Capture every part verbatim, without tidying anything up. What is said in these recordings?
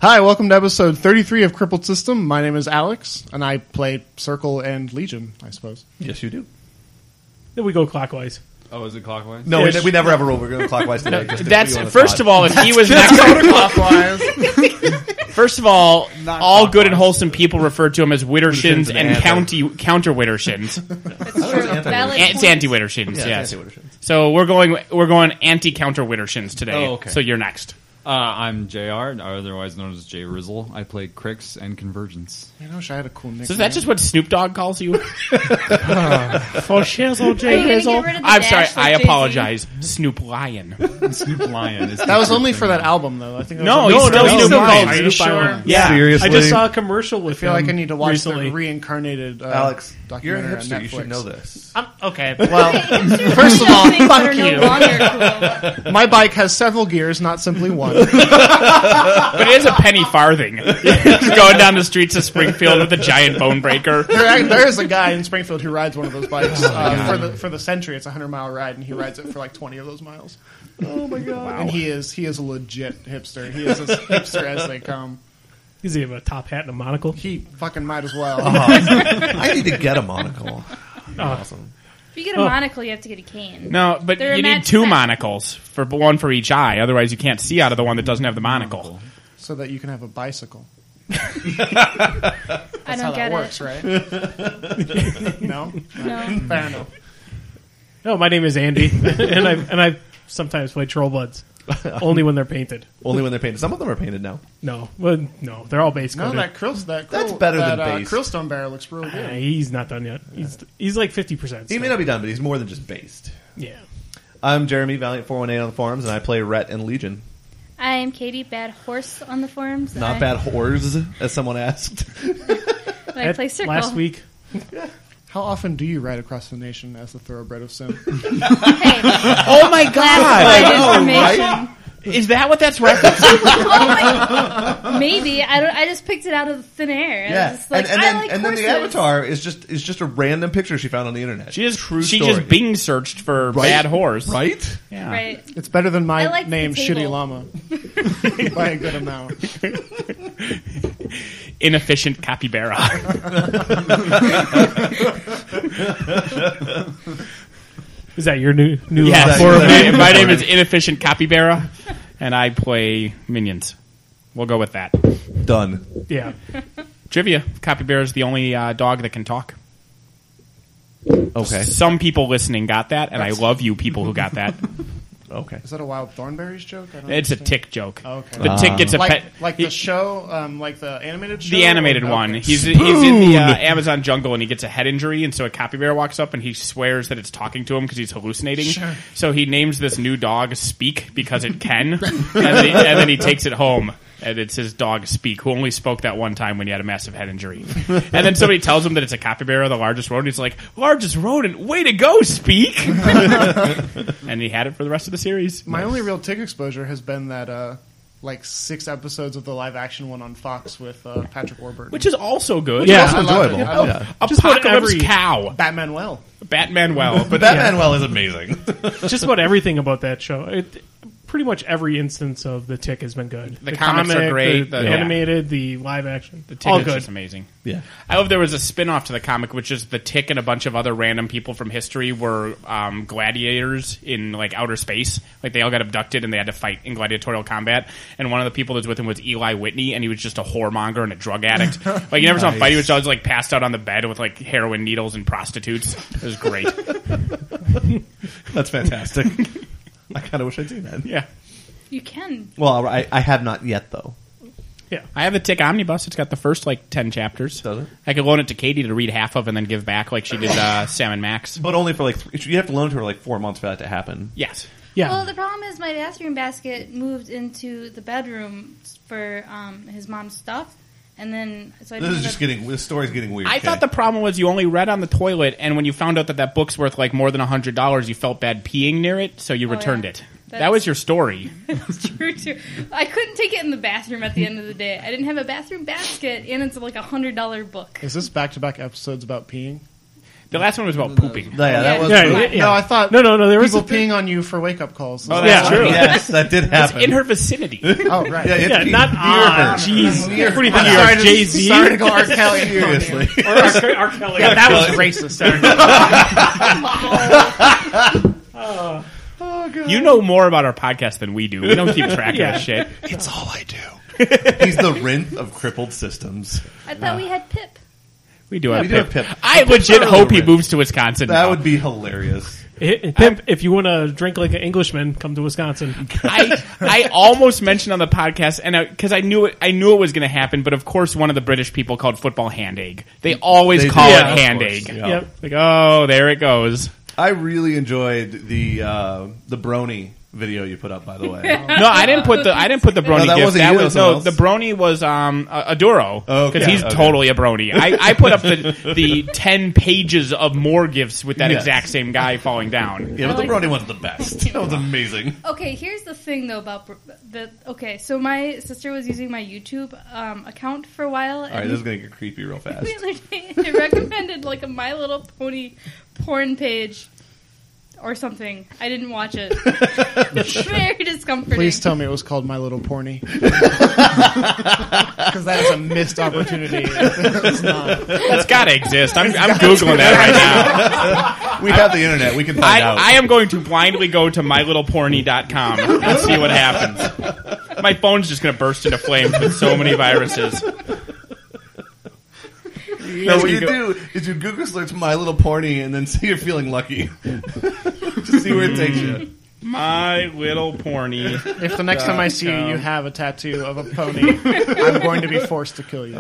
Hi, welcome to episode thirty-three of Crippled System. My name is Alex, and I play Circle and Legion, I suppose. Yes, you do. Then we go clockwise. Oh, is it clockwise? No, Yes. we, we never have a rule. We're going clockwise today. just to That's put you on the first spot. of all, if he was next Counterclockwise. First of all, Not all good and clockwise. wholesome people refer to him as Widdershins Widdershins and and- county counter Widdershins. It's true. anti-Widdershins. Valid It's points. anti Widdershins, Yeah, yes. anti-Widdershins. So we're going we're going anti counter Widdershins today. Oh, okay. So you're next. Uh, I'm J R, otherwise known as Jay Rizzle. I play Crix and Convergence. I wish I had a cool nickname. So is that just what Snoop Dogg calls you? For shizzle, Are Jay you gonna Rizzle. get rid of the I'm sorry, dash like I Jay-Z? apologize. Snoop Lion. Snoop Lion is That was only for that album, though. I think it was No, a- he's No, still no, he's Snoop still Lion. called Are you Snoop sure? Lion. Yeah. Seriously? I just saw a commercial with I feel like I need to watch recently. the reincarnated uh, Alex, you're a documentary on hipster. You Netflix. should know this. I'm, okay. Well, Hipsters first of do all, things that fuck are no you. longer cool. My bike has several gears, not simply one. But it is a penny farthing. Just going down the streets of Springfield with a giant bone breaker. There, there is a guy in Springfield who rides one of those bikes uh, for the for the Century. It's a hundred mile ride, and he rides it for like twenty of those miles. Oh my god! And he is he is a legit hipster. He is as hipster as they come. Does he have a top hat and a monocle? He fucking might as well. I need to get a monocle. Awesome. If you get a monocle, you have to get a cane. No, but They're a you need match two set. monocles for one for each eye. Otherwise, you can't see out of the one that doesn't have the monocle. So that you can have a bicycle. I That's don't how get that works, it. right? No? No. Fair enough. No, my name is Andy, and I and I sometimes play Troll Buds. Only when they're painted. Only when they're painted. Some of them are painted now. No, well, no, they're all base No, coated. that krill, that krill, That's better that, than uh, based. Krillstone Bear looks real Uh, good. he's not done yet. He's he's like fifty percent. He may not be done, but he's more than just based. Yeah. I'm Jeremy Valiant four one eight on the forums, and I play Rhett and Legion. I'm Katie, bad horse on the forums. Not I, bad whores, as someone asked. I At- play Circle. Last week. How often do you ride across the nation as the thoroughbred of sin? Hey, Oh my classified god! information. Is that what that's referencing? Maybe I don't. I just picked it out of thin air. I Yeah, was just like, and, and I then like and then the horses. avatar is just is just a random picture she found on the internet. She just True she story. just Bing searched for Right? bad horse. right? Yeah. Right. It's better than my I like the name, table. Shitty Llama, by a good amount. Inefficient capybara. Is that your new new? Yes. uh, forum? my, my name is Inefficient Capybara, and I play minions. We'll go with that. Done. Yeah. Trivia: Capybara is the only uh, dog that can talk. Okay. Some people listening got that, and I love you people who got that. Okay. Is that a Wild Thornberries joke? I don't It's a understand. tick joke. Oh, okay. The tick gets a like pet. like he- the show, um, like the animated show? The animated Or- one. okay. He's he's in the uh, Amazon jungle and he gets a head injury, and so a capybara walks up and he swears that it's talking to him because he's hallucinating. Sure. So he names this new dog Speak because it can, and, then he, and then he takes it home. And it's his dog Speak, who only spoke that one time when he had a massive head injury. And then somebody tells him that it's a capybara, the largest rodent. He's like, "Largest rodent, way to go, Speak!" And he had it for the rest of the series. My only real tick exposure has been that uh, like six episodes of the live action one on Fox with uh, Patrick Warburton. Which is also good. Yeah. Also I love it. enjoyable. I love Yeah. it. Just about Apocalypse every- Cow. Batman well. Batman well. But that Manuel is amazing. Just about everything about that show. It, pretty much every instance of the Tick has been good. The comics are comic, great, The, the- animated, the live action. The Tick all is good. just amazing. Yeah. I love there was a spin-off to the comic, which is the Tick and a bunch of other random people from history were um, gladiators in like outer space. Like they all got abducted and they had to fight in gladiatorial combat. And one of the people that was with him was Eli Whitney, and he was just a whoremonger and a drug addict. Like you never saw him fight; he was always like passed out on the bed with like heroin needles and prostitutes. It was great. That's fantastic. I kind of wish I'd seen that. Yeah, You can. Well, I, I have not yet, though. Yeah. I have the Tick Omnibus. It's got the first like ten chapters. Does it? I could loan it to Katie to read half of and then give back, like she did uh, Sam and Max. But only for like, th- you have to loan to her like four months for that to happen. Yes. Yeah. Well, the problem is my bathroom basket moved into the bedroom for um, his mom's stuff, and then so I This didn't is have just a- getting, this story's getting weird. I okay? thought the problem was you only read on the toilet, and when you found out that that book's worth like more than a hundred dollars, you felt bad peeing near it, so you Oh, returned yeah. it. That That's- was your story. It's true too. I couldn't take it in the bathroom at the end of the day. I didn't have a bathroom basket, and it's like a hundred dollar book. Is this back to back episodes about peeing? The last one was about pooping. Yeah, that was. Yeah, yeah, yeah. No, I thought No, no, no, there was people a- peeing on you for wake up calls. Oh, that's Yeah. true. Yes, that did happen. In her vicinity. Oh, right. Yeah, you Yeah, have to be not near on. her. Jeez. Near What do you her. think you Sorry are, to- Jay-Z? Sorry to go R. Kelly. Seriously. Or R. R. Kelly. Yeah, that was racist. Oh, God. You know more about our podcast than we do. We don't keep track Yeah. of this shit. It's all I do. He's the Rinth of crippled systems. I thought we had Pip. We do have we do Pip. have Pip. I But Pip's legit not really hope he rich. moves to Wisconsin. That now. would be hilarious. Hey, Pimp, if you want to drink like an Englishman, come to Wisconsin. I I almost mentioned on the podcast, and because I, I knew it, I knew it was going to happen. But of course, one of the British people called football hand egg. They always They call do, it of hand course, egg. yeah. Yep. Like, oh, there it goes. I really enjoyed the uh, the Brony video you put up, by the way. No, I didn't put the I didn't put the brony No, that gift. wasn't that you, that was was someone no. The else. brony was um a, a Duro Oh, because okay. he's Okay. totally a brony. I, I put up the the ten pages of more gifts with that Yes. exact same guy falling down. Yeah, but the I like Brony that. one's the best. That was amazing. Okay, here's the thing though about br- the. Okay, so my sister was using my YouTube um, account for a while, All right, and this is going to get creepy real fast. the other day it recommended like a My Little Pony porn page or something. I didn't watch it. Very discomforting. Please tell me it was called My Little Porny. Because that is a missed opportunity. It's not. That's got to exist. I'm, I'm googling that right We have the internet. We can now. find I, out. I am going to blindly go to my little porny dot com and see what happens. My phone's just going to burst into flames with so many viruses. No, what can you go- do is you Google search My Little Porny and then say you're feeling lucky. Just see where it takes you. My little porny. If the next time I see you, you have a tattoo of a pony, I'm going to be forced to kill you.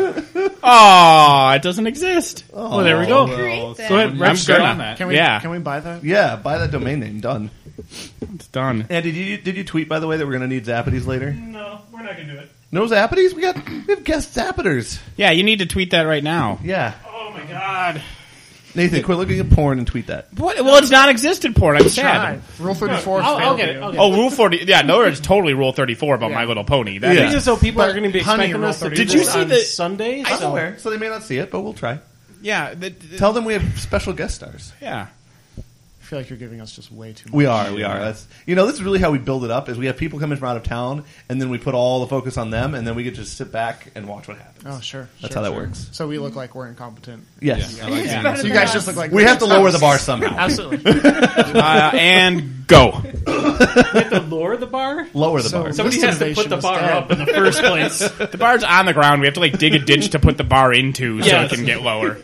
Oh, it doesn't exist. Oh, there we go. Create that. Go ahead, I'm register good on on that. that. Can we? Yeah. Can we buy that? Yeah, buy that domain name. Done. It's done. And did you did you tweet, by the way, that we're going to need Zappaties later? No, we're not going to do it. No Zappaties? We got we have guest Zappaters. Yeah, you need to tweet that right now. Yeah. Oh, my God. Nathan, quit looking at porn and tweet that. What? Well, it's non-existent porn. I'm Try. sad. Rule thirty-four. I'll, I'll failed get it. you. I'll get Oh, Rule forty. Yeah, no, it's totally Rule thirty-four about Yeah. My Little Pony. That Yeah. is- Just so people But are going to be honey, expecting Rule us to do thirty-four. Did you this see on the- Sundays. I'm so- aware, so they may not see it, but we'll try. yeah, the, the- Tell them we have special guest stars. yeah. I feel like you're giving us just way too much. We are, we are. That's you know, this is really how we build it up. Is we have people coming from out of town, and then we put all the focus on them, and then we get to just sit back and watch what happens. Oh, sure. That's sure, how that sure. works. So we look like we're incompetent. Yes, I like It's that. better So you than guys us. just look like we have to lower the bar somehow. Absolutely. Uh, and go. We have to lower the bar? Lower the So- bar. Somebody This has to put innovation the is bar dead. up in the first place. The bar's on the ground. We have to like dig a ditch to put the bar into so Yes. it can get lower.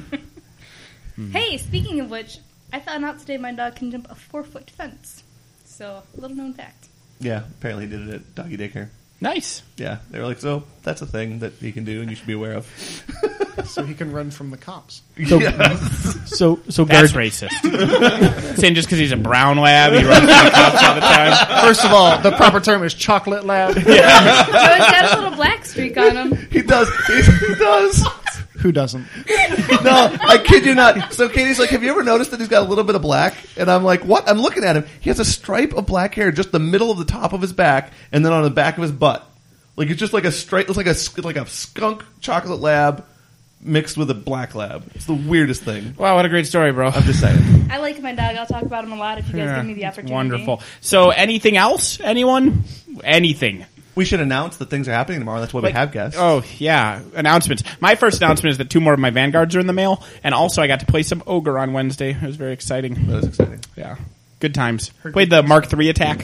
Hey, speaking of which, I found out today my dog can jump a four foot fence. So, little known fact. Yeah, apparently he did it at doggy daycare. Nice. Yeah, they were like, so that's a thing that he can do, and you should be aware of. So he can run from the cops. Yes. So, so That's guard, racist. Saying just because he's a brown lab, he runs from the cops all the time. First of all, the proper term is chocolate lab. No, it's got a little black streak on him. He does. He, he does. Who doesn't? No, I kid you not. So Katie's like, have you ever noticed that he's got a little bit of black? And I'm like, what? I'm looking at him. He has a stripe of black hair just the middle of the top of his back, and then on the back of his butt. Like it's just like a straight. It's like a like a skunk chocolate lab mixed with a black lab. It's the weirdest thing. Wow, what a great story, bro. I'm just saying. I like my dog. I'll talk about him a lot if you guys Yeah, give me the opportunity. wonderful. So, anything else? Anyone? Anything? We should announce that things are happening tomorrow. That's why Like- we have guests. Oh, yeah. Announcements. My first announcement is that two more of my Vanguards are in the mail, and also I got to play some Ogre on Wednesday. It was very exciting. That is exciting. Yeah. Good times. Played the Mark three attack.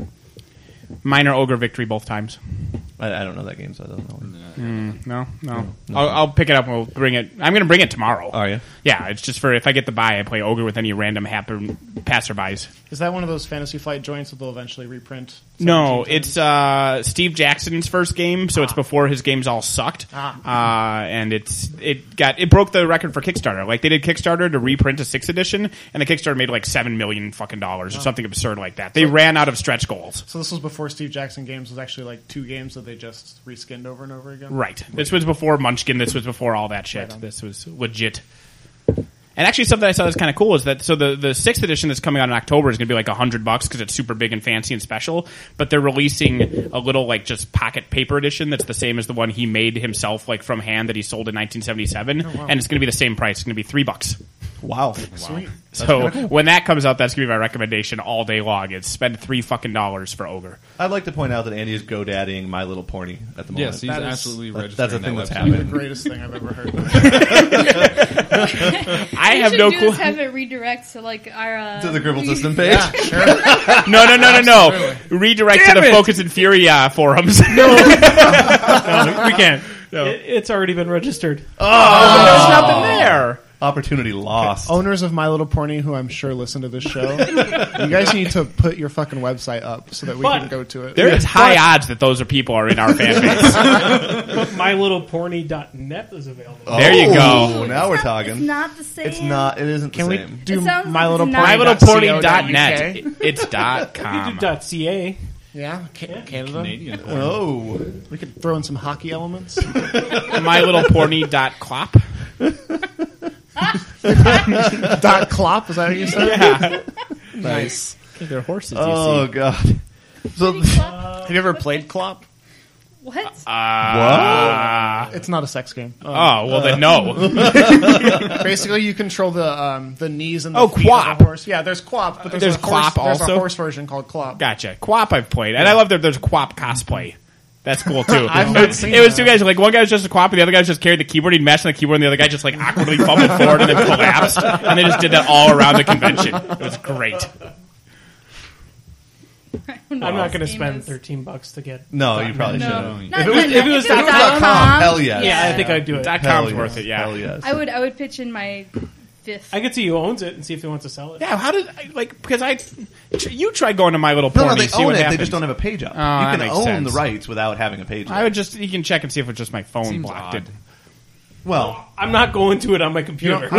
Minor Ogre victory both times. I, I don't know that game, so I don't know. No, no. no. I'll, I'll pick it up and we'll bring it. I'm going to bring it tomorrow. Are you? Yeah, it's just for if I get the buy, I play Ogre with any random happen passerbys. Is that one of those Fantasy Flight joints that they'll eventually reprint? No, seventeen it's uh, Steve Jackson's first game, so it's before his games all sucked. Ah. Uh, and it's it got it broke the record for Kickstarter. Like they did Kickstarter to reprint a sixth edition, and the Kickstarter made like seven million fucking dollars or something absurd like that. They ran out of stretch goals. So this was before Steve Jackson games was actually like two games that they just reskinned over and over again? Right. This was before Munchkin. This was before all that shit. Right on. This was legit. And actually, something I saw that's kind of cool is that so the, the sixth edition that's coming out in October is going to be like a hundred bucks because it's super big and fancy and special. But they're releasing a little like just pocket paper edition that's the same as the one he made himself like from hand that he sold in nineteen seventy-seven, wow. and it's going to be the same price. It's going to be three bucks. Wow. Sweet. So when that comes out, that's gonna be my recommendation all day long. It's spend three fucking dollars for Ogre. I'd like to point out that Andy is GoDaddying My Little Pony at the moment. Yes, he's That is- absolutely that- registering that's a thing that that's website. The happening. greatest thing I've ever heard. I We have should no do clue. is have it redirect to like our uh, To the Gribble System page. Sure. No, no, no, no, no. Redirect to Damn the it! Focus and Fury uh, forums. No, we can't. It, it's already been registered. There's nothing there. Opportunity lost. Owners of My Little Pony, who I'm sure listen to this show, you guys need to put your fucking website up so that we But- can go to it. There is high odds that those are people are in our fan base. But my little porny dot net is available. There you go. Oh, now we're It's talking. not the same. It's not. It isn't Can the we same. do It sounds My like Little it's Pony? not- my little pony dot net. It's dot You com. do dot .ca. Yeah, Ca- Canada. Canadian. Oh. We could throw in some hockey elements. my little pony dot clop. Dot clop, is that what you said? Yeah. Nice. They're horses, you Oh, see. God. So, Have you ever played Clop? What? Uh, It's not a sex game. oh, well then no. Basically, you control the um, the knees and the Oh, feet Quap. of the horse. Yeah, there's Quap, but there's, There's a horse, Quap There's also? a horse version called Clop. Gotcha. Quap I've played. And I love that there's Quap cosplay. That's cool too. I've it, not was- seen it was that. two guys. Like one guy was just a Quap, and the other guy was just carried the keyboard. He'd mashed on the keyboard, and the other guy just like awkwardly fumbled forward and then collapsed. And they just did that all around the convention. It was great. I'm not going to Game spend is- thirteen bucks to get. no, you probably No, shouldn't. not, If it was- not- if it was if it's dot com, Hell yes. Yeah, I think I'd do it. Dot Hell com's yes. worth it. Yeah. Hell yes. I would I would pitch in my fifth. I could see who owns it and see if he wants to sell it. Yeah. How did I, like because I you try going to My Little No, Pony no, they see own what it. happens. They just don't have a page up. Oh, that you can makes own sense. the rights without having a page I up. would just you can check and see if it's just my phone Seems blocked odd. it. Well, I'm not going to it on my computer.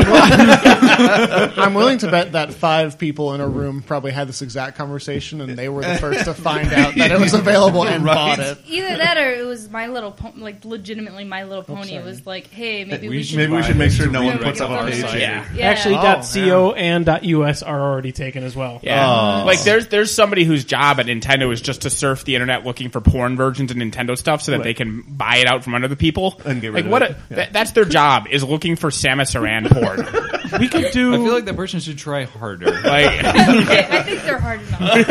I'm willing to bet that five people in a room probably had this exact conversation, and they were the first to find out that it was available and Right. bought it. Either that or it was My Little Pony, like legitimately My Little Pony sorry. was like, hey, maybe we, We should. maybe we buy should make this sure to no one read puts it up on a our page. site. Yeah. Yeah. Actually, Oh, .co and .us are already taken as well. Yeah, Oh. like there's there's somebody whose job at Nintendo is just to surf the internet looking for porn versions of Nintendo stuff so that they can buy it out from under the people. And get like rid of what? it. A, Yeah. that, that's their job is looking for Samus Aran porn. We could do. I feel like that person should try harder. Like Okay, I think they're hard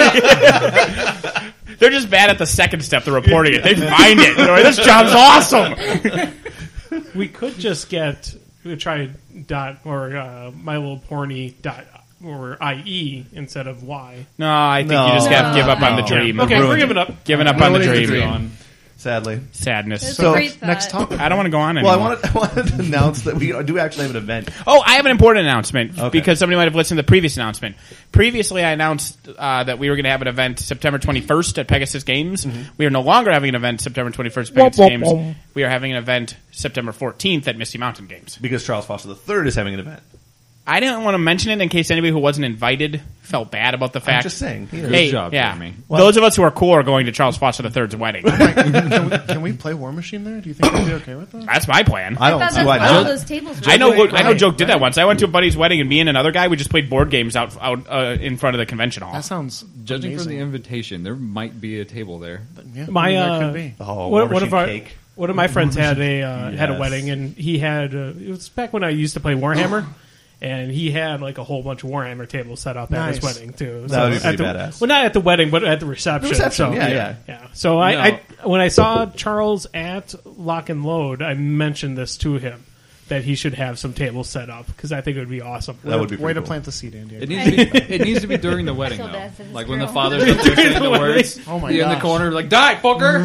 enough. they're just bad at the second step. They're reporting it. They find it. They're like, this job's awesome. we could just get we could try dot or uh, my little porny dot or ie instead of y. No, I think No. you just got to give up on the No. dream. Okay, ruined we're giving up. Giving up on the Ruining the dream. dream. Sadly. Sadness. It's So, a great thought. Next topic. I don't want to go on Well, anymore. I wanted, I wanted to announce that we do actually have an event. Oh, I have an important announcement Okay. because somebody might have listened to the previous announcement. Previously, I announced uh, that we were going to have an event September twenty-first at Pegasus Games. We are no longer having an event September twenty-first at Pegasus Womp, womp, Games. womp. We are having an event September fourteenth at Misty Mountain Games. Because Charles Foster the third is having an event. I didn't want to mention it in case anybody who wasn't invited felt bad about the fact. I'm just saying. You know, Hey, job, yeah. Jeremy. Those of us who are cool are going to Charles Foster the third's wedding. Can we, can we play War Machine there? Do you think we'd be okay with that? That's my plan. I I don't thought see that's why what all not. those tables were. I know. Wait, I know. right, Joke did that right. once. I went to a buddy's wedding, and me and another guy we just played board games out out uh, in front of the convention hall. That sounds Judging from amazing. the invitation, there might be a table there. Yeah, My maybe that uh, could be. Oh, one, War one of Machine our cake. one of my friends had a uh, had a Yes. wedding, and he had uh, it was back when I used to play Warhammer. And he had like a whole bunch of Warhammer tables set up at his Nice. wedding too. That would be at pretty the, badass. Well, not at the wedding, but at the reception. The reception, so, yeah, yeah. yeah. So I, No. I, when I saw Charles at Lock and Load, I mentioned this to him that he should have some tables set up because I think it would be awesome. That would be Way pretty to cool. plant the seed, Andy. It needs to be. It needs to be during the wedding, feel though. bad for this Like when the girl. father's up there saying the words. Oh my you in the gosh. corner, like die, fucker.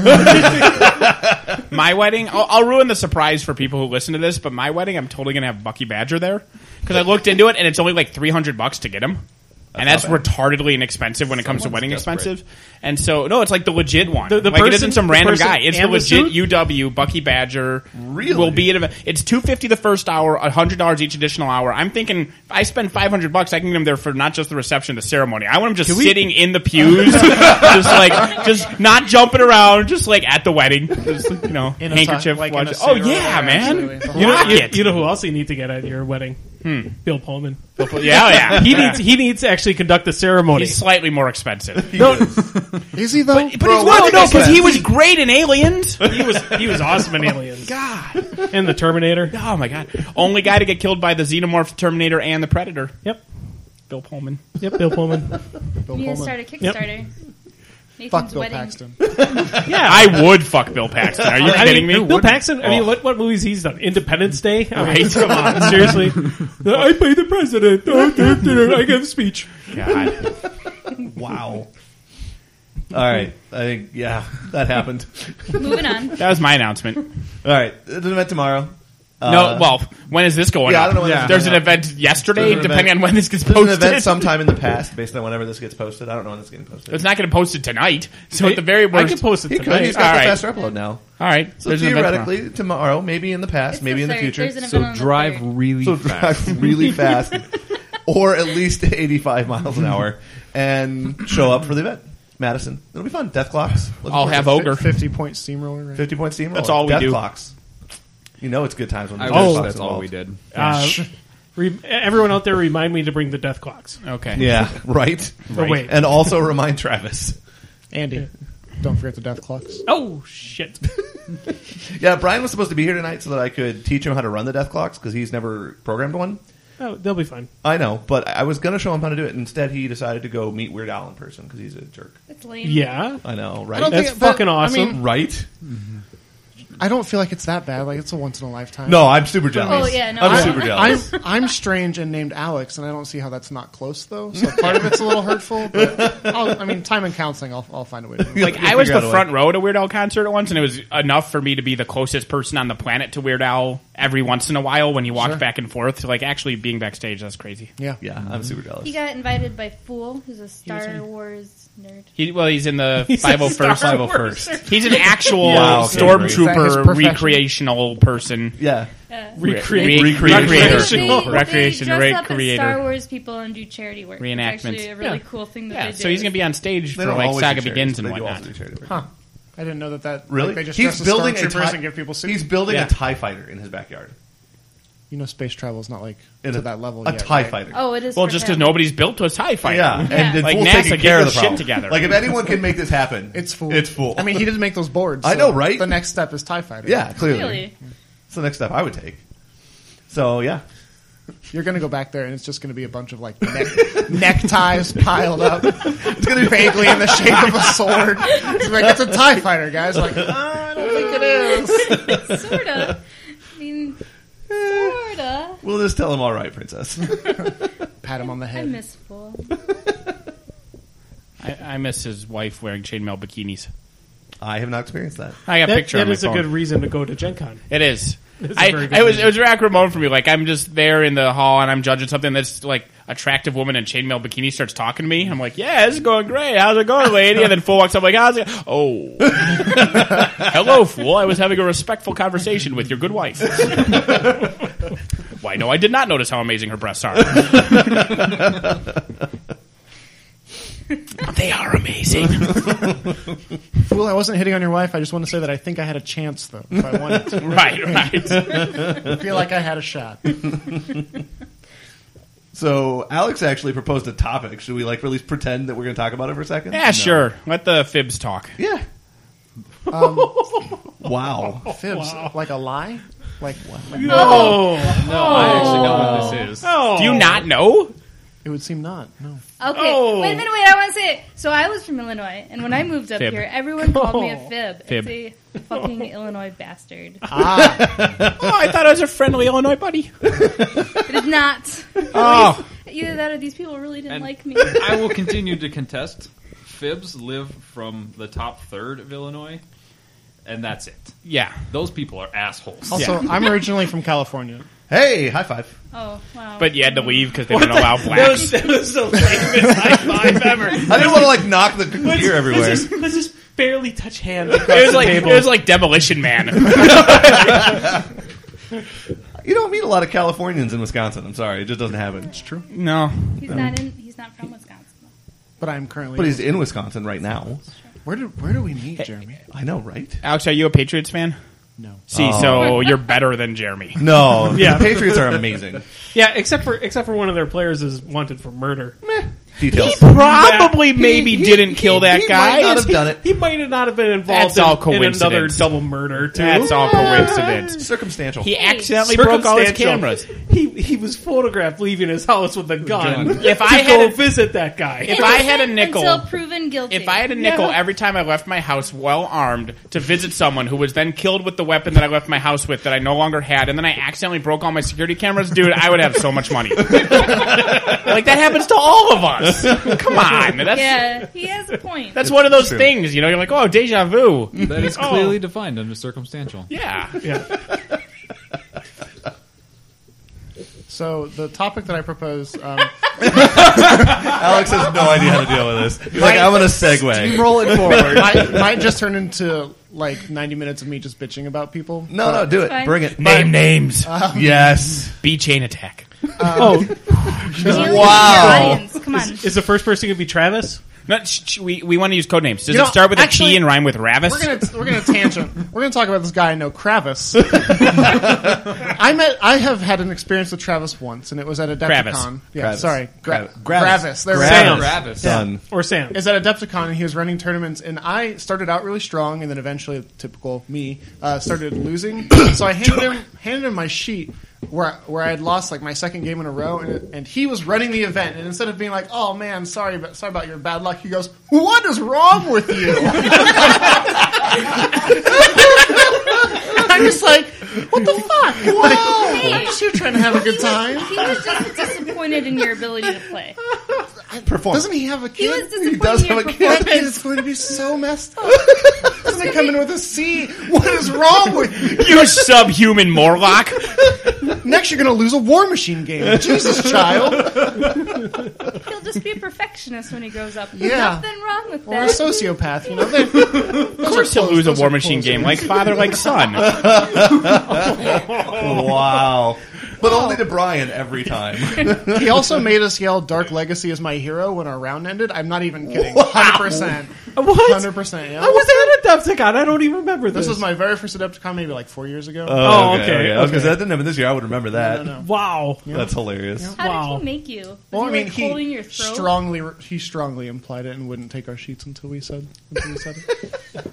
My wedding, I'll, I'll ruin the surprise for people who listen to this, but my wedding, I'm totally going to have Bucky Badger there. Because I looked into it, and it's only like three hundred bucks to get him. And that's not bad. retardedly inexpensive when it comes to Someone's wedding desperate. expensive. And so, no, it's like the legit one. The- the like it person- isn't some the random person guy. It's the and the legit suit? U W Bucky Badger. Really? Will be at event. It's two fifty the first hour, a hundred dollars each additional hour. I'm thinking if I spend five hundred bucks, I can get him there for not just the reception, the ceremony. I want him just sitting in the pews, just like just not jumping around, just like at the wedding, just you know, In a handkerchief. tuck, like in a watch- suit oh or yeah, whatever, man. absolutely. You know, Rock you, it. you know who else you need to get at your wedding? Bill Pullman. Yeah, oh, yeah. He needs he needs to actually conduct the ceremony. He's slightly more expensive. No, Is he though? But Bro, he's what no, did no, you because say? he was great in Aliens. he was he was awesome in Aliens. God. And the Terminator. Oh, my God. Only guy to get killed by the Xenomorph, Terminator, and the Predator. Yep. Bill Pullman. Yep, Bill Pullman. Bill We need to Pullman. start a Kickstarter. Nathan's Fuck Bill wedding. Paxton. Yeah. I would fuck Bill Paxton. Are you I kidding mean, me? Bill Paxton. I mean, Oh. what what movies he's done? Independence Day. I mean, Right. come on, seriously. I play the president. I give a speech. God. Wow. All right. I think, yeah, that happened. Moving on. That was my announcement. All right. There's an event tomorrow. Uh, No, well, when is this going yeah, up? I don't know when this is There's going an up. event yesterday, There's an depending event- on when this gets There's an posted. event sometime in the past, based on whenever this gets posted. I don't know when it's getting posted. It's not going to post it tonight. So at the very I worst, can post it He could. tonight. He's got All the right. faster upload now. all right. So there's an event tomorrow. theoretically, tomorrow, maybe in the past, It's maybe in the third. future. There's an So event on the drive third. really So fast. drive really fast, or at least eighty-five miles an hour, and show up for the event. Madison. It'll be fun. Death clocks. Looking I'll forward have to it. Ogre. Fifty point steamroller. Right? Fifty point steamroller. That's all we Death do. clocks. You know it's good times when I there's wish death that's clocks all we involved. did. Uh, re- everyone out there, remind me to bring the death clocks. Okay. Yeah, right. Oh, wait. And also remind Travis. Andy, don't forget the death clocks. Oh shit! Yeah, Brian was supposed to be here tonight so that I could teach him how to run the death clocks because he's never programmed one. Oh, they'll be fine. I know, but I was going to show him how to do it. Instead, he decided to go meet Weird Al in person because he's a jerk. That's lame. Yeah, I know, right? I don't that's think- but, fucking I awesome. mean- right? I don't feel like it's that bad. Like it's a once in a lifetime. No, I'm super jealous. Oh, yeah, no, I'm I- super I'm jealous. I'm strange and named Alex, and I don't see how that's not close though. So part of it's a little hurtful. But I'll, I mean, time and counseling, I'll, I'll find a way to do it. Like, You'll I was figure out the a way. front row at a Weird Al concert once, and it was enough for me to be the closest person on the planet to Weird Al every once in a while when he walked Sure. back and forth. So, like, actually being backstage, that's crazy. Yeah. Yeah, I'm super jealous. He got invited by Fool, who's a Star was in- Wars nerd. He, well, he's in the He's a five oh first. Star five oh first. He's an actual Wow, okay, stormtrooper great. Is that his profession? recreational person. Yeah. Uh, Recreate- Re- Recreation. recreator. They, they Recreation, dress right, up creator. as Star Wars people and do charity work. It's actually Reenactments. a really Yeah. cool thing that Yeah, they do. so he's going to be on stage They for don't like always Saga do charities, Begins and but they do whatnot. also do charity work. Huh. I didn't know that. That Really? Like, they just he's dress as building a stormtroopers tie, and give people suits. He's building Yeah. a TIE fighter in his backyard. You know, space travel is not like In to a, that level. A yet, TIE right? fighter. Oh, it is. Well, for just him. because nobody's built to a TIE fighter. Yeah, and, and Like Fool's NASA, taking get care of your the shit problem. together. Like if anyone can make this happen, It's full. It's full. I mean, he didn't make those boards. I so know, right? The next step is TIE fighter. yeah, clearly. Really? It's the next step I would take. So yeah, You're going to go back there, and it's just going to be a bunch of like neck, neckties piled up. It's going to be vaguely in the shape of a sword. It's like it's a TIE fighter, guys. Like, uh, I don't think it is. Sorta. I mean, sorta. we'll just tell him all right, princess. Pat him on the I head. miss Fool. I, I miss his wife wearing chainmail bikinis. I have not experienced that. I got a That, picture that on my is a phone. good reason to go to Gen Con. It is. It's a I, very good it was reason. it was very acrimonious for me. Like I'm just there in the hall and I'm judging something. That's like attractive woman in chainmail bikini starts talking to me. I'm like, yeah, this is going great. How's it going, lady? And then Fool walks up like, how's it? Oh, hello, Fool. I was having a respectful conversation with your good wife. Why? No, I did not notice how amazing her breasts are. They are amazing. Fool, I wasn't hitting on your wife. I just want to say that I think I had a chance, though, if I wanted to. Right, right. I feel like I had a shot. So Alex actually proposed a topic. Should we like at least pretend that we're going to talk about it for a second? Yeah, sure. Let the fibs talk. Yeah. Um, Wow. Fibs, like a lie? Like what? Like, Oh, No, I actually know what this is. oh. Do you not know? It would seem not. No. Okay, Oh. wait a minute, wait, I want to say it. So I was from Illinois, and when I moved up Fib. here, everyone called me a Oh. fib. Fib. It's a fucking Illinois bastard. Ah, Oh, I thought I was a friendly Illinois buddy. It is not. Oh, Either that or these people really didn't And- like me. I will continue to contest. Fibs live from the top third of Illinois, and that's it. yeah. Those people are assholes. also, I'm originally from California. Hey, high five. Oh, wow. But you had to leave because they didn't allow That blacks. was, that was the lamest high five ever. I didn't want to like knock the computer everywhere. Let's just, let's just barely touch hands across It was the like table. it was like Demolition Man. You don't meet a lot of Californians in Wisconsin. I'm sorry, it just doesn't happen. It's true. No, he's not in. He's not from Wisconsin. Though. But I'm currently. But he's in Wisconsin right now. Where did Where do we meet, Jeremy? I know, right? Alex, are you a Patriots fan? No. See, Oh. so you're better than Jeremy. No, Yeah. the Patriots are amazing. Yeah, except for except for one of their players is wanted for murder. Details. Probably maybe he- didn't kill that he guy. might not have done it. He might not have been involved That's all in, in another coincidence. double murder, too. That's all coincidence. Circumstantial. He accidentally broke all his Circumstantial. cameras. He he was photographed leaving his house with a gun. gun. If to I go had a- visit that guy. If I had a nickel, until proven guilty. if I had a nickel every time I left my house well armed to visit someone who was then killed with the weapon that I left my house with that I no longer had, and then I accidentally broke all my security cameras, dude, I would have so much money. Like that happens to all of us. Come on, that's yeah, he has a point. that's one of those true. things. You know, you're like, oh, deja vu. That is Oh. clearly defined under circumstantial. Yeah. yeah. So the topic that I propose, um, Alex has no idea how to deal with this. He's like, I'm going to segue. roll it forward. might, might just turn into like ninety minutes of me just bitching about people. No, no, do it. Fine. Bring it. Name names. Yes. B chain attack. Oh, Aliens Wow. and Giants. Come on. is the first person going to be Travis? No, sh- sh- we we want to use code names. Does You it know, start with actually, a T and rhyme with Ravis? We're gonna we're gonna tangent. We're gonna talk about this guy I know, Kravis. I met. I have had an experience with Travis once, and it was at Adepticon. Kravis. Yeah, Kravis. sorry, Gra- Gravis. Gravis. There we Sam. go. Travis. Done. Or Sam? Is at Adepticon, and he was running tournaments, and I started out really strong, and then eventually, typical me, uh, started losing. So I handed him handed him my sheet where where I had lost like my second game in a row, and, and he was running the event, and instead of being like, "Oh man, sorry, but sorry about your bad luck," he goes, "What is wrong with you?" I'm just like, "What the fuck?" Like, I'm just here trying to have a good time. He was just disappointed in your ability to play. Perform. Doesn't he have a He kid? was disappointed does in your have a kid. That performance. kid is going to be so messed up. Doesn't it come in with a C? What is wrong with you? You subhuman Morlock. Next, you're going to lose a War Machine game. Jesus, child. He'll just be a perfectionist when he grows up. Yeah. Nothing wrong with Or a that. sociopath, you know? They, Of course, to lose a War Machine game, like father, like son. Wow. But only to Brian every time. he also made us yell Dark Legacy is my hero when our round ended. I'm not even kidding. one hundred percent. What? one hundred percent, yeah. I was at Adepticon. I don't even remember this. This was my very first Adepticon, maybe like four years ago. Oh, okay, I was okay. gonna say, that didn't happen this year. I would remember that. no, no. Wow. That's hilarious. How Wow. did he make you? Was Well, he, I mean, like, he holding your throat? strongly he strongly implied it and wouldn't take our sheets until we said until we said it.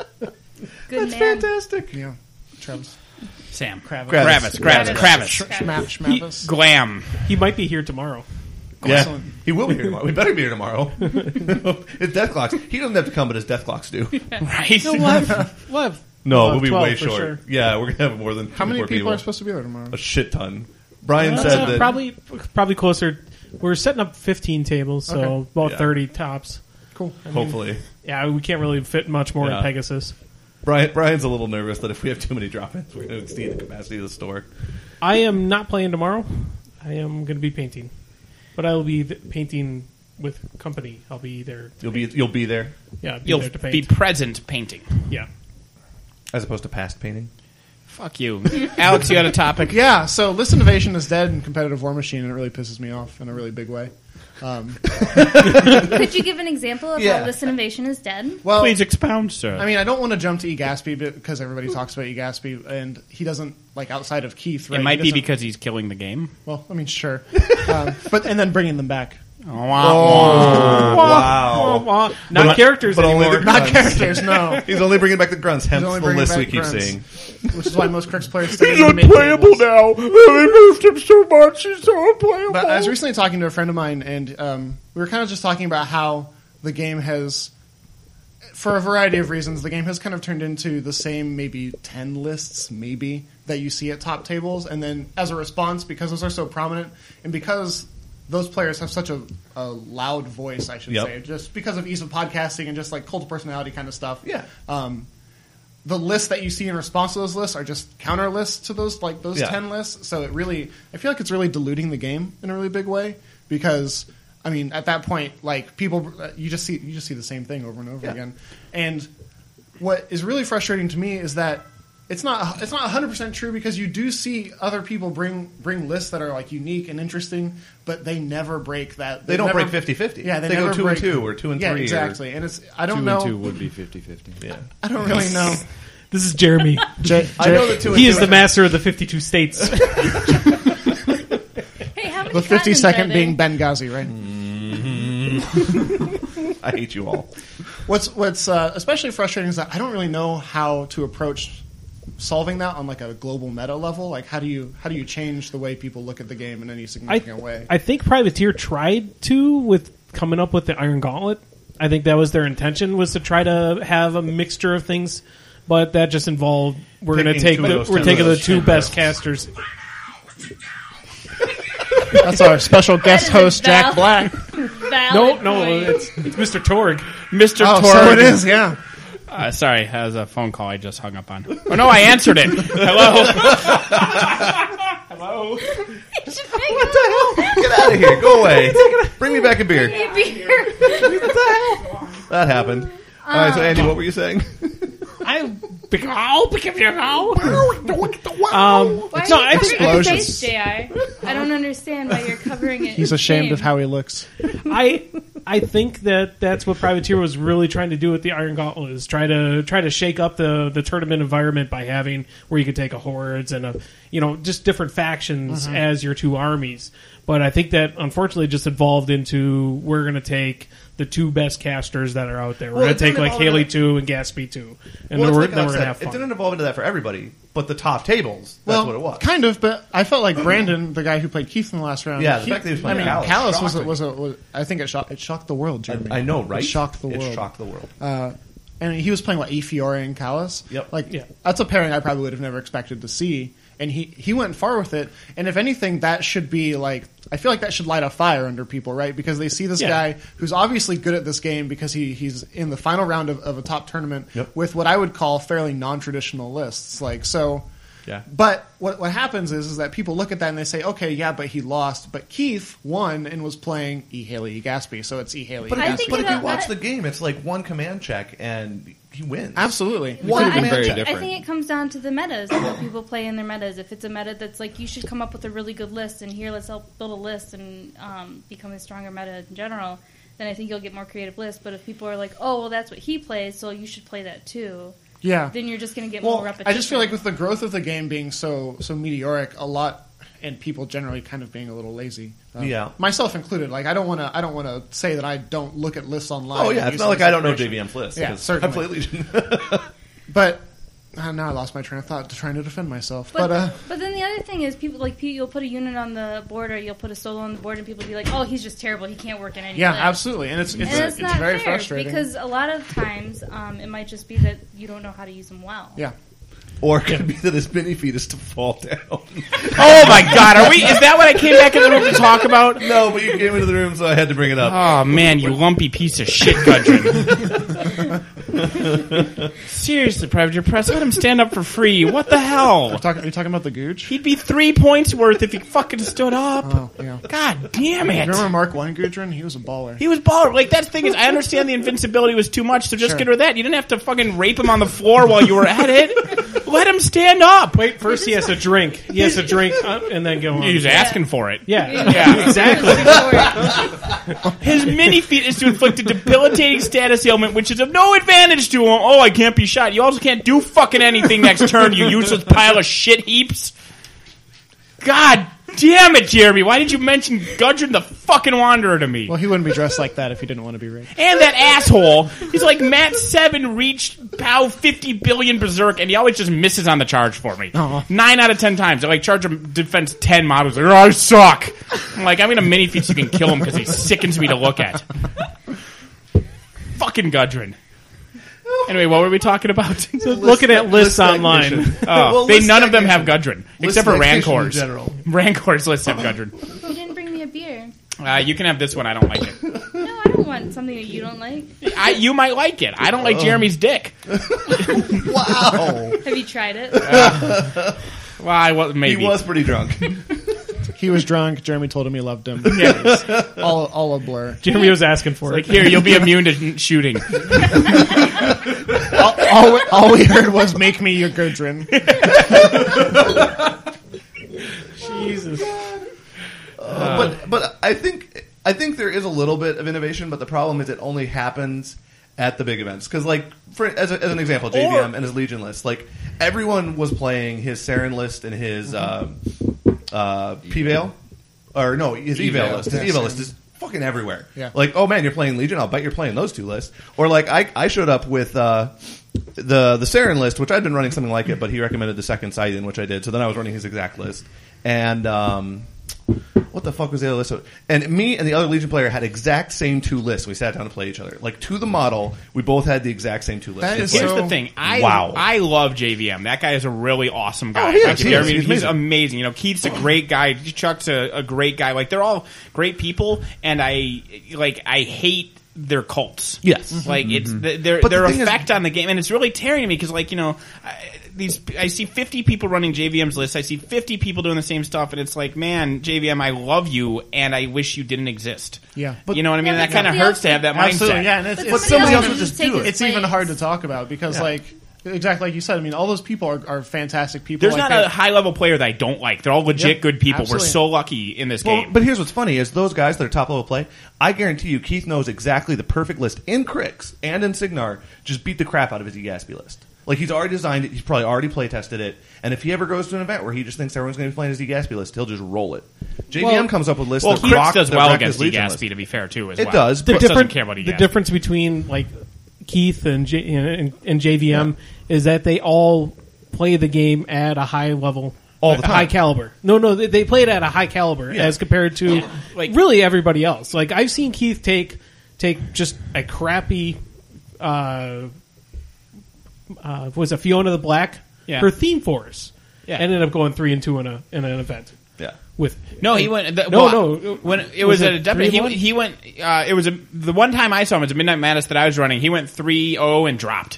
Good man. Fantastic. Yeah, Travis, Sam. Kravis, Kravis. Kravis. Kravis. Schmap, Schmappus. Glam. He might be here tomorrow. Yeah. Excellent. He will be here tomorrow. We better be here tomorrow. It's death clocks. He doesn't have to come, but his death clocks do. Right? No, we'll have, we'll have No, Uh, we'll be twelve way for short. sure. Yeah, we're gonna have more than How many four people are supposed to be there tomorrow? A shit ton. Brian Uh, said that. probably probably closer. We're setting up fifteen tables, so Okay. about Yeah. thirty tops. Cool. Hopefully, Yeah, we can't really fit much more Yeah. in Pegasus. Brian. Brian's a little nervous that if we have too many drop-ins, we're going to exceed the capacity of the store. I am not playing tomorrow. I am going to be painting, but I will be th- painting with company. I'll be there. You'll be you'll be there Yeah, be You'll there to paint. be present painting. yeah. as opposed to past painting. Fuck you. Alex, you had a topic? Yeah, so List Innovation is dead in competitive War Machine, and it really pisses me off in a really big way. Um, Could you give an example of Yeah. how this innovation is dead? well, Please expound, sir. I mean, I don't want to jump to E. Gaspy because everybody talks about E. Gaspy, and he doesn't, like, outside of Keith, right? it might he be doesn't- because he's killing the game. Well, I mean, sure. um, but, and then bringing them back. Oh, wow. Wow. Not But- characters but only anymore. the- Not characters, no. He's only bringing back the grunts. Hence only the bringing list back we keep grunts. seeing. Which is why most Crix players stay in the mid-game list. now. They moved him so much. He's so unplayable. But I was recently talking to a friend of mine, and um, we were kind of just talking about how the game has, for a variety of reasons, the game has kind of turned into the same maybe ten lists, maybe, that you see at top tables. And then as a response, because those are so prominent, and because those players have such a, a loud voice, I should Yep. say, just because of ease of podcasting and just like cult of personality kind of stuff. Yeah. Um, the lists that you see in response to those lists are just counter lists to those like those Yeah. ten lists. So it really, I feel like it's really diluting the game in a really big way because, I mean, at that point, like people, you just see you just see the same thing over and over Yeah. again. And what is really frustrating to me is that it's not it's not one hundred percent true because you do see other people bring bring lists that are like unique and interesting, but they never break that. They don't never, break fifty-fifty. Yeah, they, They go never two and break, two or two and yeah, three or- exactly. And it's I don't Two know. and two would be fifty-fifty. Yeah. I don't really know. This is Jeremy. J- I J- know the two. He is the and two- master of the fifty-two states. Hey, how many the fifty second continents are being there? Benghazi, right? I hate you all. What's what's uh, especially frustrating is that I don't really know how to approach solving that on like a global meta level. Like, how do you how do you change the way people look at the game in any I, significant way? I think Privateer tried to with coming up with the Iron Gauntlet. I think that was their intention, was to try to have a mixture of things, but that just involved we're going to Picking take two of the, those we're ten taking the rows. two ten best rows. casters. That's our special guest is host, Jack Val. Black. Valid No, no, point. it's, it's Mister Torg. Mister Oh, Torg. so it is, yeah. Uh, sorry, that was a phone call I just hung up on. Oh no, I answered it. Hello. Hello. You should make it Get out of here. Go away. Bring me back a beer. a beer. That happened. All right, so Andy, what were you saying? I oh, pick up your oh. Um, Why no, are I you think covering your Explosions. face, J I? I don't understand why you're covering it. He's in ashamed shame. of how he looks. I I think that that's what Privateer was really trying to do with the Iron Gauntlet, is try to try to shake up the, the tournament environment by having where you could take a hordes and a you know just different factions as your two armies. But I think that unfortunately just evolved into we're going to take the two best casters that are out there. We're Well, going it to take didn't like evolve Haley into- two and Gatsby two, and Well, then we're, it's like then I we're going to said, have It fun. didn't evolve into that for everybody, but the top tables, that's well, what it was. kind of, but I felt like Brandon, the guy who played Keith in the last round. Yeah, the he- fact that he was I playing mean, Callus Callus was, shocked a, me. was, a, was I think it shocked, it shocked the world, Jeremy. I, I know, right? It shocked the world. It shocked the world. Uh, and he was playing what Afiore and Callus. Yep. Like Yeah. that's a pairing I probably would have never expected to see. And he he went far with it. And if anything, that should be like I feel like that should light a fire under people, right? Because they see this Yeah. guy who's obviously good at this game because he he's in the final round of, of a top tournament Yep. with what I would call fairly non-traditional lists. Like so. Yeah. But what what happens is is that people look at that and they say, okay, yeah, but he lost. But Keith won and was playing E. Haley E. Gatsby, so it's E. Haley E. But, I if, think but if you about watch that- the game, it's like one command check and he wins. Absolutely. One Well, I, command very check. different. I think it comes down to the metas and how people play in their metas. If it's a meta that's like you should come up with a really good list, and here let's help build a list and um, become a stronger meta in general, then I think you'll get more creative lists. But if people are like, oh, well, that's what he plays, so you should play that too, Yeah. then you're just going to get more Well, repetition. I just feel like with the growth of the game being so so meteoric, a lot and people generally kind of being a little lazy. Um, Yeah. myself included. Like I don't want to. I don't want to say that I don't look at lists online. Oh, yeah. and It's use not them like as I don't know information. J V M's list. Yeah, 'cause certainly. I play Legion. But uh, now I lost my train of thought to trying to defend myself. But, But, uh, but then the other thing is, people like you'll put a unit on the board or you'll put a solo on the board, and people be like, "Oh, he's just terrible. He can't work in any." yeah, list." absolutely, and it's it's, And it's, it's not very fair frustrating because a lot of times um, it might just be that you don't know how to use them well. yeah. Or it could be that his mini feed is to fall down. Oh my God, are we? Is that what I came back in the room to talk about? No, but you came into the room, so I had to bring it up. Oh man, you lumpy piece of shit, Gudrun. Seriously, Privateer Press, let him stand up for free. What the hell? Talking, are you talking about the Gooch? He'd be three points worth if he fucking stood up. Oh, yeah. God damn Do it. you remember Mark One Gudrun? He was a baller. He was baller. Like, that's the thing is, I understand the invincibility was too much, so just Sure. get rid of that. You didn't have to fucking rape him on the floor while you were at it. Let him stand up. Wait, first he has to drink. He has to drink uh, and then go on. He's asking for it. Yeah, Yeah. exactly. His mini feat is to inflict a debilitating status ailment, which is of no advantage to him. Oh, I can't be shot. You also can't do fucking anything next turn, you useless pile of shit heaps. God damn it, Jeremy. Why did you mention Gudrun the fucking Wanderer to me? Well, he wouldn't be dressed like that if he didn't want to be raped. And that asshole. He's like Matt Seven reached POW fifty billion berserk, and he always just misses on the charge for me. Aw. Nine out of ten times. I like charge him defense ten models. Like, oh, I suck. I'm like, I'm gonna mini feat so you can kill him because he sickens me to look at. Fucking Gudrun. Anyway, what were we talking about? So looking at lists list online. technician. Oh, Well, they list none of them technician. have Gudrun List except for technician in Rancors. general. Rancors lists have Gudrun. You didn't bring me a beer. Uh, you can have this one. I don't like it. No, I don't want something that you don't like. I, you might like it. I don't like Jeremy's dick. Wow. Have you tried it? Well, I was He maybe. was pretty drunk. He was drunk. Jeremy told him he loved him. Yeah. all, all a blur. Jeremy was asking for Like, it. here, you'll be immune to shooting. all, all, we, all we heard was "Make me your Gudrun." Jesus. Uh, but but I think I think there is a little bit of innovation, but the problem is it only happens at the big events. Because, like, for, as, a, as an example, J V M and his Legion list, like, everyone was playing his Saren list and his uh, uh, P-Veil. Or, no, his Eval, Eval, list. His yeah, Eval same. list is fucking everywhere. Yeah. Like, oh, man, you're playing Legion? I'll bet you're playing those two lists. Or, like, I, I showed up with uh, the the Saren list, which I'd been running something like it, but he recommended the second Scythian, which I did. So then I was running his exact list. And... Um, what the fuck was the other list? And me and the other Legion player had exact same two lists. We sat down to play each other. Like, to the model, we both had the exact same two lists. That is It's Here's like, so- the thing. I Wow. I love J V M. That guy is a really awesome guy. Oh, he is. Like, if He you is. ever meet him, He's he's amazing. amazing. You know, Keith's a great guy. Chuck's a, a great guy. Like, they're all great people, and I like I hate their cults. Yes. Like it's th- their But the their thing is- effect on the game, and it's really tearing me because, like, you know, I, these I see fifty people running J V M's list. I see fifty people doing the same stuff, and it's like, man, J V M, I love you, and I wish you didn't exist. Yeah. But you know what I mean? Yeah, that but kind of somebody hurts else to have that would- mindset. Absolutely, yeah. And it's, But it's, somebody else even- would just take his it's even place. hard to talk about because, Yeah. like, exactly like you said, I mean, all those people are, are fantastic people. There's like not they- a high level player that I don't like. They're all legit Yep, good people. absolutely. We're so lucky in this Well, game. but here's what's funny is those guys that are top level play, I guarantee you Keith knows exactly the perfect list in Crix and in Signar, just beat the crap out of his Egaspy list. Like, he's already designed it, he's probably already play tested it, and if he ever goes to an event where he just thinks everyone's going to be playing his Egaspy list, he'll just roll it. J V M Well- comes up with lists well, that Crix rock, does that well wreck against his Legion Egaspy, list. to be fair, too, as It well. does, the but doesn't different care about the Egaspy. difference between like Keith and J, and, and J V M is that they all play the game at a high level, All the a time. high caliber. No, no, they, they play it at a high caliber Yeah. as compared to Like- really everybody else. Like I've seen Keith take take just a crappy. Uh, uh, was a Fiona the Black Yeah. her theme force Yeah. ended up going three and two in a in an event Yeah. with No, he went. The, No, well, no. When it Was was, it at a deputy, three he, one? he went. Uh, it was a, the one time I saw him. It was a Midnight Madness that I was running. He went three zero and dropped.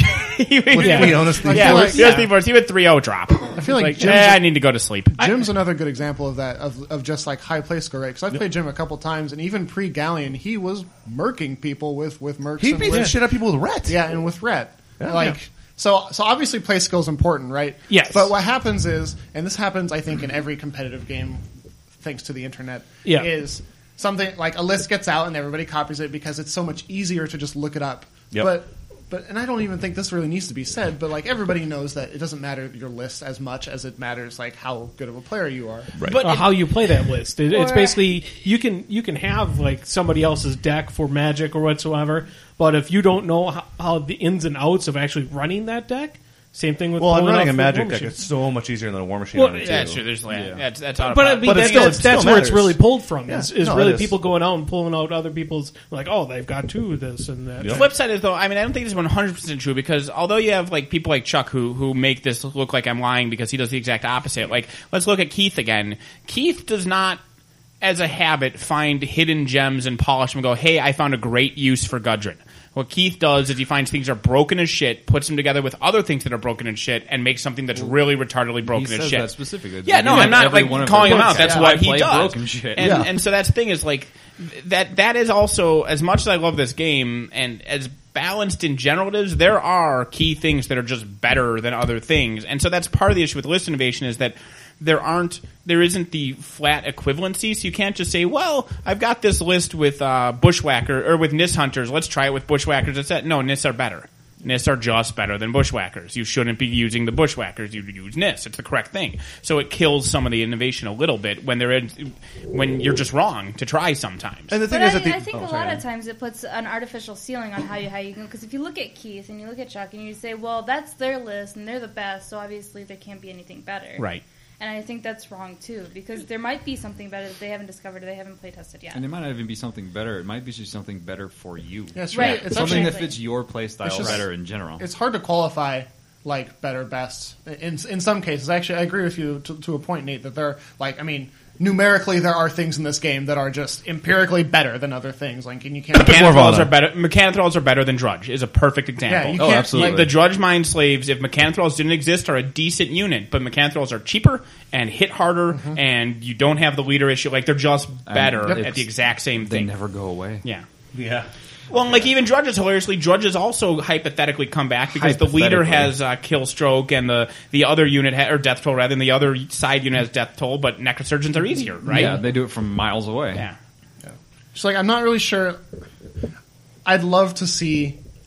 he went, With Yeah. Fiona's theme yeah, force? with Fiona's theme force, he went three zero drop. I feel like, Like, Jim's, eh, I need to go to sleep. Jim's another good example of that, of, of just like high play score rate. Because I've played Jim a couple times, and even pre Galleon, he was murking people with with mercs. He and beats with, the shit out of people with Ret. Yeah, and with Ret. Yeah. like Yeah. so so obviously play skill is important, right? Yes. But what happens is, and this happens I think in every competitive game thanks to the internet, Yeah. is something like a list gets out and everybody copies it because it's so much easier to just look it up. Yep. But but and I don't even think this really needs to be said, but like everybody knows that it doesn't matter your list as much as it matters like how good of a player you are. Right. But uh, it- how you play that list. It, it's Or- basically you can you can have like somebody else's deck for Magic or whatsoever, but if you don't know how, how the ins and outs of actually running that deck, same thing with Well, I'm pulling running a off the Magic War deck. Machine. It's so much easier than a War Machine Well, on it, too. That's true. There's yeah. That's that's out of But I problem. mean, But it that's, still- that's, it that's still where it's matters. really pulled from. Yeah. Is, is No, it really is. people going out and pulling out other people's like, oh, they've got two of this and that. Yep. Flip side is though, I mean, I don't think this is one hundred percent true because although you have like people like Chuck who who make this look like I'm lying because he does the exact opposite. Like, let's look at Keith again. Keith does not, as a habit, find hidden gems and polish them and go, "Hey, I found a great use for Gudrun." What Keith does is he finds things that are broken as shit, puts them together with other things that are broken as shit, and makes something that's really retardedly broken he as says shit. that specifically. at the Yeah, no, beginning I'm of not every like one of calling his him out. books. That's Yeah, what I he play does. broken shit. And, Yeah. and so that's the thing is like that. That is also as much as I love this game and as balanced in general it is. There are key things that are just better than other things, and so that's part of the issue with list innovation is that there aren't there isn't the flat equivalency. So you can't just say, well, I've got this list with uh, Bushwhacker or with Nis Hunters. Let's try it with Bushwhackers. It's that no, Nis are better. Nis are just better than Bushwhackers. You shouldn't be using the Bushwhackers. You use Nis. It's the correct thing. So it kills some of the innovation a little bit when they're in, when you're just wrong to try sometimes. And the thing But is I, that the, I think oh, a sorry, lot Ann. of times it puts an artificial ceiling on how you how you can. Because if you look at Keith and you look at Chuck and you say, well, that's their list and they're the best, so obviously there can't be anything better. Right. And I think that's wrong too, because there might be something better that they haven't discovered or they haven't play tested yet. And it might not even be something better. It might be just something better for you. Yes, Right. right. It's Something that Exactly. fits your play style It's just- better in general. it's hard to qualify like better best in in some cases. Actually, I agree with you to, to a point, Nate, that there like I mean numerically there are things in this game that are just empirically better than other things. Like and you can't. more Mechanithralls volatile. are better. Mechanithralls are better than Drudge. Is a perfect example. Yeah, you Oh, can't. absolutely. Like the Drudge Mind Slaves, if Mechanithralls didn't exist, are a decent unit, but Mechanithralls are cheaper and hit harder, Mm-hmm. and you don't have the leader issue. Like they're just better Yep. at the exact same They thing. never go away. Yeah. Yeah. Well, and like even Drudges, hilariously, Drudges also hypothetically come back because the leader Hypothetically. has uh, kill stroke and the the other unit ha- or death toll rather than the other side unit has death toll, but Necrosurgeons are easier, right? Yeah, they do it from miles away. Yeah. Just like I'm not really sure. I'd love to see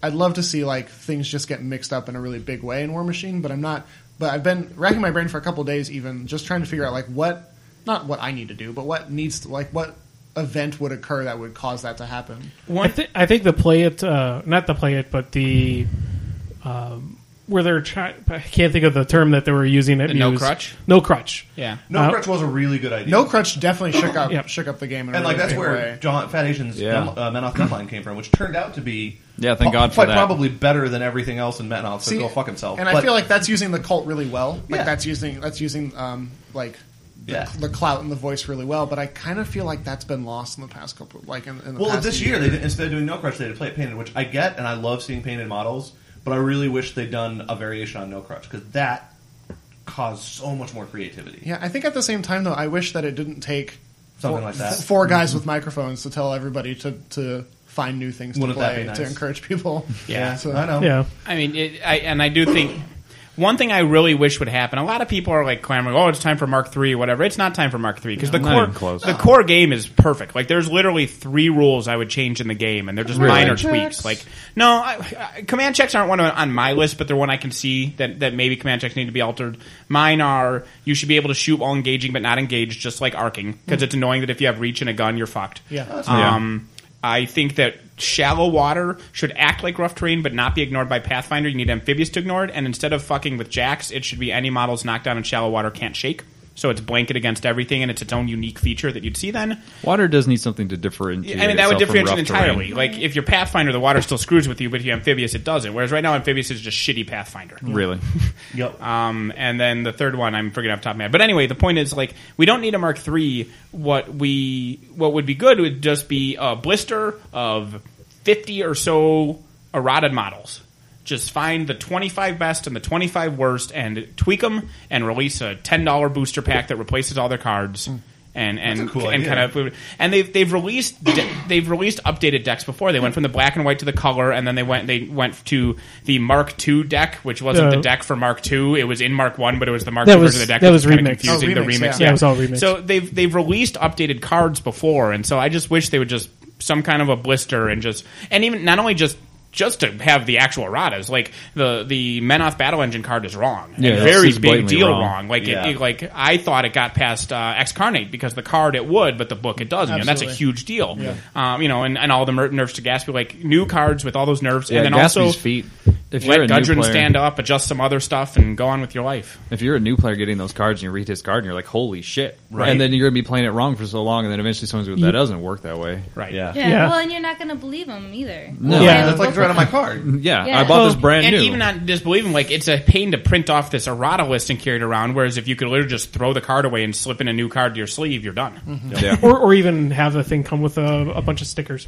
I'd love to see like things just get mixed up in a really big way in War Machine, but I'm not. But I've been racking my brain for a couple of days, even just trying to figure out like what, not what I need to do, but what needs to like what event would occur that would cause that to happen. I, th- I think the play it, uh, not the play it, but the um, where they're trying. I can't think of the term that they were using. At The no Muse. crutch? No crutch. Yeah. No Uh, crutch was a really good idea. No Crutch definitely shook up Yep. shook up the game in a and really like that's big where way. John Fat Asian's Yeah. Men, uh, Men Off Deadline came from, which turned out to be Yeah, thank pro- God for quite that. probably better than everything else in Men Off. So See, go fuck himself. And But- I feel like that's using the cult really well. Like Yeah. that's using that's using um, like the, Yeah. the clout and the voice really well. But I kind of feel like that's been lost in the past couple, like in, in the well, past this few year years. they did, instead of doing No Crutch, they did Play It Painted, which I get, and I love seeing painted models. But I really wish they'd done a variation on No Crutch because that caused so much more creativity. Yeah, I think at the same time though, I wish that it didn't take Something four, like that. four guys with microphones to tell everybody to to find new things Wouldn't to that be play nice? to encourage people. Yeah. so, I know. Yeah. I mean, it, I, and I do think one thing I really wish would happen. A lot of people are like clamoring, "Oh, it's time for Mark three or whatever." It's not time for Mark three because the Not core, even close. the core game is perfect. Like, there's literally three rules I would change in the game, and they're just Really? minor tweaks. Like, no, I, I, command checks aren't one on, on my list, but they're one I can see that that maybe command checks need to be altered. Mine are you should be able to shoot while engaging, but not engaged, just like arcing, because it's annoying that if you have reach and a gun, you're fucked. Yeah. Um, I think that shallow water should act like rough terrain but not be ignored by Pathfinder. You need amphibious to ignore it, and instead of fucking with jacks, it should be any models knocked down in shallow water can't shake. So it's blanket against everything, and it's its own unique feature that you'd see then. Water does need something to differentiate. I mean, that would itself from differentiate rough terrain. entirely. Like, if you're Pathfinder, the water still screws with you, but if you're amphibious, it doesn't. Whereas right now, amphibious is just shitty Pathfinder. Really? Yep. Um, and then the third one, I'm forgetting off the top of my head. But anyway, the point is, like, we don't need a Mark three. What we what would be good would just be a blister of fifty or so errata models. Just find the twenty-five best and the twenty-five worst and tweak them and release a ten dollars booster pack that replaces all their cards. And and That's a cool and idea. kind of and they've they've released de- they've released updated decks before. They went from the black and white to the color, and then they went they went to the Mark two deck, which wasn't Uh, the deck for Mark two. It was in Mark one, but it was the Mark That two was- version of the deck. that which was kinda remixed. confusing. Oh, the remixed, remix, yeah. Yeah, it was all remixed. So they've they've released updated cards before, and so I just wish they would just some kind of a blister and just and even not only just. Just to have the actual erratas, like the the Menoth Battle Engine card is wrong, Yeah, and it's very just big blatantly deal wrong. wrong. Like Yeah. it, it, like I thought it got past uh, Excarnate because the card it would, but the book it doesn't, and that's a Absolutely. huge deal. Um, you know, and, and all the mer- nerfs to Gatsby, like new cards with all those nerfs, Yeah, and then Gatsby's also feet. If you're let a new Gudrun player, stand up, adjust some other stuff, and go on with your life. if you're a new player getting those cards and you read his card and you're like, holy shit. Right. And then you're going to be playing it wrong for so long, and then eventually someone's going, that doesn't work that way. Right. Yeah. Yeah. Yeah. Well, and you're not going to believe them either. No. Yeah. That's like it's right on my card. Yeah, Yeah. I bought this Well, brand and new. even not disbelieving, like it's a pain to print off this errata list and carry it around. Whereas if you could literally just throw the card away and slip in a new card to your sleeve, you're done. yeah. or, or even have the thing come with a, a bunch of stickers.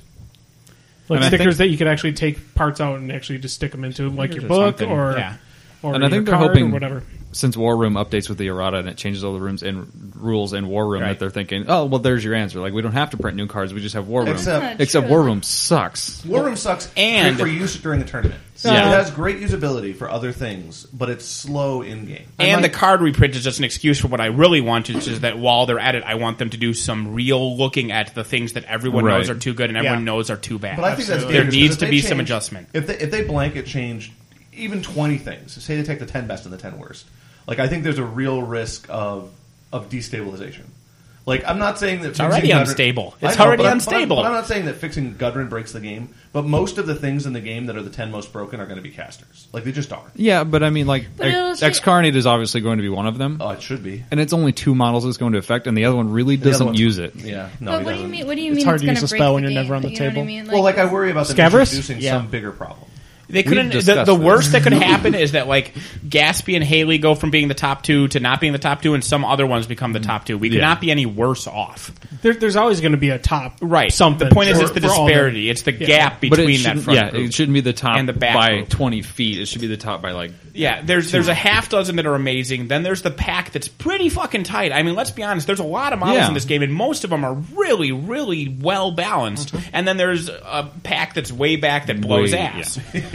Like And I stickers think- that you could actually take parts out and actually just stick them into like your Or book something. or, Yeah. or And I your think they're card hoping or whatever. since War Room updates with the errata and it changes all the rooms and rules in War Room Right. that they're thinking, oh, well, there's your answer. Like, we don't have to print new cards. We just have War Room. Except- Not Except true. War Room sucks. War Room sucks And- for use during a tournament. Yeah. It has great usability for other things, but it's slow in game. And the card reprint is just an excuse for what I really want, which is that while they're at it, I want them to do some real looking at the things that everyone Right. knows are too good and everyone Yeah. knows are too bad. But I think that's there dangerous, 'cause needs if to they be some change- adjustment. If they if they blanket change even twenty things, say they take the ten best and the ten worst, like I think there's a real risk of of destabilization. Like I'm not saying that it's already unstable. It's I know, already but I'm- unstable. But I'm, but I'm not saying that fixing Gudrun breaks the game. But most of the things in the game that are the ten most broken are going to be casters. Like they just are. Yeah, but I mean, like, But it'll Ex- say- Excarnate is obviously going to be one of them. Oh, it should be. And it's only two models it's going to affect, and the other one really The other doesn't one's- use it. Yeah. No, but he what do you doesn't. mean? What do you It's mean? hard it's to gonna use a break spell the when you're game? never on the You know what table. I mean? Well, like I worry about them Scabrous? introducing Yeah. some bigger problem. They couldn't. The, discussed the this. worst that could happen is that like Gatsby and Haley go from being the top two to not being the top two, and some other ones become the top two. We could Yeah. not be any worse off. There, there's always going to be a top Right. something. The point is, for- it's the for all disparity. It's the Yeah. gap But it between that shouldn't- front yeah, group. it shouldn't be the top and the back by group. twenty feet. It should be the top by like Yeah, there's there's a half dozen that are amazing. Then there's the pack that's pretty fucking tight. I mean, let's be honest. There's a lot of models Yeah. in this game, and most of them are really, really well balanced. And then there's a pack that's way back that blows Way- ass.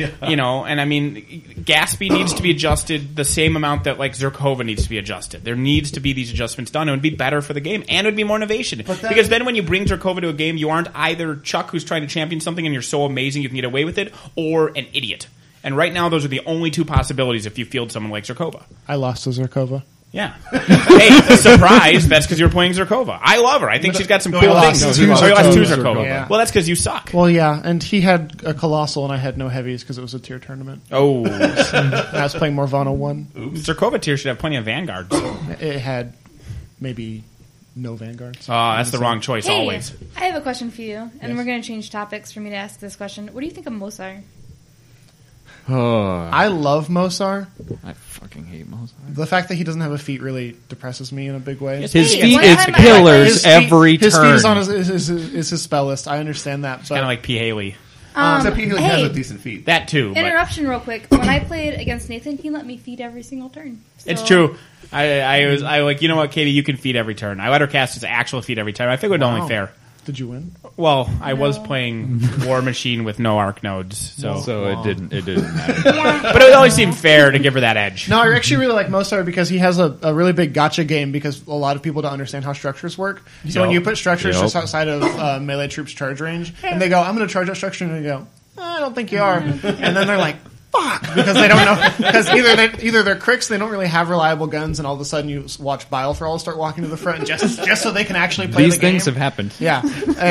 You know, and I mean, Gatsby needs to be adjusted the same amount that like Zerkova needs to be adjusted. There needs to be these adjustments done. It would be better for the game, and it would be more innovation. That, because then when you bring Zerkova to a game, you aren't either Chuck who's trying to champion something and you're so amazing you can get away with it, or an idiot. And right now, those are the only two possibilities if you field someone like Zerkova. I lost to Zerkova. Yeah. Hey, surprise! That's because you're playing Zerkova. I love her. I think she's got some No, cool I lost things. to Oh, you lost to Zerkova. Zerkova. Yeah. Well, that's because you suck. Well, yeah, and he had a Colossal and I had no heavies because it was a tier tournament. Oh, I was playing Morvana one. Zerkova tier should have plenty of vanguards. It had maybe no vanguards. Oh, that's the wrong choice Hey, always. I have a question for you, and Yes. we're going to change topics for me to ask this question. What do you think of Mosar? Oh, I love Mosar. I fucking hate Mozart. The fact that he doesn't have a feat really depresses me in a big way. His His feet- feet One is time I- pillars His feet- every his turn. feet is on his, is, is, is his spell list. I understand that. It's But kind of like P. Haley. Um, Except he hey, has a decent feet. That too. But interruption real quick. When I played against Nathan, he let me feed every single turn. it's So- true. I, I was I like you know what, Katie, you can feed every turn. I let her cast his actual feed every time. I figured it was Wow. only fair. did you win? Well, I was No. playing War Machine with no arc nodes, so So it didn't. It didn't matter. but it always seemed fair to give her that edge. No, I actually really like Mosar because he has a, a really big gotcha game because a lot of people don't understand how structures work. So when Yup. you put structures Yup. just outside of uh, melee troops charge range, and they go, I'm going to charge that structure, and they go, oh, I don't think you are. And then they're like, fuck, because they don't know. Because either, they, either they're cricks, they don't really have reliable guns, and all of a sudden you watch Bile Thrall start walking to the front just just so they can actually play These the game. things have happened. Yeah,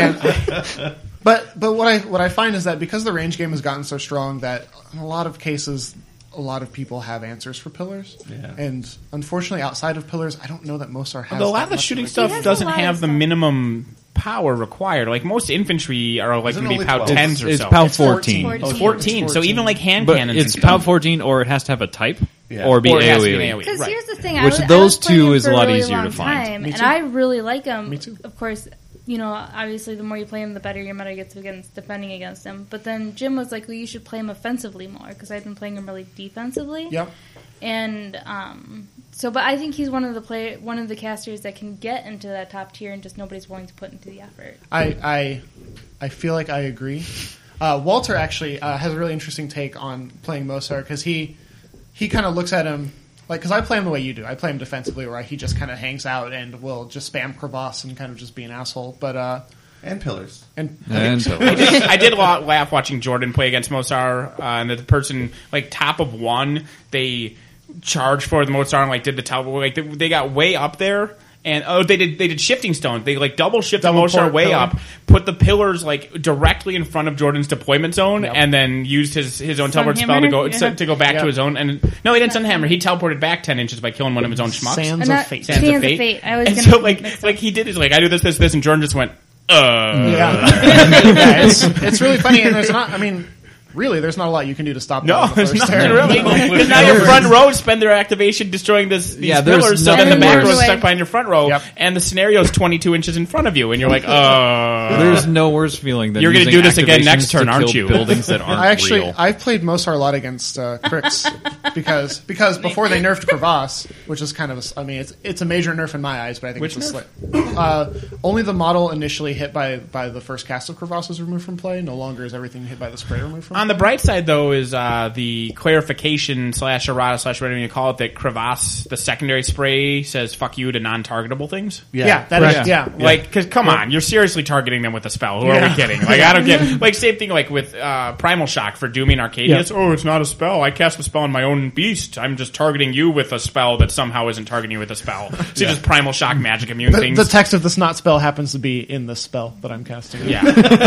and, but but what I what I find is that because the range game has gotten so strong that in a lot of cases, a lot of people have answers for pillars. Yeah. And unfortunately, outside of pillars, I don't know that Mosar has. Although a lot that of the much shooting of a- stuff has a doesn't lot of have the stuff. minimum power required. Like most infantry are like Isn't going it to be only POW twelve? tens or It's so. POW It's fourteen. fourteen. Fourteen. Oh, fourteen. So even like hand But cannons, it's and POW stuff. fourteen, or it has to have a type, Yeah. or be Or it has to be an AoE. AoE. Because Right. here's the thing, I Which was, those I was playing two him is for a lot really easier to long find. time, Me and too. I really like him. Me too. Of course, you know, obviously the more you play him, the better your meta gets against defending against him. But then Jim was like, well, you should play him offensively more, because I've been playing him really defensively. Yep. And um, so, but I think he's one of the play one of the casters that can get into that top tier, and just nobody's willing to put into the effort. I I I feel like I agree. Uh, Walter actually uh, has a really interesting take on playing Mosar because he he kind of looks at him like because I play him the way you do. I play him defensively, where he just kind of hangs out and will just spam crevasse and kind of just be an asshole. But uh, And pillars. and And so, I did, I did la- laugh watching Jordan play against Mosar, uh, and that the person like top of one, they charged for the Mosar and like did the top, like they, they got way up there. And oh, they did they did shifting stone. They like double shift the Double Mosar port way pillar. up, put the pillars like directly in front of Jordan's deployment zone, Yep. and then used his his own teleport spell to Sunhammer? go Yeah. to go back Yep. to his own. And no, he didn't sunhammer. He teleported back ten inches by killing one of his own schmucks. Sands And of that- fate. Sands Sands of of Fate. Fate. I was and gonna so like mix like he did is like I do this this this, and Jordan just went uh. Yeah, yeah it's, it's really funny, and there's not. I mean, really, there's not a lot you can do to stop. No, that on the it's first not turn. really. Because now your front row spend their activation destroying this, these Yeah, there's pillars, so nothing then the back worse. row is stuck behind your front row, Yep. and the scenario is twenty-two inches in front of you, and you're like, uh... there's no worse feeling than You're gonna using do this again next activations turn, to aren't kill you? Buildings that aren't I actually real. I've played Mosar a lot against uh, Crix because because before they nerfed Crevasse, which is kind of a, I mean it's it's a major nerf in my eyes, but I think Which it's a slip. Uh, only the model initially hit by by the first cast of Crevasse was removed from play. No longer is everything hit by the spray removed from. On the bright side, though, is uh, the clarification slash errata slash whatever you call it that Crevasse, the secondary spray, says "fuck you" to non-targetable things. yeah, yeah, that is Right. yeah. Like, because come on, you're seriously targeting them with a spell. Who are we Yeah. kidding? Like, I don't get. Like, same thing. Like with uh, Primal Shock for dooming Arcadius. Oh, it's not a spell. I cast the spell on my own beast. I'm just targeting you with a spell that somehow isn't targeting you with a spell. So you just Primal Shock magic immune The, things. the text of this not spell happens to be in the spell that I'm casting. yeah,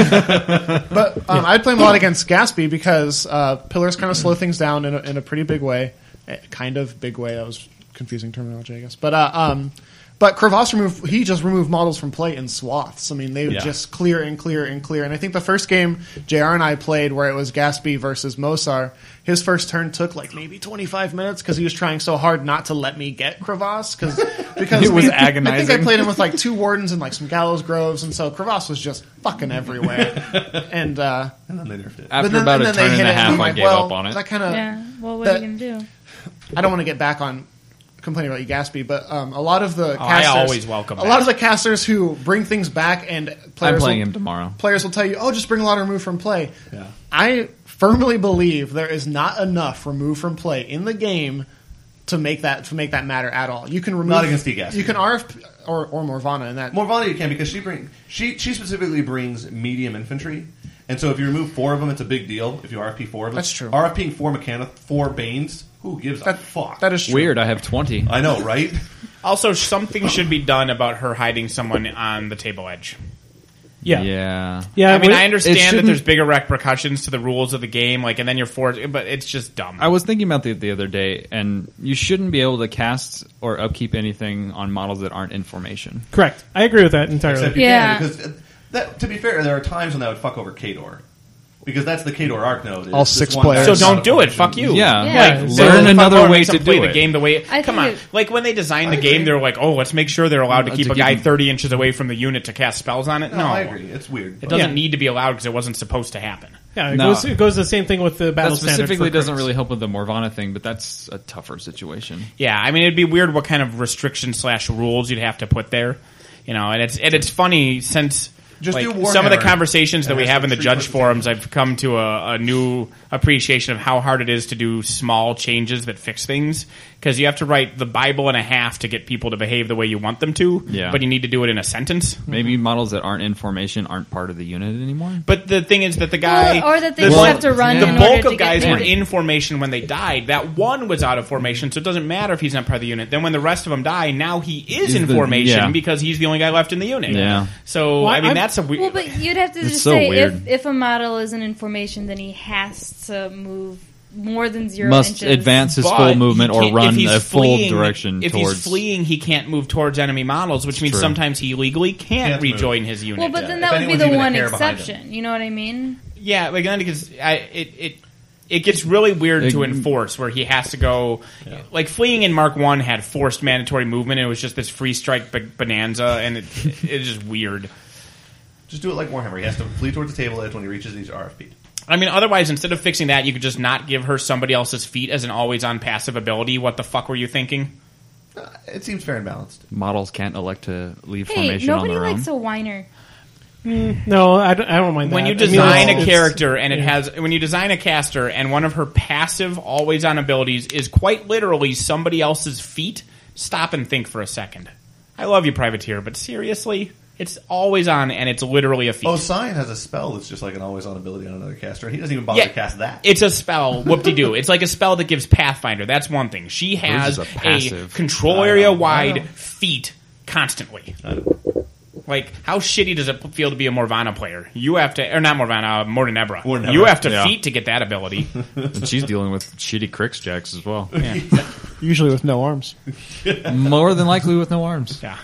But um, I'd play him a lot against Gatsby because uh, pillars kind of slow things down in a, in a pretty big way. Eh, Kind of big way. That was confusing terminology, I guess. But uh, um, but Crevasse removed. He just removed models from play in swaths. I mean, they would Yeah. just clear and clear and clear. And I think the first game J R and I played, where it was Gatsby versus Mosar, his first turn took like maybe twenty-five minutes because he was trying so hard not to let me get Crevasse because because It was I mean, I think I agonizing. played him with like two wardens and like some gallows groves, and so Crevasse was just fucking everywhere. and uh, And then they nerfed it. After but then, about and a then turn they and hit a it, half, I'm I like, gave well, up on it. That kind of. Yeah. Well, what are that- you gonna do? I don't want to get back on complaining about you, Gatsby, but um, a lot of the Oh, I casters, always welcome a that. lot of the casters who bring things back and players I'm playing will, him tomorrow. Players will tell you, "Oh, just bring a lot of remove from play." Yeah. I firmly believe there is not enough remove from play in the game to make that to make that matter at all. You can remove Not against Degas. You can R F P or or Morvana in that. Morvana you can because she bring she she specifically brings medium infantry, and so if you remove four of them, it's a big deal. If you R F P four of them, That's true. RFPing four Mechanic, four Banes, who gives a That fuck? that is true. Weird. I have twenty. I know, right? Also, something should be done about her hiding someone on the table edge. Yeah. Yeah. Yeah, I mean, but- I It understand that shouldn't- there's bigger repercussions to the rules of the game, like, and then you're forced, but it's just dumb. I was thinking about it the, the other day, and you shouldn't be able to cast or upkeep anything on models that aren't in formation. Correct. I agree with that entirely. Except you Yeah. can because uh, that. To be fair, there are times when that would fuck over Kador because that's the Kador arc node. is All this six one players. So out don't of do it. formation. Fuck you. Yeah. Yeah. Like, Learn so Learn fuck another more, way make them to play do the it. game the way. I Come think on, it- like when they designed the I game, agree. they're like, "Oh, let's make sure they're allowed to Uh, keep to a guy keep- thirty inches away from the unit to cast spells on it." No, No, I agree. It's weird. It doesn't Yeah. need to be allowed because it wasn't supposed to happen. Yeah, it No. goes it goes the same thing with the battle That standard specifically for doesn't crits. really help with the Morvana thing, but that's a tougher situation. Yeah, I mean, it'd be weird what kind of restrictions slash rules you'd have to put there, you know. And it's and it's funny since Just like, do some of the Warhammer. conversations that And we have have in some the tree judge points. forums, I've come to a, a new appreciation of how hard it is to do small changes that fix things. Because you have to write the Bible in a half to get people to behave the way you want them to, Yeah. but you need to do it in a sentence. Maybe models that aren't in formation aren't part of the unit anymore. But the thing is that the guy, Well, or that they the, just have to run the in bulk order of to guys get were paid. in formation when they died. That one was out of formation, so it doesn't matter if he's not part of the unit. Then when the rest of them die, now he is He's in the- formation yeah. because he's the only guy left in the unit. Yeah. So Well, I mean, I'm- that's a weird. Well, but you'd have to It's just so say weird. if if a model isn't in formation, then he has to move more than zero Must inches. advance his But full he movement or can't- if run he's a full fleeing- direction If towards. he's fleeing, he can't move towards enemy models, which means true. sometimes he legally can't, Can't move. rejoin his unit. Well, but then If that would be anyone's the even a one hair behind exception. You know what I mean? Yeah, like then because I it it it gets really weird to It- enforce where he has to go. Like fleeing in Mark One had forced mandatory movement, and it was just this free strike b- bonanza, and it it's just weird. Just do it like Warhammer. He has to flee towards the table edge when he reaches these R F P. I mean, otherwise, instead of fixing that, you could just not give her somebody else's feet as an always-on passive ability. What the fuck were you thinking? Uh, it seems fair and balanced. Models can't elect to leave Hey, formation on nobody their likes own. a whiner. No, I don't, I don't mind that. When you I mean, design it's- a it's- character and it yeah. has, when you design a caster and one of her passive, always-on abilities is quite literally somebody else's feet, stop and think for a second. I love you, Privateer, but seriously, it's always on and it's literally a feat. Oh, Sion has a spell that's just like an always-on ability on another caster, and he doesn't even bother Yeah, to cast that. It's a spell. Whoop-de-doo. It's like a spell that gives Pathfinder. That's one thing. She has is a a, passive. control I know, I area-wide know. feat constantly. I don't- Like, how shitty does it feel to be a Morvana player? You have to, or not Morvana, uh, Mordenebra. Mordenebra. You have to Yeah. feat to get that ability. And she's dealing with shitty Crix jacks as well. Usually with no arms. More than likely with no arms. Yeah.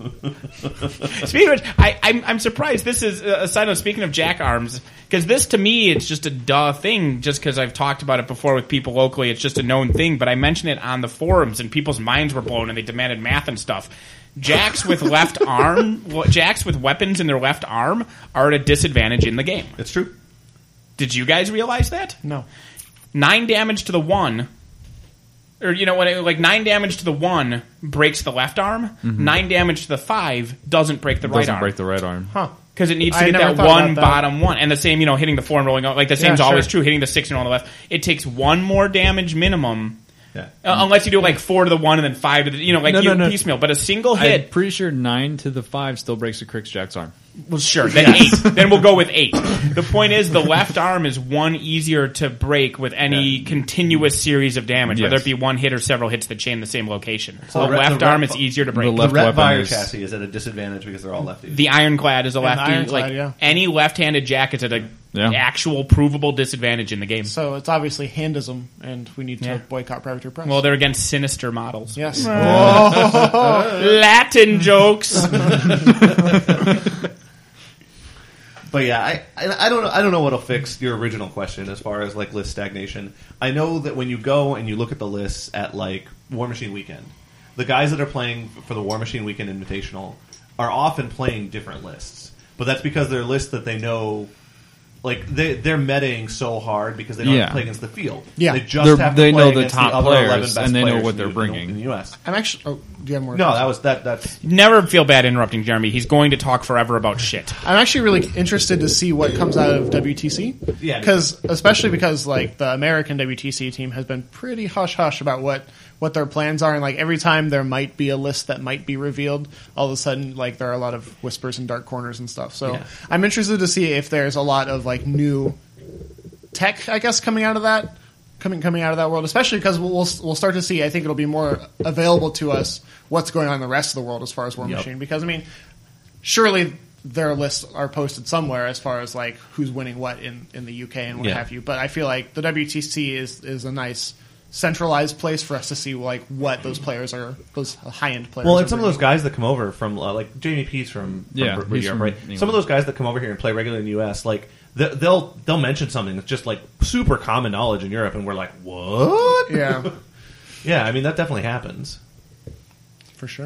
Speaking of which, I, I'm, I'm surprised. This is uh, a side note. Speaking of jack arms, because this to me, it's just a duh thing. Just because I've talked about it before with people locally, it's just a known thing. But I mentioned it on the forums, and people's minds were blown, and they demanded math and stuff. Jacks with left arm, jacks with weapons in their left arm, are at a disadvantage in the game. It's true. Did you guys realize that? No. Nine damage to the one. Or, you know, when it, like nine damage to the one breaks the left arm, nine damage to the five doesn't break the right Doesn't arm. break the right arm. Huh. Because it needs to I get never that thought one about that. bottom one. And the same, you know, hitting the four and rolling out. Like the same's Yeah, always sure. true, hitting the six and on the left. It takes one more damage minimum. Yeah. Uh, unless you do like four to the one and then five to the, you know, like No, you no, no. piecemeal. But a single I'm hit, pretty sure nine to the five still breaks a Crix jack's arm. well, sure, then eight. Then we'll go with eight. The point is, the left arm is one easier to break with any Yeah. continuous series of damage, whether Yes. it be one hit or several hits that chain the same location. So the the re- left the re- arm is easier to break. the The left Ret weapon Fire is- chassis is at a disadvantage because they're all lefties. The Ironclad is a the lefty. Ironclad, like yeah. any left-handed jack is at a Yeah. actual provable disadvantage in the game. So it's obviously handism, and we need to Yeah. boycott Privateer Press. Well, they're against sinister models. yes. Latin jokes. But yeah, I, I I don't know I don't know what'll fix your original question as far as like list stagnation. I know that when you go and you look at the lists at like War Machine Weekend, the guys that are playing for the War Machine Weekend Invitational are often playing different lists. But that's because they're lists that they know like they they're metaing so hard because they don't Yeah. have to play against the field. Yeah. they just They're- have to they play know the against top the other players, eleven best and they know players what in they're the- bringing. in the U S. I'm actually. Oh, do you have more? No, that was that. That's Never feel bad interrupting Jeremy. He's going to talk forever about shit. I'm actually really interested to see what comes out of W T C. Yeah. because especially because like the American W T C team has been pretty hush hush about what what their plans are, and like every time there might be a list that might be revealed, all of a sudden like there are a lot of whispers and dark corners and stuff. So Yeah. I'm interested to see if there's a lot of like new tech, I guess, coming out of that. Coming, coming out of that world, especially because we'll, we'll we'll start to see. I think it'll be more available to us what's going on in the rest of the world as far as War Yep. Machine. Because I mean, surely their lists are posted somewhere as far as like who's winning what in, in the U K and what Yeah. have you. But I feel like the W T C is is a nice centralized place for us to see like what those players are, those high end players. well, are and some of those bringing. guys that come over from uh, like Jamie P's from, from Yeah, Br- he's Europe, from right? England. Some of those guys that come over here and play regularly in the U S, like th- they'll they'll mention something that's just like super common knowledge in Europe, and we're like, what? Yeah, Yeah, I mean that definitely happens. for sure.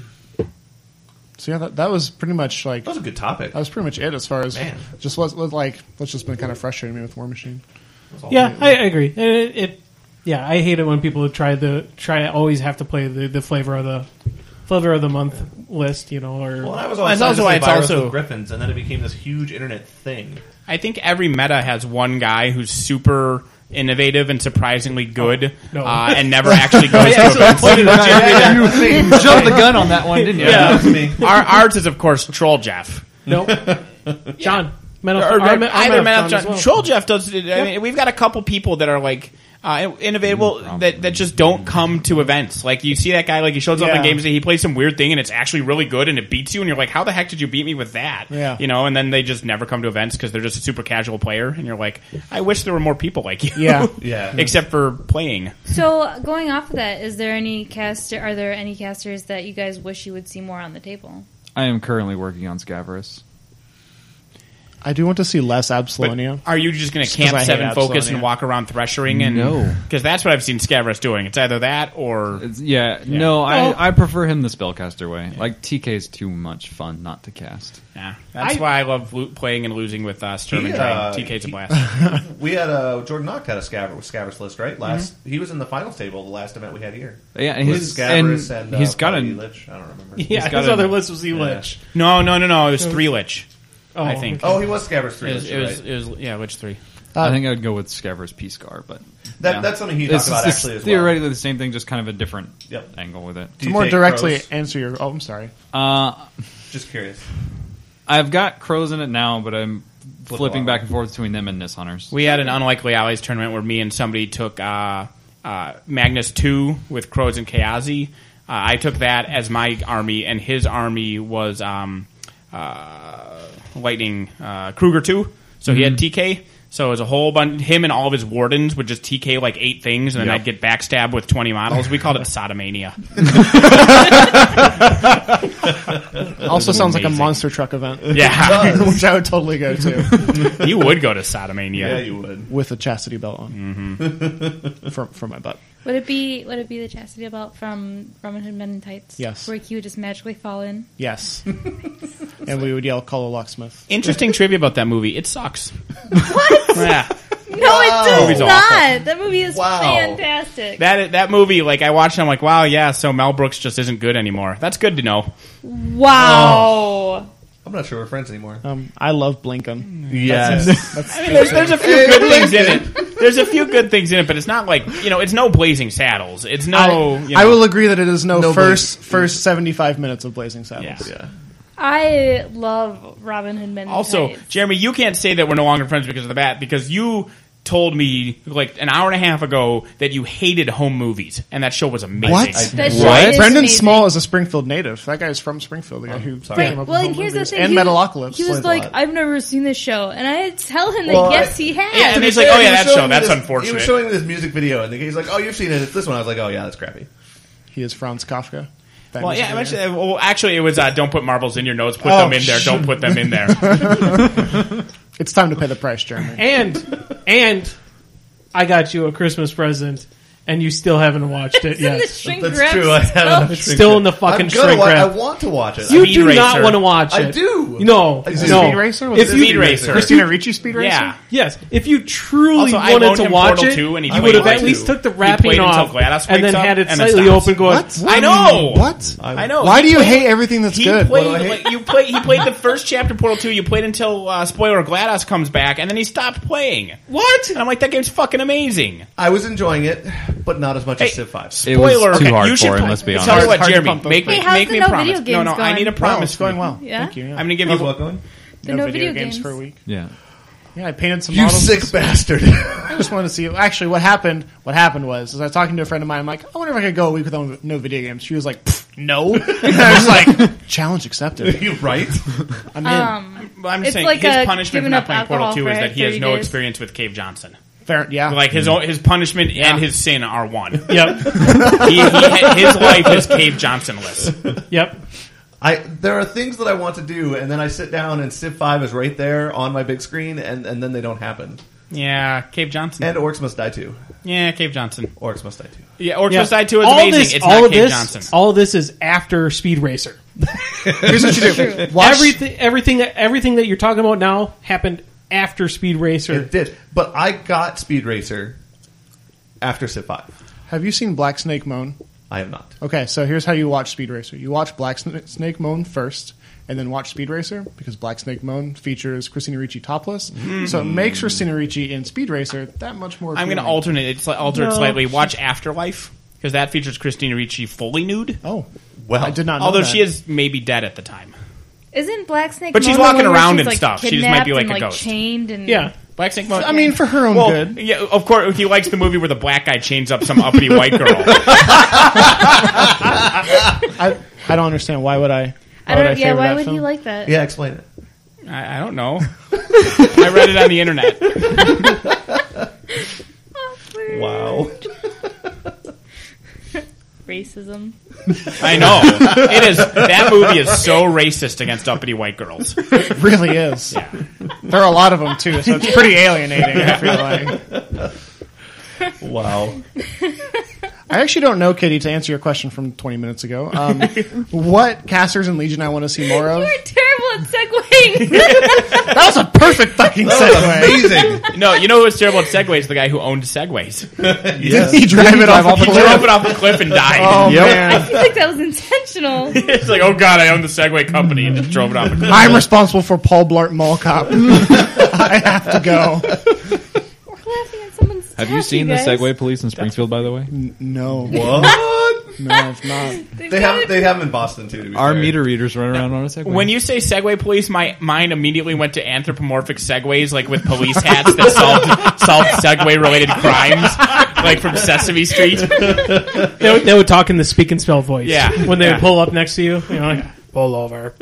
So yeah, that, that was pretty much like That was a good topic. that was pretty much it as far as Man. just what was like what's just been kind of frustrating me with War Machine. Yeah, I, I agree. It, it, yeah, I hate it when people try the try always have to play the, the flavor of the flavor of the month list, you know, or Well, I was Well, always it's also why it's also- with Griffins, and then it became this huge internet thing. I think every meta has one guy who's super innovative and surprisingly good, no. uh, and never actually goes to events. You jumped the gun on that one, didn't you? Yeah. That's me. Our, ours is, of course, Troll Jeff. no, John. Men of, Or, our men- our either men of Man John of John. as well. Troll Jeff does. I mean, we've got a couple people that are like uh, innovative well, that that just don't come to events. Like you see that guy, like he shows up Yeah. in games and he plays some weird thing and it's actually really good and it beats you and you're like, how the heck did you beat me with that? Yeah. You know, and then they just never come to events because they're just a super casual player and you're like, I wish there were more people like you. Yeah. Yeah. Except for playing. So going off of that, is there any caster? Are there any casters that you guys wish you would see more on the table? I am currently working on Scaverus. I do want to see less But Absolonia. are you just going to Just 'cause I camp hate seven focus Absolonia. and walk around threshering and No. because that's what I've seen Scaverus doing. It's either that or It's, yeah, no, Well- I, I prefer him the spellcaster way. Like T K is too much fun not to cast. yeah. That's I- why I love lo- playing and losing with uh, Sturm and He, Drain. uh, T K's a he- blast. We had uh, Jordan Knock had a Scaver, Scaver's list, right? Last he was in the finals table the last event we had here. Yeah, and With he's Scaverus and, and, uh, he's got probably a Lich. I don't remember. Yeah, got his a- other list was E-Lich. No, no, no, no. It was three Lich. Oh, I think. Oh, he was Scaver's three. It was, Lich, it was, right? it was yeah, Lich three. I think I would go with Scaver's P-Scar, but That, yeah. That's something he It's- talked about it's actually as well. theoretically the same thing, just kind of a different Yep. angle with it. Do To you more take directly crows? answer your. Oh, I'm sorry. Uh, Just curious. I've got crows in it now, but I'm Flip flipping a lot. back and forth between them and Nis Hunters. We had an unlikely allies tournament where me and somebody took uh, uh, Magnus two with Crows and Kayazi. Uh, I took that as my army, and his army was um, uh, Lightning uh, Kruger two. So he had T K. So it was a whole bunch. Him and all of his wardens would just T K like eight things, and then Yep. I'd get backstabbed with twenty models. We called it Sodomania. Also sounds like a Amazing. monster truck event. Yeah, Which I would totally go to you would go to Sodomania. Yeah, you would. with a chastity belt on for, for my butt. Would it be Would it be the chastity belt from Robin Hood Men in Tights? Yes. Where he would just magically fall in. Yes. And we would yell, call a locksmith. Interesting trivia about that movie. It sucks. What? Yeah. No, it does Movie's not. awful. That movie is Wow. fantastic. That that movie, like I watched, it, I'm like, wow, yeah. So Mel Brooks just isn't good anymore. That's good to know. wow. I'm not sure we're friends anymore. Um, I love Blinken. Yes. I mean, there's, there's a few good things in it. There's a few good things in it, but it's not like you know, it's no Blazing Saddles. It's no. I, you know, I will agree that it is no, No first first seventy-five minutes of Blazing Saddles. Yeah. yeah. I love Robin Hood Men in Also, Tights. Jeremy, you can't say that we're no longer friends because of the bat because you told me like an hour and a half ago that you hated home movies, and that show was amazing. What? That show What? is Brendan amazing. Small is a Springfield native. That guy's from Springfield. The guy who sorry. came up Well, with and home here's the movies. thing. And he was- Metalocalypse. He was Explains a like, lot. I've never seen this show. And I had to tell him that, Well, yes, I- he has. Yeah, and To he's be like, fair, oh, yeah, he was that showing show, me that's this- unfortunate. He was showing me this music video, and he's like, "Oh, you've seen it. It's this one." I was like, "Oh, yeah, that's crappy." He is Franz Kafka. That Well, music yeah, video. actually, well, actually, it was uh, don't put marbles in your nose. Put Oh, them in there. shit. Don't put them in there. It's time to pay the price, Jeremy. And and I got you a Christmas present, and you still haven't watched it It's in the yet. shrink That's wrap true. I still. haven't. It's still in the fucking I'm gonna shrink wa- I wrap. want to watch it. You Speed do not Racer. want to watch it. I do. No, Is it no. Speed Racer? Was If it you- Speed Racer. Christina Ricci Speed Racer? Yeah. Yes, if you truly Also, I wanted loaned to him watch Portal it, two and he you played would have it at too. least took the He wrapping played until off GLaDOS and then wakes had up it and then slightly stops. open. Going, What? I know. What? I know. Why He do you played- hate everything that's He good? played. What do I hate? Like, you play. He played the first chapter, Portal Two. You played until uh, spoiler GLaDOS comes back, and then he stopped playing. What? And I'm like, that game's fucking amazing. I was enjoying it, but not as much as Hey, Civ five. It was Spoiler. too Okay, hard you should for him, play- let's be Tell honest. you what, Hard to Jeremy, pump those make me Hey, how's make the me no a promise. video No, games no, I going? need a Wow, promise. it's going from well. Yeah? Thank you. Yeah. you. I'm gonna give How's you. what going? The no, no video, video games games. for a week. Yeah. Yeah, I painted some You models. sick bastard. I just wanted to see. Actually, what happened? What happened was, is I was talking to a friend of mine. I'm like, I wonder if I could go a week without no video games. She was like, "Pfft, no. And I was like, challenge accepted. You right? I'm in. Um, Well, I'm It's just saying like his a punishment for giving not up playing Portal alcohol Two for is that he has thirty no days. experience with Cave Johnson. Fair, yeah. Like his own, his punishment and his sin are one. yep, he, he, his life is Cave Johnson-less. yep. I there are things that I want to do, and then I sit down and Civ five is right there on my big screen, and, and then they don't happen. Yeah, Cave Johnson. And Orcs Must Die too. yeah, Cave Johnson. Orcs Must Die too. Yeah, Orcs Yeah. Must Die Two is all amazing. This, it's all not of Cave this, Johnson. all of this is after Speed Racer. Here's what you do. Watch, Everything, everything, that, everything that you're talking about now happened after Speed Racer. It did, but I got Speed Racer after Civ five. Have you seen Black Snake Moan? I have not. Okay, so here's how you watch Speed Racer. You watch Black Sn- Snake Moan first, and then watch Speed Racer, because Black Snake Moan features Christina Ricci topless. So it makes Christina Ricci in Speed Racer that much more I'm going to appealing. alternate it, sli- alter it No. slightly. Watch Afterlife because that features Christina Ricci fully nude. Oh, Well, I did not know Although that. she is maybe dead at the time. Isn't Black Snake But she's Moan the walking one where around she's, and like, stuff. She just might be kidnapped like and, a like ghost. chained and Yeah. Black Snake Moan. I mean, for her own well, good. yeah, of course, he likes the movie where the black guy chains up some uppity white girl. I, I don't understand. Why would I? I why don't. would Yeah, favor why that would film? he like that? yeah, explain it. I, I don't know. I read it on the internet. Awkward. Wow. Racism. I know. It is. That movie is so racist against uppity white girls. It really is. Yeah. There are a lot of them too, so it's pretty alienating. I feel like. Wow. I actually don't know, Kitty, to answer your question from twenty minutes ago. Um, what casters in Legion I want to see more of? You are terrible at segueing. That was a perfect fucking segue. Amazing. No, you know who was terrible at Segways? The guy who owned Segways. Yes. He drive it off, He a drove cliff. it off a cliff and died. Oh I man, feel like that was intentional. It's like, oh god, I own the Segway company and just drove it off a cliff. I'm responsible for Paul Blart Mall Cop. I have to go. We're laughing at someone's Have you tattoo, seen the guys. Segway police in Springfield, by the way? No, What? no, it's not. They have they have them in Boston too. To be Our fair. meter readers run around on a Segway. When you say Segway police, my mind immediately went to anthropomorphic Segways, like with police hats that solved solved Segway-related crimes, like from Sesame Street. They would, they would talk in the speak and spell voice. Yeah. When they Yeah. would pull up next to you, you know, like, pull over.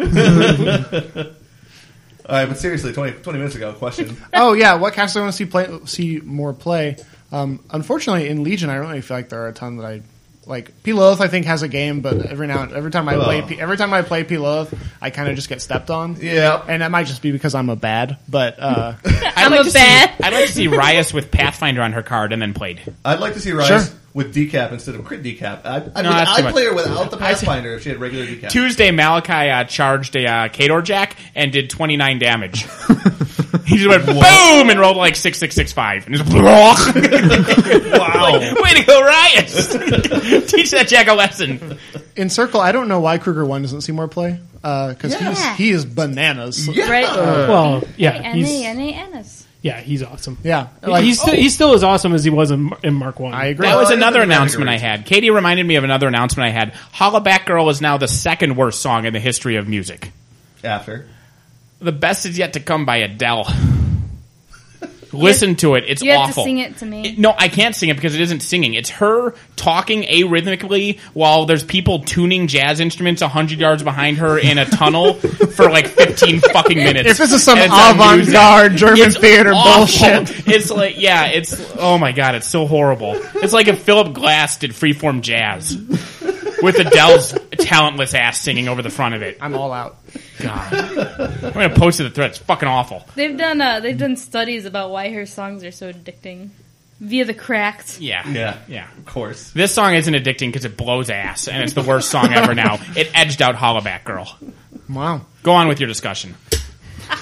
All right, but seriously, twenty, twenty minutes ago, question. Oh yeah, what casters I want to see play, see more play? Um, unfortunately, in Legion, I don't really feel like there are a ton that I like. P-Lilith, I think, has a game, but every now every time I play Oh. P, every time I play P-Lilith, I kind of just get stepped on. Yeah. And that might just be because I'm a bad, but uh, I'd I'm like a to bad. See, I'd like to see Rias with Pathfinder on her card and then played. I'd like to see Rise Sure. with decap instead of crit decap. I'd, I'd, No, that's too I'd much. play her without the Pathfinder if she had regular decap. Tuesday, Malachi uh, charged a uh, Kador Jack and did twenty-nine damage. He just went boom and rolled like six six six five and just wow! Way to go, Rias! Teach that Jack a lesson. in Circle, I don't know why Kruger One doesn't see more play because Yeah. he's he is bananas. Yeah. Right? Well, yeah, N A he's N A Ennis. yeah, he's awesome. Yeah, like, he's still, he's still as awesome as he was in, in Mark One. I agree. That was Well, another I think announcement I that's had. Katie reminded me of another announcement I had. Hollaback Girl is now the second worst song in the history of music. After. The best is yet to come by Adele. Listen to it. It's You have awful. to sing it to me. It- no, I can't sing it because it isn't singing. It's her talking arrhythmically while there's people tuning jazz instruments a hundred yards behind her in a tunnel for like fifteen fucking minutes. If this is some And it's on avant-garde music. German It's theater awful. bullshit. It's like, yeah, it's, oh my god, it's so horrible. It's like if Philip Glass did freeform jazz with Adele's talentless ass singing over the front of it. I'm all out. God. I'm gonna post to the thread. It's fucking awful. They've done uh, they've done studies about why her songs are so addicting. via the cracked. Yeah. Yeah. Yeah. Of course. This song isn't addicting because it blows ass, and it's the worst song ever now. It edged out Hollaback Girl. Wow. Go on with your discussion. I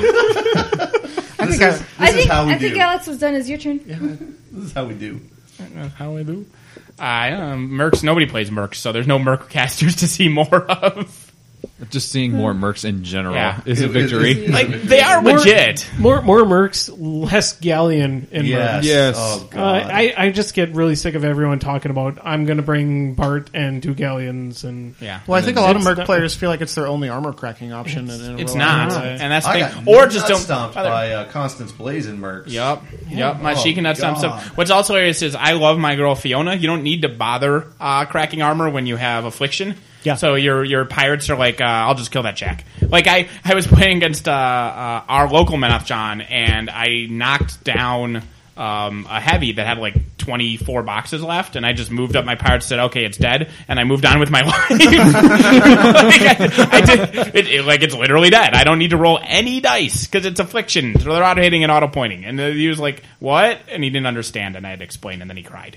This think is, I, this I is think how we I think do. Alex was done. Is your turn? This is how we do. How I do? I um, Mercs. Nobody plays Mercs, so there's no Merc casters to see more of. Just seeing more mercs in general Yeah. is a It- it- victory. it's- Like they are More- legit. More more mercs, less galleon in Yes. mercs. Yes. Oh, Uh, God. I, I just get really sick of everyone talking about I'm going to bring Bart and two galleons and Yeah. well, I think a lot of It's Merc not- players feel like it's their only armor cracking option. in- in a It's real not, life. and that's the I thing. got Or just nut don't. stomped by uh, Constance Blazin Mercs. Yep, yep. My Oh, Sheik and Nuts God. stuff. What's also hilarious is I love my girl Fiona. You don't need to bother uh, cracking armor when you have affliction. Yeah. So your your pirates are like, uh, I'll just kill that Jack. Like I, I was playing against uh, uh, our local Menoth John, and I knocked down um, a heavy that had like twenty-four boxes left, and I just moved up my pirates, said, okay, it's dead, and I moved on with my life. Like, I, I did, it, it, like it's literally dead. I don't need to roll any dice because it's affliction. So they're auto hitting and auto pointing. And he was like, what? And he didn't understand, and I had to explain, and then he cried.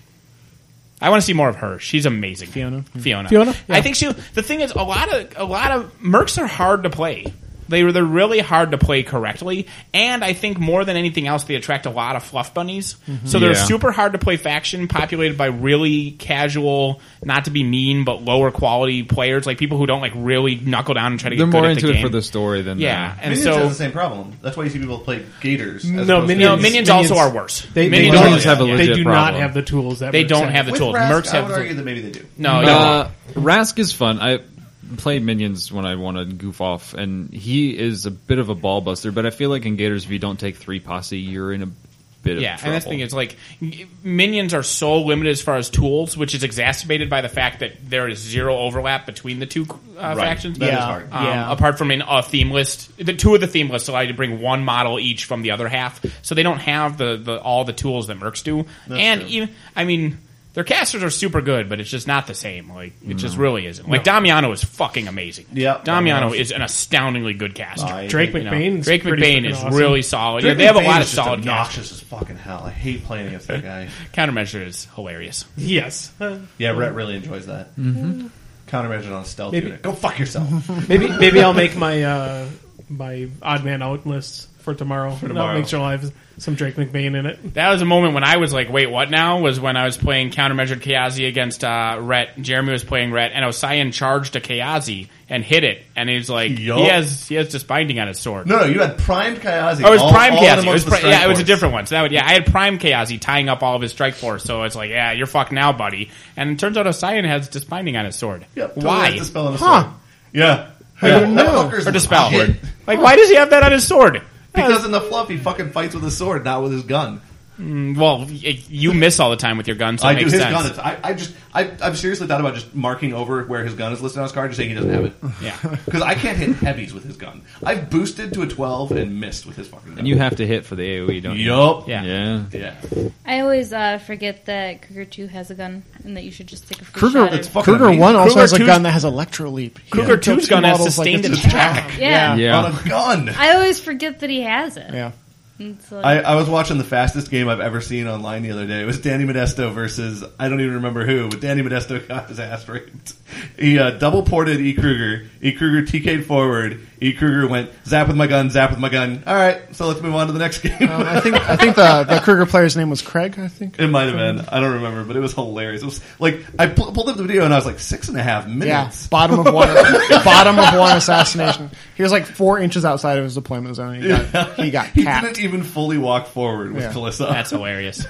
I want to see more of her. She's amazing. Fiona? Fiona. Fiona? I think she. The thing is, a lot of a lot of mercs are hard to play. They were they're really hard to play correctly, and I think more than anything else, they attract a lot of fluff bunnies. So they're a Yeah. super hard to play faction, populated by really casual, not to be mean, but lower quality players, like people who don't like really knuckle down and try to They're get good more at into the it game. for the story than yeah, them. and Minions so has the same problem. That's why you see people play Gators. As No, opposed to- Minions- no, minions, also Minions- are worse. They, they minions don't are- Minions have a yeah. They legit do not problem. have the tools that They Mercs don't have the With tools. Rask, Mercs I have would the- argue that maybe they do. no, you Uh, Rask is fun. I played Minions when I want to goof off, and he is a bit of a ball buster, but I feel like in Gators, if you don't take three posse, you're in a bit Yeah, of trouble. and that's the thing is like minions are so limited as far as tools, which is exacerbated by the fact that there is zero overlap between the two uh, Right. factions. That is Yeah. hard. Um, Yeah. Apart from in a theme list, the two of the theme lists allow you to bring one model each from the other half, so they don't have the, the all the tools that Mercs do. That's and true. even, I mean, their casters are super good, but it's just not the same. Like it just really isn't. Like Damiano is fucking amazing. Yep. Damiano Damiano's- is an astoundingly good caster. I- Drake You know, McBain's Drake pretty McBain freaking is awesome. really solid. Drake Yeah, they have a McBain lot is of just solid obnoxious casters. as fucking hell. I hate playing against that guy. Countermeasure is hilarious. Yes. Uh, Yeah, Rhett really enjoys that. Mm-hmm. Countermeasure on a stealth Maybe- unit. Go fuck yourself. maybe maybe I'll make my uh, my odd man out list for tomorrow. For tomorrow. I'll make sure I'll have some Drake McBain in it. That was a moment when I was like, wait, what now? Was when I was playing countermeasured Kayazi against uh, Rhett. Jeremy was playing Rhett, and Osian charged a Kayazi and hit it. And he's like, Yup. he has he has Disbinding on his sword. No, no, you had primed Kayazi. Oh, it was all- Prime all Kayazi. It amongst was the pri- strike yeah, it was a force. different one. So that would, yeah, I had Prime Kayazi tying up all of his strike force. So it's like, yeah, you're fucked now, buddy. And it turns out Osian has Disbinding on his sword. Yep, totally Why? has Dispel on his Huh. sword. Yeah. I yeah. didn't That know. fucker's Or Dispel. legit. Like, why does he have that on his sword? Because in the fluff, he fucking fights with his sword, not with his gun. Well, y- you miss all the time with your gun, so it I do makes his sense. gun. It's, I, I just, I, I've seriously thought about just marking over where his gun is listed on his card, just saying he doesn't have it. Yeah. Because I can't hit heavies with his gun. I've boosted to a twelve and missed with his fucking gun. And you have to hit for the A O E, don't you? Yup. Yeah. Yeah. Yeah. I always uh, forget that Kruger two has a gun and that you should just take a free Kruger, shot. It's Or, fucking Kruger amazing. one also Kruger has a two's- gun that has Electro Leap. He Kruger built two's two gun has models like sustained it's- attack. yeah. Yeah. On a gun. I always forget that he has it. Yeah. It's like- I, I was watching the fastest game I've ever seen online the other day. It was Danny Modesto versus, I don't even remember who, but Danny Modesto got his ass raped. He uh, double ported E. Kruger. E. Kruger T K'd forward. E. Kruger went, zap with my gun, zap with my gun. All right, so let's move on to the next game. Um, I think I think the, the Kruger player's name was Craig, I think. It might have been. I don't remember, but it was hilarious. It was like, I pu- pulled up the video and I was like, six and a half Yeah, minutes. bottom of one, bottom of one assassination. He was like four inches outside of his deployment zone. He got, he got He capped. didn't even fully walk forward with Yeah. Kalissa. That's hilarious.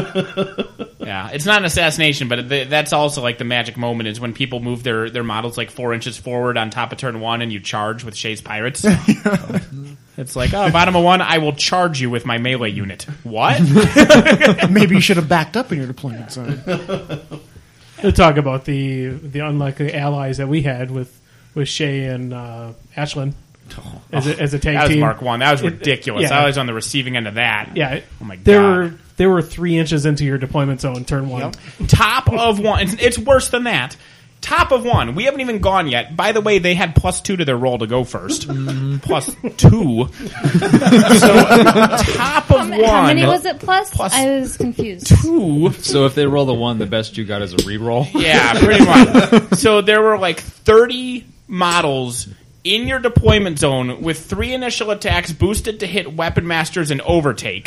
Yeah, it's not an assassination, but th- that's also like the magic moment is when people move their, their models like four inches forward on top of turn one and you charge with Shay's Pirates. It's like, oh, bottom of one, I will charge you with my melee unit. What? Maybe you should have backed up in your deployment zone. To talk about the the unlikely allies that we had with with Shay and uh, Ashlyn as a, as a tag That was team. Mark one. That was It- ridiculous. yeah. I was on the receiving end of that. Yeah. Oh my There God. were there were three inches into your deployment zone, turn one. Top of one. It's, it's worse than that. top of one. We haven't even gone yet. By the way, they had plus two to their roll to go first. Plus two. So top of How ma- one. How many was it plus? Plus I was confused. Two. So if they roll the one, the best you got is a reroll. Yeah, pretty much. So there were like thirty models in your deployment zone with three initial attacks boosted to hit weapon masters and overtake.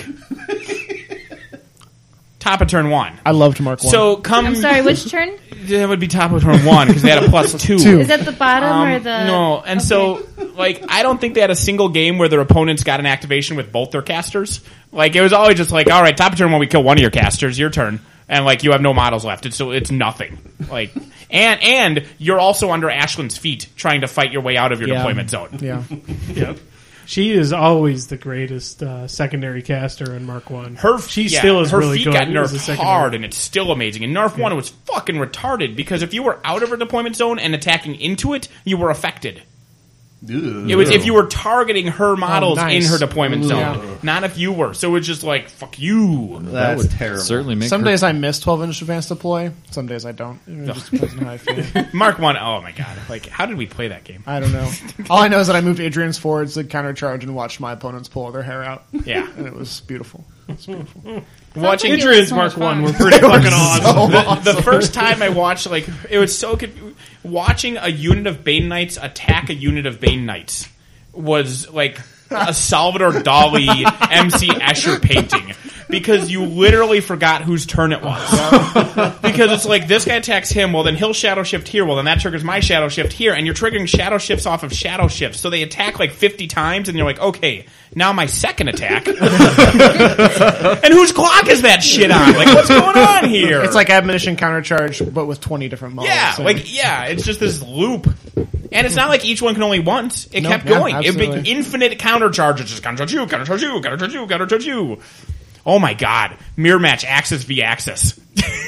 Top of turn one. I loved Mark One. So come. I'm sorry, which turn? That would be top of turn one because they had a plus two. Two. Is that the bottom Um, or the... no, and Okay. so like I don't think they had a single game where their opponents got an activation with both their casters. Like it was always just like, all right, top of turn one, we kill one of your casters, your turn, and like you have no models left. It's so it's nothing. Like and and you're also under Ashland's feet trying to fight your way out of your Yeah. deployment zone. yeah. Yep. She is always the greatest uh, secondary caster in Mark One. Her she yeah, still is her really feet good. got as a nerfed secondary. hard, and it's still amazing. In Nerf One, it was fucking retarded because if you were out of her deployment zone and attacking into it, you were affected. It was if you were targeting her models Oh, nice. in her deployment Ooh. zone, Yeah. not if you were. So it's just like fuck you. That's would terrible. Certainly make Some her- days I miss twelve inch advanced deploy. Some days I don't. It just depends on how I feel. Mark One. Oh my god! Like, how did we play that game? I don't know. All I know is that I moved Adrian's forwards to countercharge and watched my opponents pull their hair out. Yeah. And it was beautiful. It was beautiful. Watching like it Adrian's was so Mark much One fun. were pretty fucking awesome. The, the first time I watched, like, it was so good. Watching a unit of Bane Knights attack a unit of Bane Knights was like a Salvador Dali M C Escher painting because you literally forgot whose turn it was. Because it's like this guy attacks him, well then he'll shadow shift here, well then that triggers my shadow shift here, and you're triggering shadow shifts off of shadow shifts, so they attack like fifty times, and you're like, okay, now my second attack. And whose clock is that shit on? Like, what's going on here? It's like admonition countercharge, but with twenty different models. Yeah, So- like yeah, it's just this loop, and it's not like each one can only once. It No, kept yeah, going. It would be absolutely. infinite countercharges, just countercharge you, countercharge you, countercharge you, countercharge you. Oh my god, mirror match, Axis v Axis.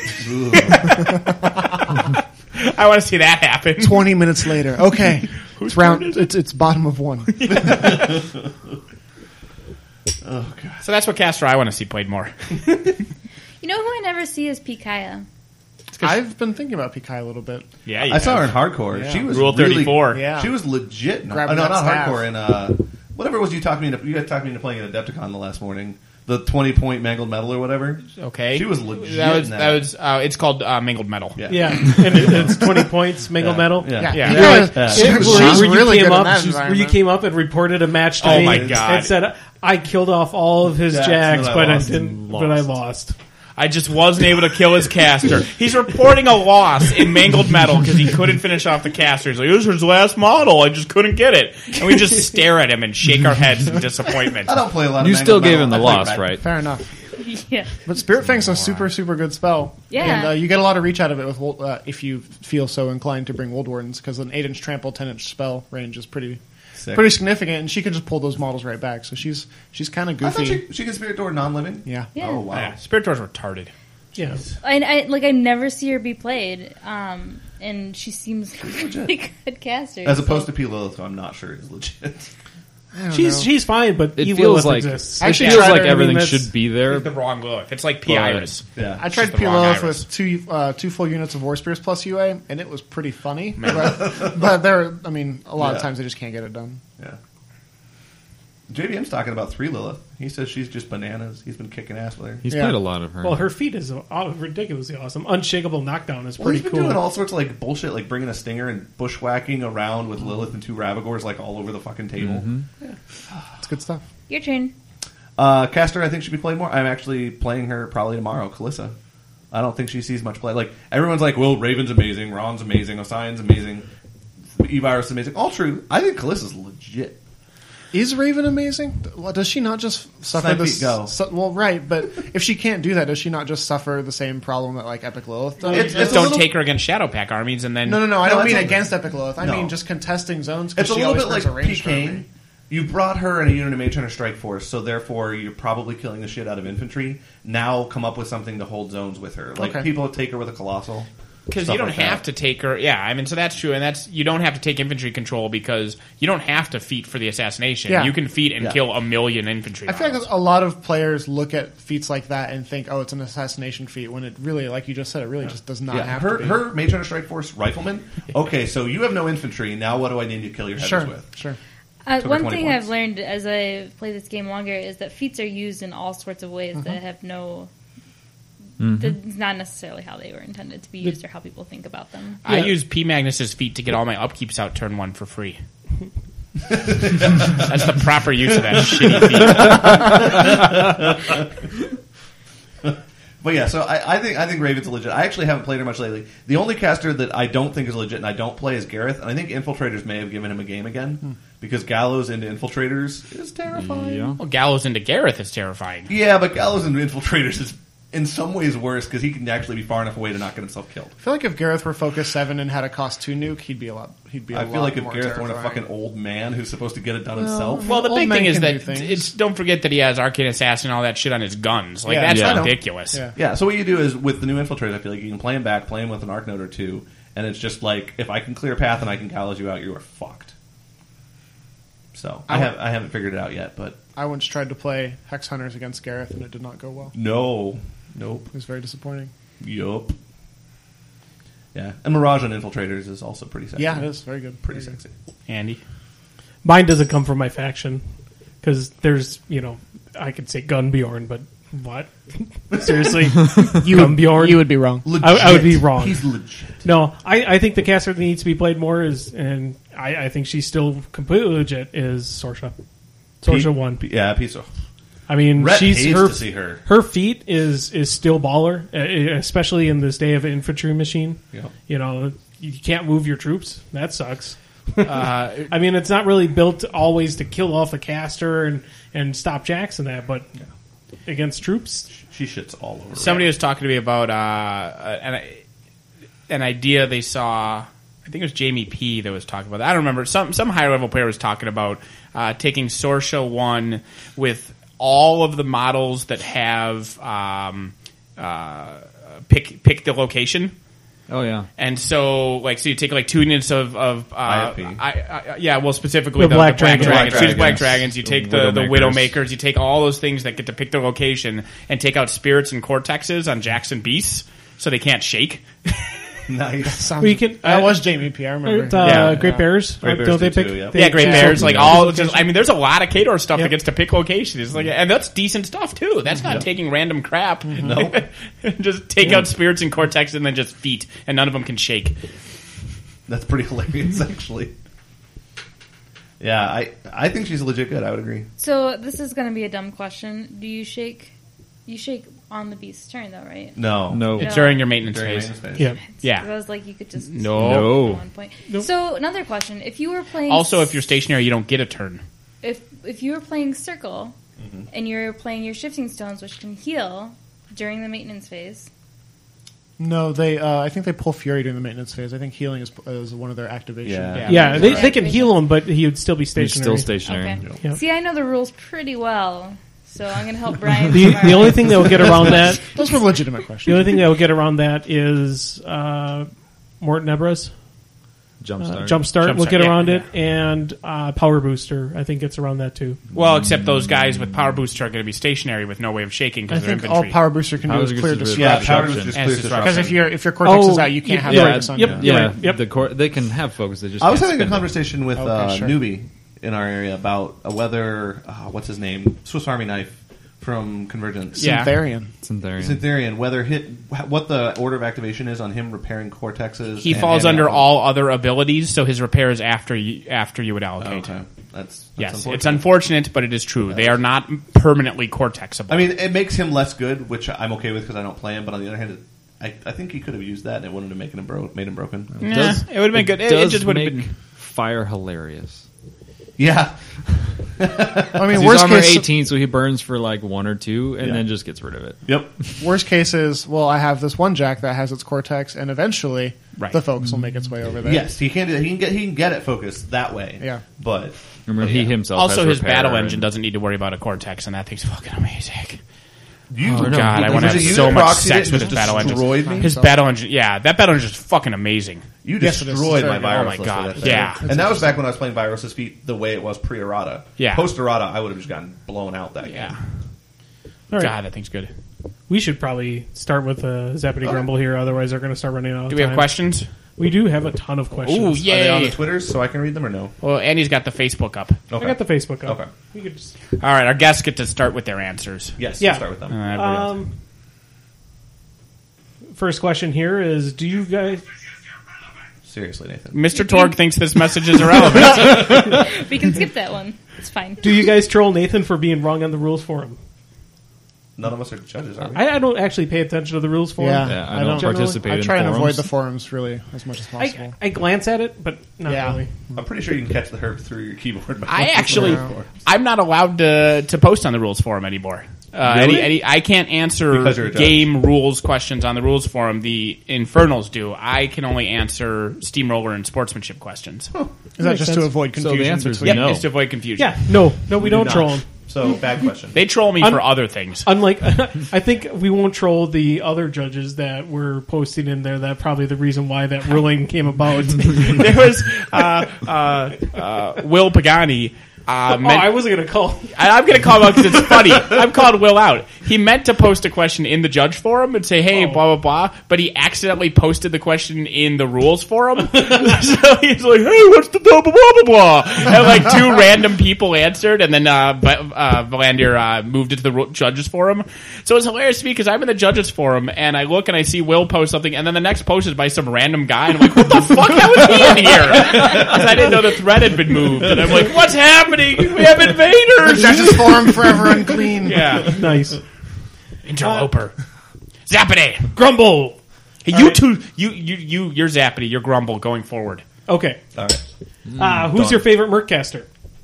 I want to see that happen. twenty minutes later. Okay. It's round. It's, it's bottom of one. Oh god. So that's what caster I want to see played more. You know who I never see is Pikaya. I've been thinking about Pikai a little bit. Yeah, you I saw her in have. hardcore. Yeah. She was Rule really, thirty-four. Yeah. She was legit. Not, Grabbing no, that not staff. hardcore. In uh, whatever it was you talked me into. You guys talked me into playing at Adepticon the last morning. The twenty point mangled metal or whatever. Okay, She was legit. That was in that. that was. Uh, it's called uh, Mangled Metal. Yeah. Yeah, and it, it's twenty points, Mangle Yeah. Metal. Yeah. Yeah. Yeah. Like, Yeah. She where- was- where she's you really came good in up, that she's- where you environment. came up and reported a match to Oh me my God. and said I killed off all of his Jacks, jacks, but I but I lost didn't. and But I lost. lost. I just wasn't able to kill his caster. He's reporting a loss in Mangled Metal because he couldn't finish off the caster. He's like, this was his last model. I just couldn't get it. And we just stare at him and shake our heads in disappointment. I don't play a lot. You of still mangled gave metal. him the I play loss, red. right? Fair enough. Yeah. But Spirit Fang's a super, super good spell. Yeah. And uh, you get a lot of reach out of it with Wold- uh, if you feel so inclined to bring Wold Wardens, because an eight inch trample, ten inch spell range is pretty Sick. pretty significant, and she can just pull those models right back. So she's she's kind of I thought goofy. she, she can spirit door non living. Yeah. Yeah. Oh wow. Yeah, Spirit Door's retarded. Yeah, I, I like I never see her be played, um, and she seems like a really good caster. As opposed so. to P. Lilith, who I'm not sure is legit. I don't she's know. she's fine, but It E feels Lilith like exists. it Actually, feels tried like her- I mean, everything that's- should be there. It's the wrong Lilith. It's like P. But- Iris. Yeah. I tried the P. wrong Lilith iris. with two uh, two full units of War Spears plus U A, and it was pretty funny. But, but there, I mean, a lot Yeah. of times they just can't get it done. Yeah. J B M's talking about three Lilith. He says she's just bananas. He's been kicking ass with her. He's Yeah. played a lot of her. Well, her feat is uh, ridiculously awesome. Unshakable knockdown is Well, pretty he's been cool. doing all sorts of like bullshit, like bringing a stinger and bushwhacking around with Lilith and two Ravagors, like all over the fucking table. It's good stuff. Your turn. Uh, Caster, I think should be playing more. I'm actually playing her probably tomorrow. Kalissa. I don't think she sees much play. Like everyone's like, well, Raven's amazing, Ron's amazing, Osion's amazing, Evirus is amazing. All true. I think Kalissa's legit. Is Raven amazing? Well, does she not just suffer Snipe the feet go. su- well, right? But if she can't do that, does she not just suffer the same problem that like Epic Lilith does? It's- Just it's a don't little- take her against Shadow Pack armies, and then no, no, no. I No, don't it's mean a- against Epic Lilith. I No. mean just contesting zones. 'cause It's a she little always bit brings like a range PKing. trophy. You brought her in a unit of Mage Hunter Strike Force, so therefore you're probably killing the shit out of infantry. Now come up with something to hold zones with her. Like Okay. people take her with a Colossal. Because stuff you don't like have that. to take her. Yeah, I mean, so that's true, and that's you don't have to take infantry control because you don't have to feat for the assassination. Yeah. You can feat and Yeah. kill a million infantry. I feel like models. a lot of players look at feats like that and think, "Oh, it's an assassination feat," when it really, like you just said, it really just does not Yeah, have her to be. her Mage Hunter Strike Force rifleman. Okay, so you have no infantry. Now what do I need to kill your heads sure, with? sure. Uh, Took her one twenty thing points. I've learned as I play this game longer is that feats are used in all sorts of ways that have no. That's not necessarily how they were intended to be used or how people think about them. I use P Magnus's feat to get all my upkeeps out turn one for free. That's the proper use of that shitty feat. But yeah, so I, I think I think Raven's legit. I actually haven't played her much lately. The only caster that I don't think is legit and I don't play is Gareth, and I think Infiltrators may have given him a game again because Gallows into Infiltrators is terrifying. Yeah. Well, Gallows into Gareth is terrifying. Yeah, but Gallows into Infiltrators is in some ways worse because he can actually be far enough away to not get himself killed. I feel like if Gareth were focus seven and had a cost two nuke, he'd be a lot. He'd be. A I lot feel like if more Gareth weren't a terrifying. fucking old man who's supposed to get it done himself. Well, the Old big men thing is can do that things. it's don't forget that he has Arcane Assassin and all that shit on his guns. Like Yeah, that's yeah. I know. ridiculous. Yeah. Yeah, so what you do is with the new Infiltrators, I feel like you can play him back, play him with an Arc Node or two, and it's just like if I can clear a path and I can gallows you out, you are fucked. So I I have I haven't figured it out yet, but I once tried to play Hex Hunters against Gareth, and it did not go well. no, nope, It was very disappointing. yup. Yeah, and Mirage on Infiltrators is also pretty sexy. Yeah, it is very good. pretty Very good. sexy. Andy. Mine doesn't come from my faction because there's, you know, I could say Gunbjorn, but what? Seriously, you Gunbjorn? You would be wrong. I, I would be wrong. He's legit. No, I, I think the caster that needs to be played more is, and I, I think she's still completely legit, is Sorsha. Sorsha one. Yeah, piece of. I mean, Rhett she's hates her to see her. her feat is is still baller, uh, especially in this day of infantry machine. Yep. You know, you can't move your troops. That sucks. Uh, I mean, it's not really built always to kill off a caster and, and stop Jackson that, but against troops, She shits all over. Somebody was talking to me about uh, an, an idea they saw. I think it was Jamie P. that was talking about that. I don't remember. Some some higher level player was talking about uh, taking Sorsha one with all of the models that have um, uh, pick pick the location. Oh yeah. And so, like, so you take like two units of, of uh, I F P. I, I, yeah, well, specifically The the, Black the Black Dragons. Dragons. Black Choose Black Dragons. Dragons. You The take the, the Widowmakers. Widowmakers. You take all those things that get to pick their location and take out Spirits and Cortexes on Jackson Beasts so they can't shake. nice. Sounds, Well, you can- that uh, was Jamie P. I remember. uh, Yeah. Great Bears, Great Bears don't they do pick? too, yep. they- Yeah, Great yeah. Bears. Like Yeah. all, just, I mean, there's a lot of Khador stuff Yep. that gets to pick locations. Like, and that's decent stuff too. That's not taking random crap. Nope. Just take out Spirits and Cortex and then just feet, and none of them can shake. That's pretty hilarious, actually. Yeah, I I think she's legit good. I would agree. So this is going to be a dumb question. Do you shake? You shake on the beast's turn, though, right? No, No. It's during your maintenance During phase. maintenance phase. Yeah. Yeah. I was like, you could just No. No. at one point. So another question: if you were playing, Also, if you're stationary, you don't get a turn. if if you were playing Circle, Mm-hmm. and you're playing your shifting stones, which can heal during the maintenance phase. No, they. Uh, I think they pull Fury during the maintenance phase. I think healing is, is one of their activation. Yeah. Yeah, they, Yeah. they can heal him, but he would still be He's stationary. still stationary. Okay. Yep. See, I know the rules pretty well, so I'm going to help Brian. The, tomorrow. the only thing that will get around that, Those were legitimate the questions. only thing that will get around that is uh, Morton Ebras. Jumpstart. Uh, Jumpstart will Jumpstart, get yeah, around yeah. it, and uh, Power Booster I think gets around that too. Well, except those guys with power booster are going to be stationary with no way of shaking I because they're think all infantry. Power Booster can Power do is Booster clear is disruption. Yeah, Powder was Disruption. just And clear disruption. Because disruption. if your if your cortex Oh, is out, you can't yeah, have yeah, focus on yep, you. you're Yeah, right. Yep. the cor- they can have focus. They just I was can't having a spend it. conversation with Okay, uh, sure. Newbie in our area about a whether uh, what's his name, Swiss Army Knife from Convergence. Yeah. Syntherian. Syntherian. Syntherian, whether hit what the order of activation is on him repairing cortexes. He and falls handing under out- all other abilities, so his repair is after you, after you would Oh, allocate. okay, that's, that's Yes, unfortunate. it's unfortunate, but it is true. They are not permanently cortexable. I mean, it makes him less good, which I'm okay with because I don't play him. But on the other hand, it, I, I think he could have used that and it wouldn't have made him, bro- made him broken. Nah, Does- it would have been good. It, it does just would have make been. fire hilarious. Yeah, I mean, He's worst armor case, eighteen, so he burns for like one or two, and Yeah. then just gets rid of it. yep. worst case is, well, I have this one jack that has its cortex, and eventually Right. the focus will make its way over there. Yes, he can. Do that. He can get. He can get it focused that way. Yeah. but Remember, but he yeah. himself Also, has his repair battle and- engine doesn't need to worry about a cortex, and that thing's fucking amazing. You, Oh, God, I want to Was have it you so that much proxied sex it with and his just battle engine. destroyed me? His battle engine, yeah, that battle engine is fucking amazing. You Yes, it is. destroyed It's my very virus. good. Oh my list God. with that thing. Yeah. And that was back when I was playing Virus's Feet the way it was pre-errata. Yeah. Post-errata, I would have just gotten blown out that Yeah. game. All right. God, that thing's good. We should probably start with uh, Zappity Grumble here, otherwise they're going to start running out of Do we have time. questions? We do have a ton of questions. Ooh, Are they on yay! the Twitters so I can read them or no? Well, Andy's got the Facebook up. Okay. I got the Facebook up. Okay. We could just, All right, our guests get to start with their answers. Yes, Yeah. we'll start with them. Uh, everybody else. um, first question here is: do you guys? Seriously, Nathan. Mister Torg thinks this message is irrelevant. We can skip that one. It's fine. Do you guys troll Nathan for being wrong on the rules for him? None of us are judges, are we? I, I don't actually pay attention to the rules for Yeah, him. Yeah, I don't generally- participate I in try and avoid forums. the forums really as much as possible. I, I glance at it, but not Yeah. really. I'm pretty sure you can catch the herb through your keyboard. I actually, I'm not allowed to to post on the rules forum anymore. Uh, Really? any, any, I can't answer Because you're a judge. game rules questions on the rules forum. The Infernals do. I can only answer Steamroller and sportsmanship questions. Is that Makes just sense. to avoid So the confusion? answer is between- no. Just to avoid confusion. Yeah, no, no, we, do don't not. troll him. So, bad question. They troll me Un- for other things. Unlike, I think we won't troll the other judges that were posting in there. That probably the reason why that ruling came about. There was uh, uh, uh, Will Pagani. Uh, Oh, meant- I wasn't going to call. I, I'm going to call him out because it's funny. I've called Will out. He meant to post a question in the judge forum and say, hey, Oh. blah, blah, blah, but he accidentally posted the question in the rules forum. So he's like, hey, what's the blah, blah, blah, blah, blah? And like two random people answered, and then uh, Va- uh, Valandir uh, moved it to the ru- judges forum. So it's hilarious to me because I'm in the judges forum, and I look and I see Will post something, and then the next post is by some random guy, and I'm like, what the fuck? How is he in here? Because I didn't know the thread had been moved. And I'm like, what's happening? We have invaders! Judges forum forever unclean. Yeah. Nice. Interloper. Zappity. Grumble. Hey, you two, you, you, you, you're Zappity, you're Grumble going forward. Okay. All right. Uh, who's Done. your favorite Merccaster?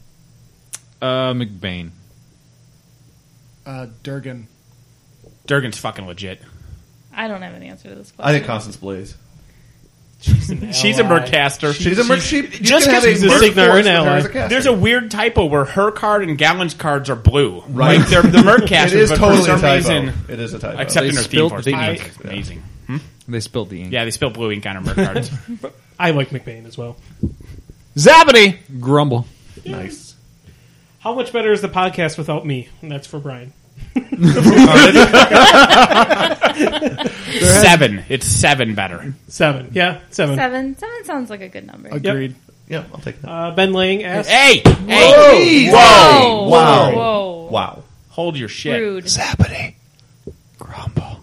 Uh, McBain. Uh, Durgan. Durgan's fucking legit. I don't have an answer to this question. I think Constance Blaze. She's a Mercaster. She's a merc. She, you just can have 'cause she's a merc Signar force and with her ally. as a caster. There's a weird typo where her card and Gallon's cards are blue. Right. Like they're the Mercasters, It is but totally for some a typo. reason, It is a typo. except They in her theme spilled force. the I- ink. Amazing. They spilled the ink. Yeah, they spilled blue ink on her Merc cards. I like McBain as well. Zappity! Grumble. nice. How much better is the podcast without me? And that's for Brian. Seven. It's seven better. Seven. Yeah, seven. Seven. Seven sounds like a good number. Agreed. Yeah, I'll take that. Uh, Ben Lang asks, Hey! Hey! Jeez. Whoa! Wow. Whoa! Wow. Hold your shit. Rude. Zappity. Grumble.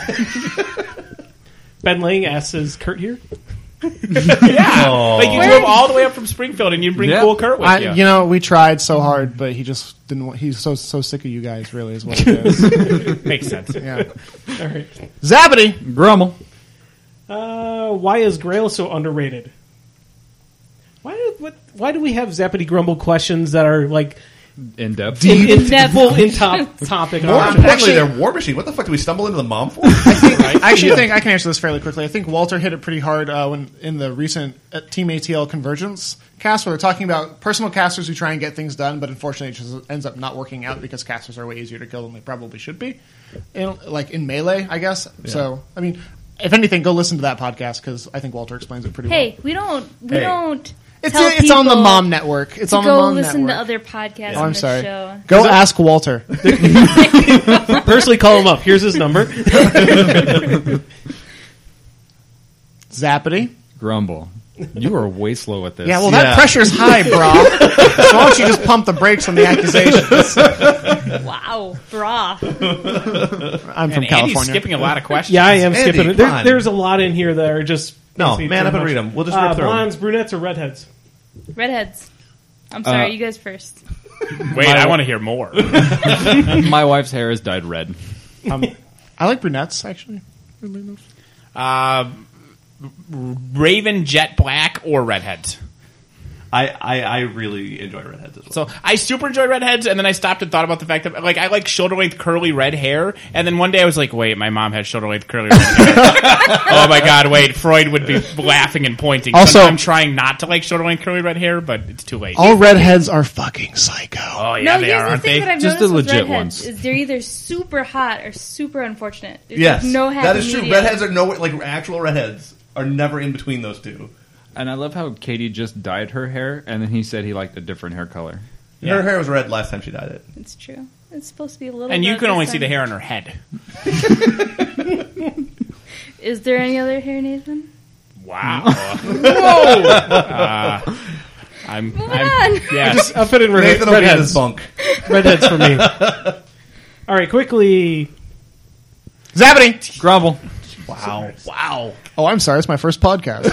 Ben Lang asks, is Kurt here? Yeah. Oh. Like you drove all the way up from Springfield and you bring Yeah. cool Kurt with I, you. you know, we tried so hard, but he just didn't. Want, he's so so sick of you guys. Really, is what it is. Makes sense. Yeah. All right. Zappity. Grumble. Uh, why is Grail so underrated? Why do, what, why do we have Zappity Grumble questions that are like In depth. in, in, Depth. full in top topic? More options? importantly, actually- they're War Machine. What the fuck? Did we stumble into the mom for? I actually think I can answer this fairly quickly. I think Walter hit it pretty hard uh, when in the recent uh, Team A T L Convergence cast, where they're talking about personal casters who try and get things done, but unfortunately it just ends up not working out because casters are way easier to kill than they probably should be, in, like in Melee, I guess. So, I mean, if anything, go listen to that podcast because I think Walter explains it pretty well. Hey, we don't. We Hey. don't. It's tell it's on the people Mom Network. It's to on the go Mom listen Network. to other podcasts Oh, on I'm this sorry. show. Go ask Walter. Personally, call him up. Here's his number. Zappity. Grumble. You are way slow at this. Yeah, well, Yeah. that pressure's high, bro. So why don't you just pump the brakes on the accusations? Wow, brah. I'm from And Andy's California. skipping a lot of questions. Yeah, I am Andy, skipping it. come There, on. there's a lot in here that are just No, basically man too up and much. read them. We'll just Uh, rip through 'em. blondes, brunettes, or redheads? Redheads. I'm sorry, Uh, you guys first. Wait, I want to hear more. My wife's hair is dyed red. Um, I like brunettes, actually. Uh, Raven, Jet Black, or Redheads? I, I, I really enjoy redheads as well. So I super enjoy redheads, and then I stopped and thought about the fact that like I like shoulder length curly red hair, and then one day I was like, wait, my mom had shoulder length curly red hair. Oh my god, wait, Freud would be laughing and pointing. Also- So I'm trying not to like shoulder length curly red hair, but it's too late. All redheads are fucking psycho. Oh yeah, no, they here's are, the aren't thing they? that I've Just noticed the with legit redheads ones. is they're either super hot or super unfortunate. There's Yes, like no happy that is true. medium. Redheads are no like actual redheads are never in between those two. And I love how Katie just dyed her hair, and then he said he liked a different hair color. Her hair was red last time she dyed it. It's true. It's supposed to be a little. And you red can this only time. see the hair on her head. Is there any other hair, Nathan? Wow. Whoa. Uh, I'm. Moving I'm on. yes. I'll put in red, Nathan will be in his redheads. bunk. Redheads for me. All right, quickly. Zabity! Grumble. Wow. Wow. Oh, I'm sorry. It's my first podcast.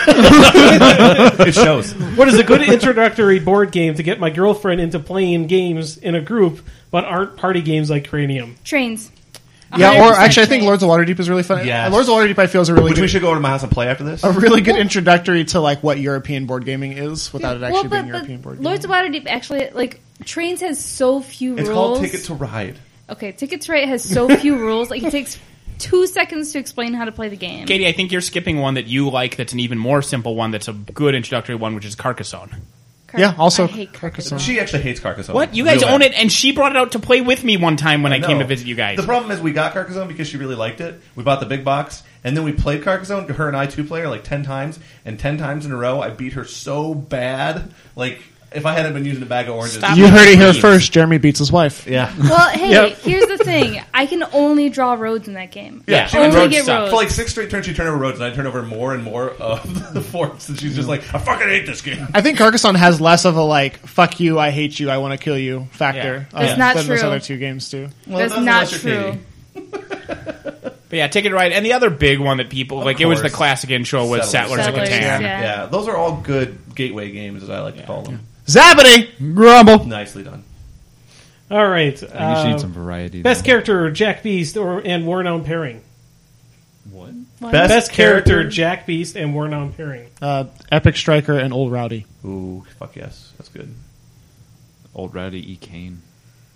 It shows. What is a good introductory board game to get my girlfriend into playing games in a group, but aren't party games like Cranium? Trains. yeah, or one hundred percent actually, I think trains. Lords of Waterdeep is really fun. Yes. Lords of Waterdeep, I feel, is a really Which we good, should go over to my house and play after this. a really good introductory to like what European board gaming is without it actually well, but, being but European board Lords gaming. of Waterdeep actually like Trains has so few It's rules. called Ticket to Ride. Okay, Ticket to Ride has so few rules. Like it takes two seconds to explain how to play the game. Katie, I think you're skipping one that you like that's an even more simple one that's a good introductory one, which is Carcassonne. Car- Yeah, also I hate Carcassonne. She actually hates Carcassonne. What? You guys Real own bad. it, and she brought it out to play with me one time when I, I came know. to visit you guys. The problem is we got Carcassonne because she really liked it. We bought the big box, and then we played Carcassonne, her and I two-player, like ten times, and ten times in a row I beat her so bad. Like, if I hadn't been using a bag of oranges... Stop. You heard it here Please. first. Jeremy beats his wife. Yeah. Well, hey, Yep. here's the thing. I can only draw roads in that game. Yeah, I she only road get stuff. roads. For like six straight turns, she turned over roads, and I turned over more and more of the forts, and she's just like, I fucking hate this game. I think Carcassonne has less of a like "fuck you, I hate you, I want to kill you" factor. Yeah. uh, That's not than those true. other two games do. Well, That's that's not unless you're true. Katie. But yeah, Ticket to Ride, and the other big one that people like. It was the course. classic intro was Settlers. Settlers, of Settlers, Catan. yeah. Yeah, those are all good gateway games, as I like to call them. Zabity! Grumble. Nicely done. All right. I think you uh, should need some variety. best though. character, Jack Beast, or and Warnown pairing. What? What? Best, Best character, Jack Beast, and Warnown pairing. Uh, Epic Striker and Old Rowdy. Ooh, fuck yes. That's good. Old Rowdy E. Kane.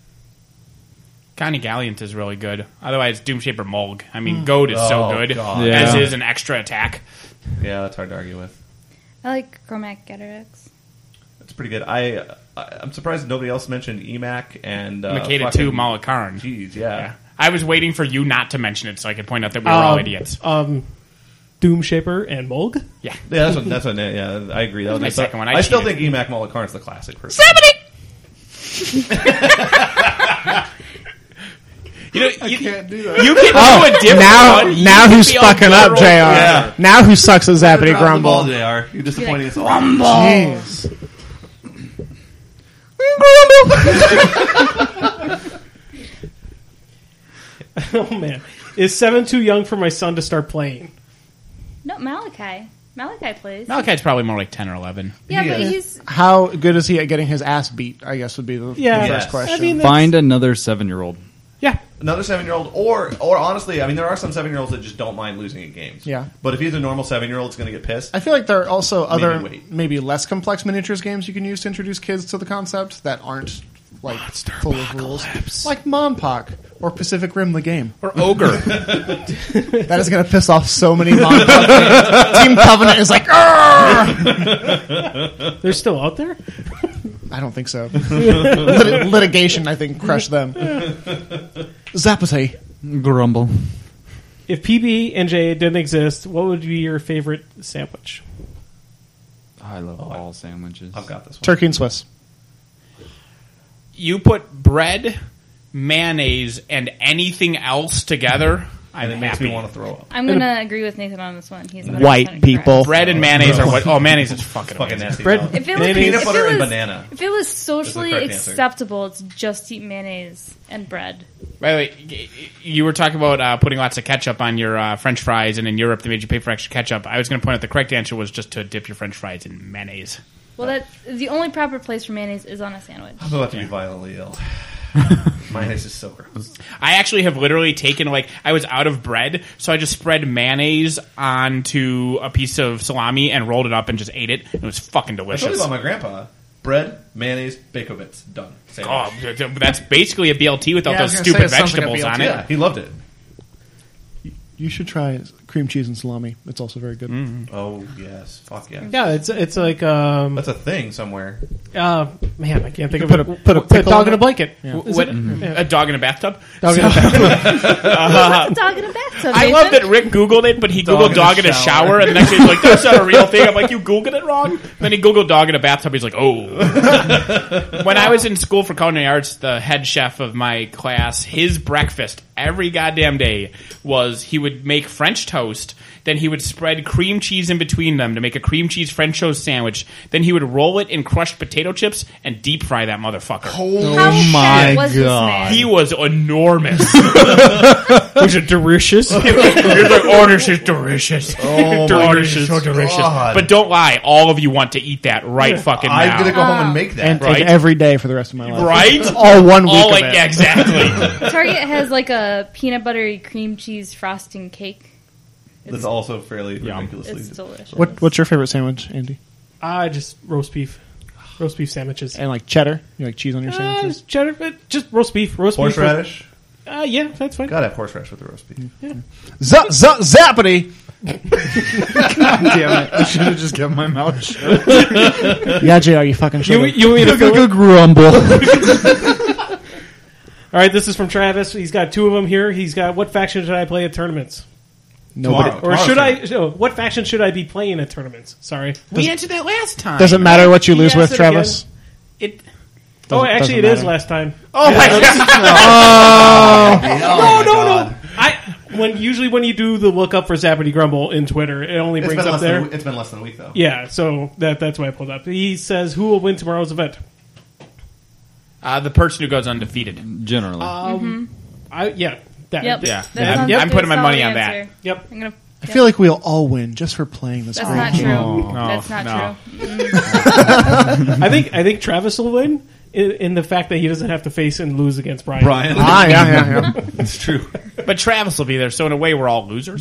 Connie Galliant is really good. Otherwise, Doomshaper Mulg. I mean, Goat is so Oh, good, God. Yeah. as is an extra attack. Yeah, that's hard to argue with. I like Chromac Getterix. That's pretty good. I, I I'm surprised nobody else mentioned E MAC and uh, Makeda fucking- two Malakarn. Jeez, yeah. Yeah. I was waiting for you not to mention it so I could point out that we were all Um, idiots. Um, Doomshaper and Mulg. Yeah. Yeah, that's what. That's what. Yeah, I agree. That was My my second one. I I still cheated. think E MAC Mullikarn's the classic. Person. You know, you, Can't do that. you can do a different Now, one. You now can who's be all fucking up, literal. J R? Yeah. Now who sucks at Zappity Drop the ball, Grumble? J R. You're disappointing us all. Jeez. Oh man, is seven too young for my son to start playing? No, Malachi. Malachi plays. Malachi's probably more like ten or eleven. yeah, He but is. he's How good is he at getting his ass beat? I guess would be the, Yeah, the Yes. first question. I mean, that's- Find another seven-year-old. yeah. Another seven-year-old, or or honestly, I mean, there are some seven-year-olds that just don't mind losing at games. Yeah. But if he's a normal seven-year-old, it's going to get pissed. I feel like there are also other, wait. maybe less complex miniatures games you can use to introduce kids to the concept that aren't like full of rules, like Monpok or Pacific Rim the game. Or Ogre. That is going to piss off so many Monpok fans. Team Covenant is like, "Arrgh!" They're still out there. I don't think so. Lit- litigation, I think, crushed them. Zappity. Grumble. If P B and J didn't exist, what would be your favorite sandwich? I love all sandwiches. I've got this one. Turkey and Swiss. You put bread, mayonnaise, and anything else together, I'm And it makes happy. me want to throw up. I'm gonna agree with Nathan on this one. He's one hundred percent White correct. people. Bread and mayonnaise are what? Oh, mayonnaise is fucking, Fucking amazing. nasty. Bread- though. If it was Mayonnaise. Peanut if butter it and was- banana. If it was socially correct answer. acceptable to just eat mayonnaise and bread, By the way, y- you were talking about uh, putting lots of ketchup on your uh, French fries, and in Europe they made you pay for extra ketchup. I was going to point out the correct answer was just to dip your French fries in mayonnaise. well, that the only proper place for mayonnaise is on a sandwich. I'm about to be violently ill. Mayonnaise is so gross. I actually have literally taken, like, I was out of bread, so I just spread mayonnaise onto a piece of salami and rolled it up and just ate it. It was fucking I told you delicious. about my grandpa. Bread, mayonnaise, bacon bits. Done. Oh, Sandwich. that's basically a B L T without Yeah, I those was gonna stupid say, it sounds like a vegetables B L T. on it. Yeah, he loved it. You should try cream cheese and salami. It's also very good. Oh, yes. Fuck yeah. Yeah, it's it's like um, That's a thing somewhere. uh, man, I can't think of Put it. a- put a Put pickle dog on in a it? blanket. Yeah. Is What, it? a dog in a bathtub? Dog in a blanket. What's a dog in a bathtub? I Nathan? love that Rick Googled it, but he Dog Googled in a dog in a shower. shower, and the next day he's like, that's not a real thing. I'm like, you Googled it wrong? Then he Googled dog in a bathtub. He's like, oh. When I was in school for culinary arts, the head chef of my class, his breakfast every goddamn day was he would make French toast, then he would spread cream cheese in between them to make a cream cheese French toast sandwich. Then he would roll it in crushed potato chips and deep fry that motherfucker. How my fat was this God. man? He was enormous. Was it delicious? He's like, oh, this is delicious. Oh, delicious. So delicious. God. But don't lie, all of you want to eat that right fucking I'm now. going to go home and make that. And, Right. and every day for the rest of my life. Right? All one week All of like, it. yeah, exactly. Target has like a peanut buttery cream cheese frosting cake. That's also fairly ridiculously. It's delicious. What What's your favorite sandwich, Andy? I just roast beef, roast beef sandwiches. And like cheddar? You like cheese on your Uh, sandwiches? just cheddar, but just roast beef. Roast beef. Horseradish? Uh, yeah, that's fine. Gotta have horseradish with the roast beef. Z- z- zappity! God damn it. I should have just kept my mouth shut. Yeah, J R, you fucking You, should. you want me to fill it? Grumble. All right, this is from Travis. He's got two of them here. He's got what faction should I play at tournaments? Nobody. Tomorrow. Or Tomorrow's should I? tournament. oh, what faction should I be playing at tournaments? Sorry. We answered that last time. Does it matter what you He lose asked with, it Travis? It, Oh, Doesn't- actually, it doesn't is matter. last time. oh my god. Oh, No, no, no. I when usually when you do the look up for Zappity Grumble in Twitter, it only It's brings been, up less there. than, it's been less than a week, though. Yeah, so that that's why I pulled up. He says, "Who will win tomorrow's event?" Uh, the person who goes undefeated. Generally. Um, I yeah, that, Yep. Yeah. That Yeah, sounds I'm like a putting my money solid on that. answer. Yep. I'm gonna. I feel like we'll all win just for playing this That's great not game. true. No, That's not no. true. I think I think Travis will win in, in the fact that he doesn't have to face and lose against Brian. Brian. Ah, yeah, yeah, yeah. It's true. But Travis will be there, so in a way, we're all losers.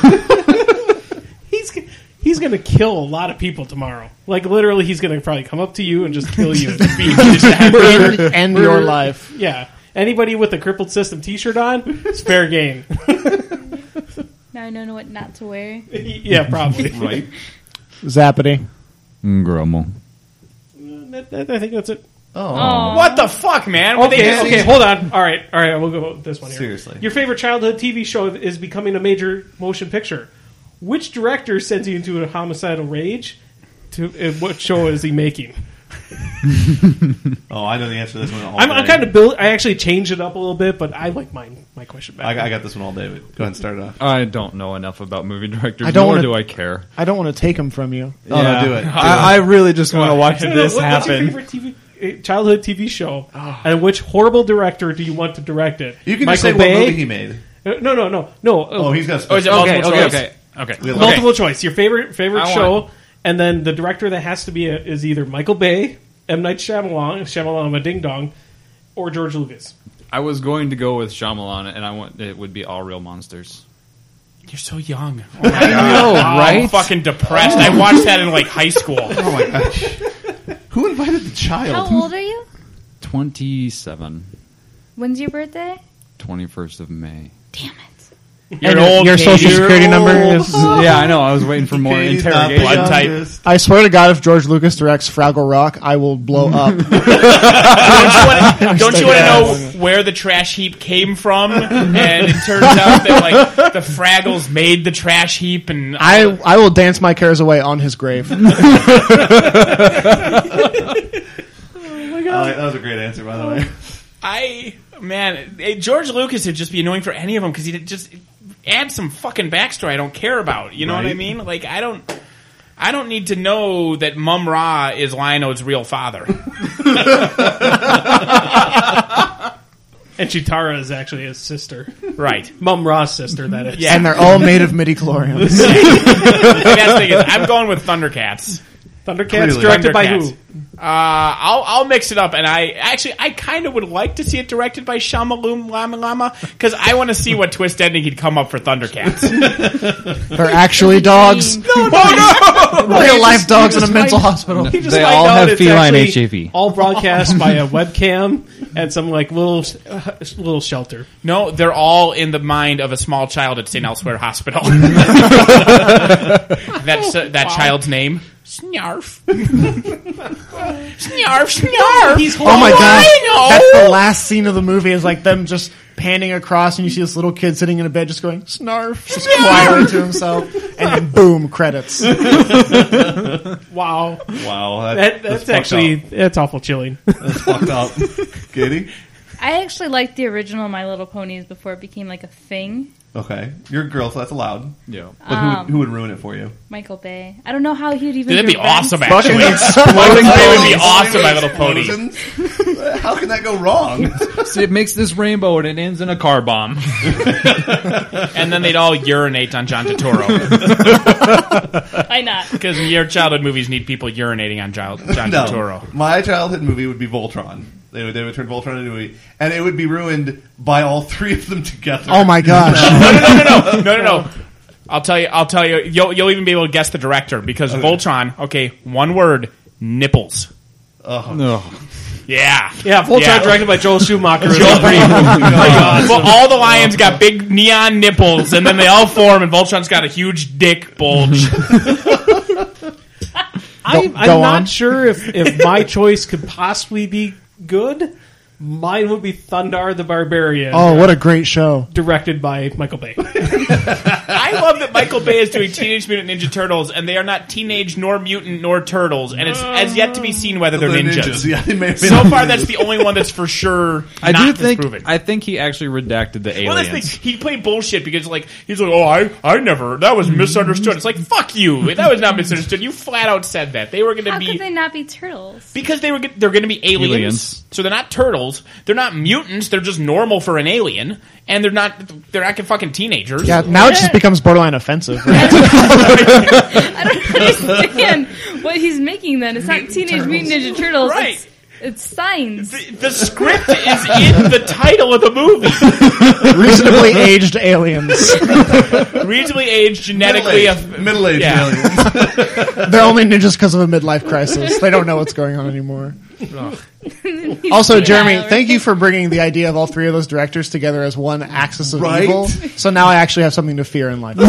He's he's gonna kill a lot of people tomorrow. Like literally, he's gonna probably come up to you and just kill you. End, end your life. Yeah. Anybody with a crippled system T-shirt on, it's fair game. Now I know what not to wear. Yeah, probably. Right. Zappity. Grumble. That- that- I think that's it. Oh. What the fuck, man? What Okay, they okay, hold on. All right, all right. We'll go with this one here. Seriously. Your favorite childhood T V show is becoming a major motion picture. Which director sends you into a homicidal rage? To uh, what show is he making? Oh, I know the answer to this one all I'm, I'm day. kind of build. I actually changed it up a little bit, but I like mine. My question back. I, I got this one all day. But go ahead and start it off. I don't know enough about movie directors, I don't nor wanna- do I care. I don't want to take them from you. Oh, no, do it. I, I really just want to watch No, no, this what- What's your happen. favorite T V, uh, childhood T V show? And which horrible director do you want to direct it? You can Michael just say Bay? what movie he made. Uh, No, no, no, no. Oh, he's got a Oh, is it special. multiple Okay, okay, choice? okay. Okay. We love multiple choice. Your favorite favorite I show, want- and then the director that has to be a, is either Michael Bay, M Night Shyamalan, Shyamalan, a Ding Dong, or George Lucas. I was going to go with Shyamalan, and I want it would be All Real Monsters. You're so young. I know, right? I'm fucking depressed. I watched that in like high school. Oh my gosh. Who invited the child? How old are you? Twenty-seven. When's your birthday? Twenty-first of May. Damn it. You're And an old your Katie. social You're security old. number is. Yeah, I know. I was waiting for more Katie's not the interrogation. Blood type. youngest. I swear to God, if George Lucas directs Fraggle Rock, I will blow up. Don't you want to know where the trash heap came from? And it turns out that like the Fraggles made the trash heap, and I I will dance my cares away on his grave. Oh, that was a great answer, by the way. I man, eh, George Lucas would just be annoying for any of them because he just add some fucking backstory I don't care about. You know what I Right. mean? Like I don't. I don't need to know that Mum Ra is Lionel's real father. And Chitara is actually his sister, Right. Mum Ra's sister. That is. Yeah. And they're all made of midi-chlorians. The best thing is, I'm going with Thundercats. Thundercats Clearly. directed by Thundercats. who? Uh, I'll I'll mix it up, and I actually I kind of would like to see it directed by Shyamalan Lama Lama because I want to see what twist ending he'd come up for Thundercats. They're actually dogs. No, no, no. Real life dogs in a mental hospital. He just They find all out have it's feline actually H I V. all broadcast by a webcam and some like little uh, little shelter. No, they're all in the mind of a small child at Saint Elsewhere Hospital. That's uh, that child's name. Snarf. Snarf, snarf. He's Oh my holding- gosh, know. that's the last scene of the movie is like them just panning across and you see this little kid sitting in a bed just going, snarf, just quietly to himself, and then boom, credits. Wow, Wow, that, that's, actually that's awful chilling. that's fucked up. Katie? I actually liked the original My Little Ponies before it became like a thing. Okay. You're a girl, so that's allowed. Yeah. But who, would, who would ruin it for you? Michael Bay. I don't know how he'd even. That'd be direct- awesome, actually. Fucking Michael Bay would be Explosions. awesome, My Little Pony. Explosions? How can that go wrong? See, it makes this rainbow and it ends in a car bomb. And then they'd all urinate on John Turturro. Why not? Because your childhood movies need people urinating on John, John No. Turturro. My childhood movie would be Voltron. They would, they would turn Voltron into a movie. And it would be ruined by all three of them together. Oh my gosh. No, no, no, no, no, no, no, no. I'll tell you. I'll tell you. You'll, you'll even be able to guess the director because Voltron. Okay, one word: nipples. No. Yeah, Yeah, Voltron Yeah. directed by Joel Schumacher. Well, all the lions got big neon nipples, and then they all form, and Voltron's got a huge dick bulge. I, Go- I'm go not on. sure if, if my choice could possibly be good. Mine would be Thundar the Barbarian. Oh, what a great show. Directed by Michael Bay. I love that Michael Bay is doing Teenage Mutant Ninja Turtles, and they are not teenage nor mutant nor turtles, and it's as yet to be seen whether they're, They're ninjas. Yeah, they may be So not far, ninjas. that's the only one that's for sure. I not do think disproven. I think he actually redacted the Well, that's the aliens. thing. He played bullshit because, like, he's like, "Oh, I, I never. That was misunderstood." It's like, "Fuck you. That was not misunderstood. You flat out said that they were going to How be could they not be turtles? because they were. g- They're going to be aliens. Aliens. So they're not turtles. They're not mutants. They're just normal for an alien, and they're not. They're not fucking teenagers. Yeah, now it just becomes borderline offensive. Right? I don't understand what he's making then. It's not Teenage Mutant Ninja Turtles. Right. It's, it's signs. The, the script is in the title of the movie. Reasonably aged aliens. Reasonably aged, genetically. Middle-aged, middle-aged Yeah. aliens. They're only ninjas because of a midlife crisis. They don't know what's going on anymore. Also, Jeremy, Yeah, thank you for bringing the idea of all three of those directors together as one axis of Right? evil. So now I actually have something to fear in life.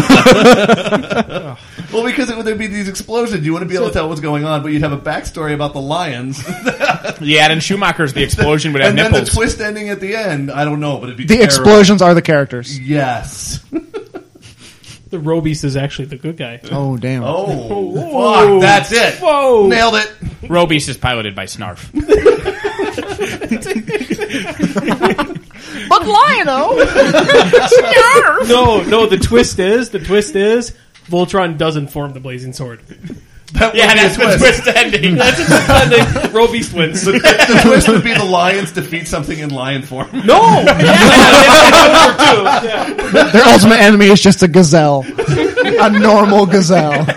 Well, because it would there'd be these explosions. You wouldn't be able to tell what's going on, but you'd have a backstory about the lions. Yeah, and Schumacher's the explosion would have and then nipples. the twist ending at the end, I don't know, but it'd be The terrible. explosions are the characters. Yes. The Robeast is actually the good guy. Oh, damn. Oh, Whoa. fuck, that's it. Whoa! Nailed it. Robeast is piloted by Snarf. But Lion-O! No, no. The twist is the twist is Voltron doesn't form the blazing sword. That would Yeah, be a that's the twist. twist ending. That's a twist ending. Robeast wins. The, the twist would be the lions defeat something in lion form. No. Their ultimate enemy is just a gazelle. A normal gazelle.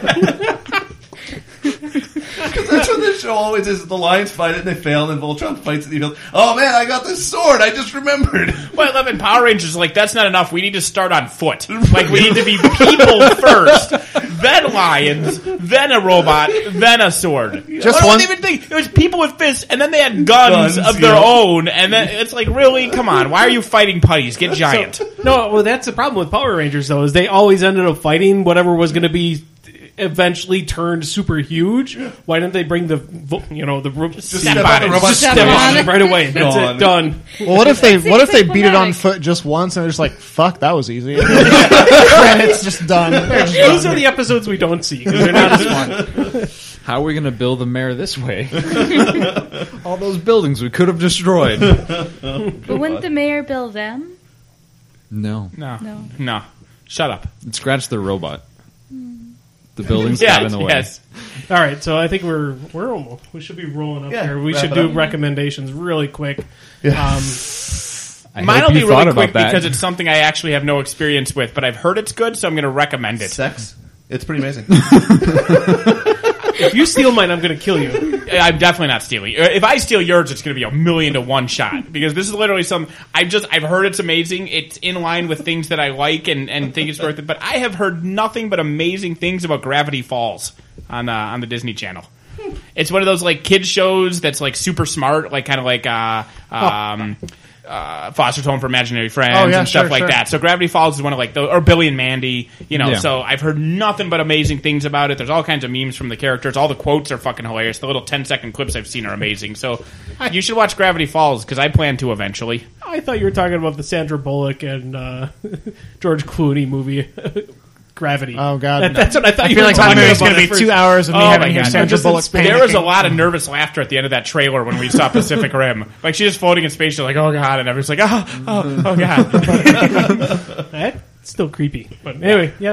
That's what this show always is. The lions fight it and they fail, and then Voltron fights it and he goes, oh man, I got this sword. I just remembered. Well, I love in Power Rangers, like, that's not enough. We need to start on foot. Like, we need to be people first, then lions, then a robot, then a sword. Just I one- don't even think. It was people with fists, and then they had guns, Guns, of their yeah. own, and then it's like, really? Come on. Why are you fighting putties? Get giant. So, no, well, that's the problem with Power Rangers, though, is they always ended up fighting whatever was going to be eventually turned super huge. Why didn't they bring the, vo- you know, the ro- Just Step step on on it. the robot. Just step step on on it it. right away. That's Gone. it. Done. Well, what if they That's what if they beat it on diplomatic. foot just once and they're just like, fuck, that was easy. Credits just done. They're just Those done. are the episodes we don't see because they're not as fun. How are we going to build the mayor this way? All those buildings we could have destroyed. But wouldn't the mayor build them? No. No. No. No. Shut up. Scratch the robot. The buildings Yes, got in the way. yes. All right, so I think we're we're almost we should be rolling up Yeah, here. We wrap should it do up. recommendations really quick. Yeah. Um, I Mine hope will be you really thought about quick that. because it's something I actually have no experience with, but I've heard it's good, so I'm going to recommend it. Sex? It's pretty amazing. If you steal mine, I'm going to kill you. I'm definitely not stealing. If I steal yours, it's going to be a million to one shot because this is literally some. I've just I've heard it's amazing. It's in line with things that I like and, and think it's worth it. But I have heard nothing but amazing things about Gravity Falls on uh, on the Disney Channel. It's one of those like kids shows that's like super smart, like kind of like uh, um, uh, Foster's Home for Imaginary Friends Oh, yeah, and stuff sure, like sure. that. So Gravity Falls is one of like the or Billy and Mandy, you know. Yeah. So I've heard nothing but amazing things about it. There's all kinds of memes from the characters. All the quotes are fucking hilarious. The little ten second clips I've seen are amazing. So you should watch Gravity Falls because I plan to eventually. I thought you were talking about the Sandra Bullock and uh, George Clooney movie, Gravity. Oh, God. That- that's what I thought I you feel were like my talking movie's about. going to at be first. two hours of me Oh, having my to hear God. Sandra Just Bullock in- There was a panicking. lot of nervous laughter at the end of that trailer when we saw Pacific Rim. Like she's just floating in space. She's like, "Oh God," and everyone's like, "Oh, oh, oh God." That's still creepy. But anyway, yeah.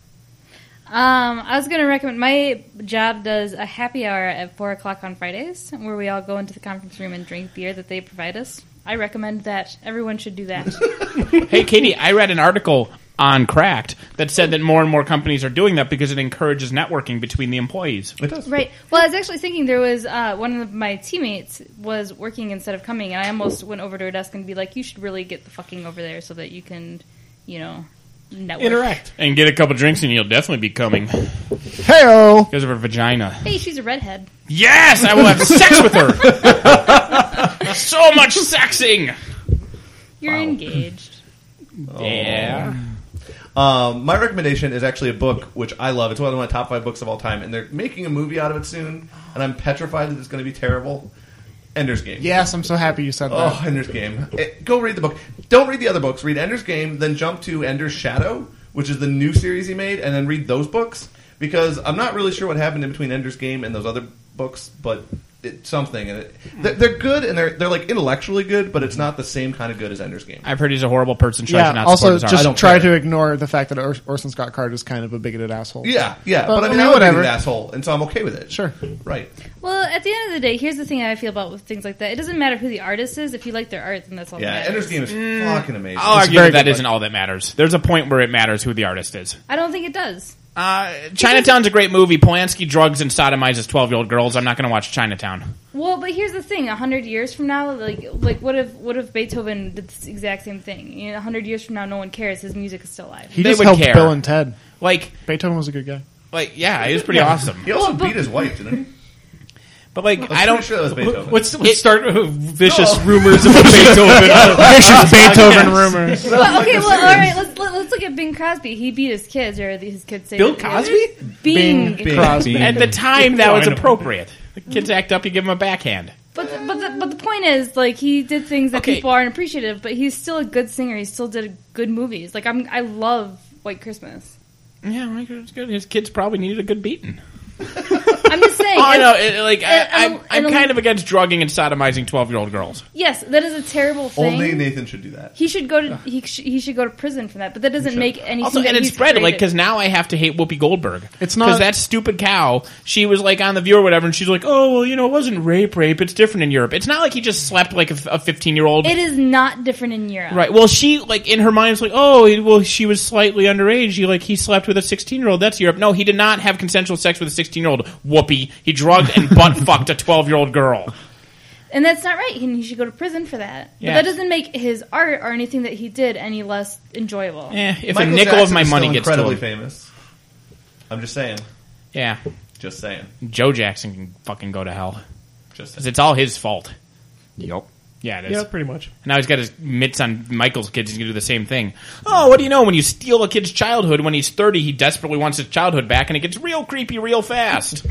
Um, I was going to recommend. My job does a happy hour at four o'clock on Fridays, where we all go into the conference room and drink beer that they provide us. I recommend that. Everyone should do that. Hey, Katie, I read an article on Cracked that said that more and more companies are doing that because it encourages networking between the employees. It does. Right. Well, I was actually thinking there was uh, one of my teammates was working instead of coming, and I almost went over to her desk and be like, "You should really get the fucking over there so that you can, you know, network." Interact. And get a couple drinks, and you'll definitely be coming Heyo! because of her vagina. Hey, she's a redhead. Yes, I will have sex with her. So much sexing. You're engaged. Yeah. Um, my recommendation is actually a book which I love. It's one of my top five books of all time, and they're making a movie out of it soon. And I'm petrified that it's going to be terrible. Ender's Game. Yes, I'm so happy you said that. Oh, Ender's Game. It, go read the book. Don't read the other books. Read Ender's Game, then jump to Ender's Shadow, which is the new series he made, and then read those books. Because I'm not really sure what happened in between Ender's Game and those other books, but it's something. And it, they're, they're good, and they're they're like intellectually good, but it's not the same kind of good as Ender's Game. I've heard he's a horrible person. So I should Yeah, not also support his art. I just don't try care. to ignore the fact that Or- Orson Scott Card is kind of a bigoted asshole. Yeah, yeah. But, But, I I mean, mean, I'm whatever. an asshole, and so I'm okay with it. Sure. Right. Well, at the end of the day, here's the thing I feel about with things like that. It doesn't matter who the artist is. If you like their art, then that's all Yeah, that Ender's matters. Game is fucking amazing. I'll It's argue very that that good, isn't all that matters. There's a point where it matters who the artist is. I don't think it does. Uh, Chinatown's a great movie. Polanski drugs and sodomizes twelve-year-old girls. I'm not going to watch Chinatown. Well, but here's the thing: a hundred years from now, like, like what if what if Beethoven did the exact same thing? You know, a hundred years from now, no one cares. His music is still alive. He They just would helped care. Bill and Ted. Like, Beethoven was a good guy. like, yeah, he was pretty awesome. He also Well, but- beat his wife, didn't he? But like, I'm I pretty don't. sure that was Beethoven. Let's, let's start uh, vicious No. rumors about Beethoven. Vicious Beethoven rumors. Well, okay, well, all right. Let's let, let's look at Bing Crosby. He beat his kids, or his kids say Bill that- Cosby? Bing. Bing Crosby. At the time, that was I know. appropriate. The kids act up, you give them a backhand. But the, but the, but the point is, like, he did things that Okay. people aren't appreciative. But he's still a good singer. He still did good movies. Like I'm, I love White Christmas. Yeah, like, it's good. His kids probably needed a good beating. I'm just saying. Oh, I and- know. It, like, I, and- I'm, and- I'm and- kind of against drugging and sodomizing twelve-year-old girls. Yes, that is a terrible thing. Only Nathan should do that. He should go to he, sh- he should go to prison for that. But that doesn't make anything. Also, that and it's he's spread like created. because now I have to hate Whoopi Goldberg. It's not- because that stupid cow. She was like on the View or whatever, and she's like, "Oh, well, you know, it wasn't rape, rape. It's different in Europe. It's not like he just slept like a fifteen-year-old." It is not different in Europe. Right. Well, she like in her mind is like, "Oh, he- well, she was slightly underage. He like he slept with a sixteen-year-old. That's Europe." No, he did not have consensual sex with a sixteen-year-old. Whoopi. He drugged and butt fucked a twelve-year-old girl. And that's not right. He, he should go to prison for that. Yeah. But that doesn't make his art or anything that he did any less enjoyable. Eh, if Michael a nickel Jackson of my is money still gets to incredibly him. famous. I'm just saying. Yeah, Just saying. Joe Jackson can fucking go to hell Just because saying. it's all his fault. Yup. Yeah, it is. Yeah, pretty much. Now he's got his mitts on Michael's kids. He's going to do the same thing. Oh, what do you know? When you steal a kid's childhood, when he's thirty, he desperately wants his childhood back, and it gets real creepy real fast.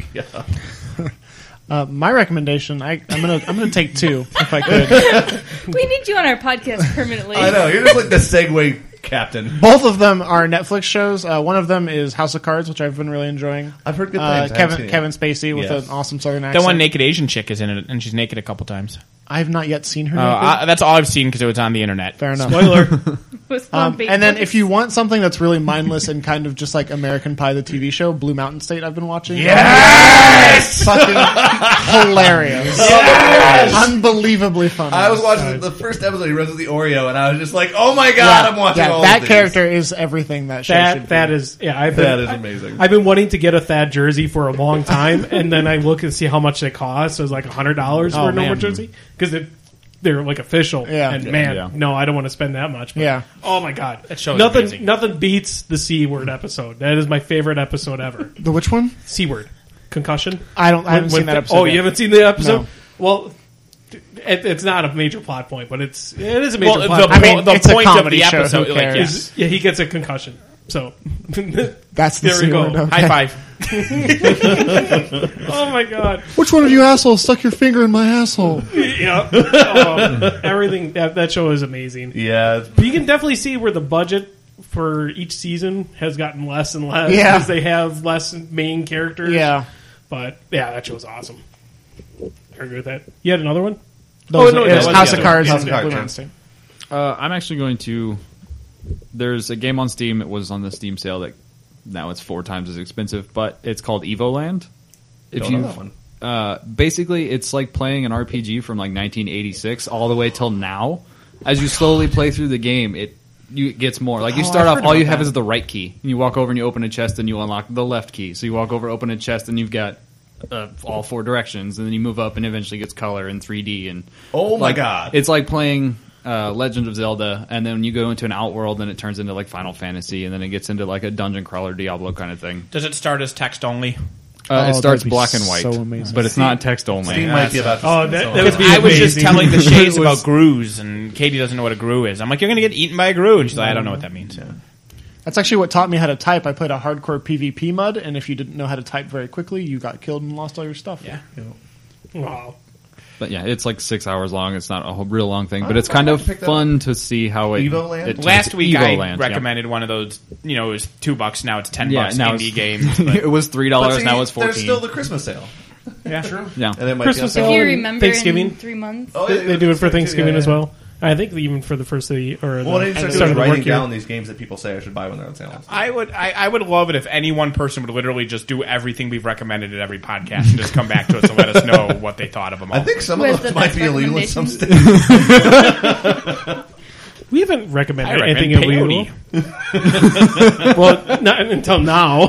Uh, my recommendation, I, I'm gonna I'm gonna take two if I could. We need you on our podcast permanently. I know. You're just like the Segway captain. Both of them are Netflix shows. Uh, one of them is House of Cards, which I've been really enjoying. I've heard good Uh, things. I haven't Kevin seen it. Kevin Spacey with Yes. an awesome Southern That accent. one naked Asian chick is in it, and she's naked a couple times. I have not yet seen her. Uh, naked. I, that's all I've seen because it was on the internet. Fair enough. Spoiler. was on Um, Facebook. and then if you want something that's really mindless and kind of just like American Pie, the T V show, Blue Mountain State, I've been watching. Yes! Fucking hilarious. Unbelievably funny. I was watching the first episode. He runs with the Oreo, and I was just like, "Oh my god, I'm watching Yeah, all that of these." character is everything that show should That be. that is yeah. I've been, That is I- amazing. I've been wanting to get a Thad jersey for a long time, and then I look and see how much they cost. So it's like a hundred dollars Oh, for a normal man. jersey because they're, they're like official. Yeah. and Yeah, man, yeah. no, I don't want to spend that much. But, Yeah. Oh my god, That show is nothing amazing. nothing beats the C word episode. That is my favorite episode ever. The which one? C word concussion. I don't. I haven't With- seen with that the- episode. Oh, yet. you haven't seen the episode? No. Well. It, it's not a major plot point, but it's it is a major Well, plot the, point. I mean, the it's a point of comedy the show, episode, who like, cares? yes. Is- yeah, he gets a concussion. So That's the there C we go. word. Okay. High five. oh my god. Which one of you assholes stuck your finger in my asshole? Yeah. Oh, everything that that show is amazing. Yeah, it's- But you can definitely see where the budget for each season has gotten less and less Yeah. because they have less main characters. Yeah. But yeah, that show was awesome. I agree with that. You had another one? Those, Oh, no, it that was was House the of other Cards one. and House of Blue Cards, Mountain State. Uh, I'm actually going to. There's a game on Steam. It was on the Steam sale that now it's four times as expensive, but it's called Evoland. If Don't know you, that one. uh, basically, it's like playing an R P G from like nineteen eighty-six all the way till now. As you slowly play through the game, it you it gets more. Like you Oh, start I've off, heard all you about have that. is the right key. You walk over and you open a chest, and you unlock the left key. So you walk over, open a chest, and you've got uh, all four directions, and then you move up, and eventually gets color and three D. And Oh my like, God. it's like playing uh, Legend of Zelda, and then when you go into an outworld, and it turns into like Final Fantasy, and then it gets into like a dungeon crawler Diablo kind of thing. Does it start as text only? Uh, Oh, it starts that'd be black and white, so amazing. but it's not text only. Steam might be about. To Oh, that, so- that would be I was just amazing. telling the Shays about grooves, and Katie doesn't know what a groo is. I'm like, you're going to get eaten by a groo. And she's like, I don't know what that means. That's actually what taught me how to type. I played a hardcore PvP mud, and if you didn't know how to type very quickly, you got killed and lost all your stuff. Yeah. Wow. But yeah, it's like six hours long. It's not a whole, real long thing, but it's kind of pick that fun to see how it. Evoland? it turns- Last week I Evoland, yeah. recommended one of those, you know, it was two bucks, now it's ten Yeah, bucks now indie it's- games. But it was three But dollars. see, Now it's There's fourteen. still the Christmas sale. yeah, true. yeah, And it might Christmas be sale. on If you Oh, remember Thanksgiving? in three months. Oh, They, yeah, they do it for yeah, Thanksgiving yeah, as yeah. well. I think even for the first of the or Well, the, they start start doing of the writing work year. down these games that people say I should buy when they're on sale. I would, I, I would love it if any one person would literally just do everything we've recommended at every podcast and just come back to us and let us know what they thought of them all. I think some Who of has those the might best be illegal in some recommendations? states. We haven't recommended I anything recommend illegal. peyote. Well, not until now.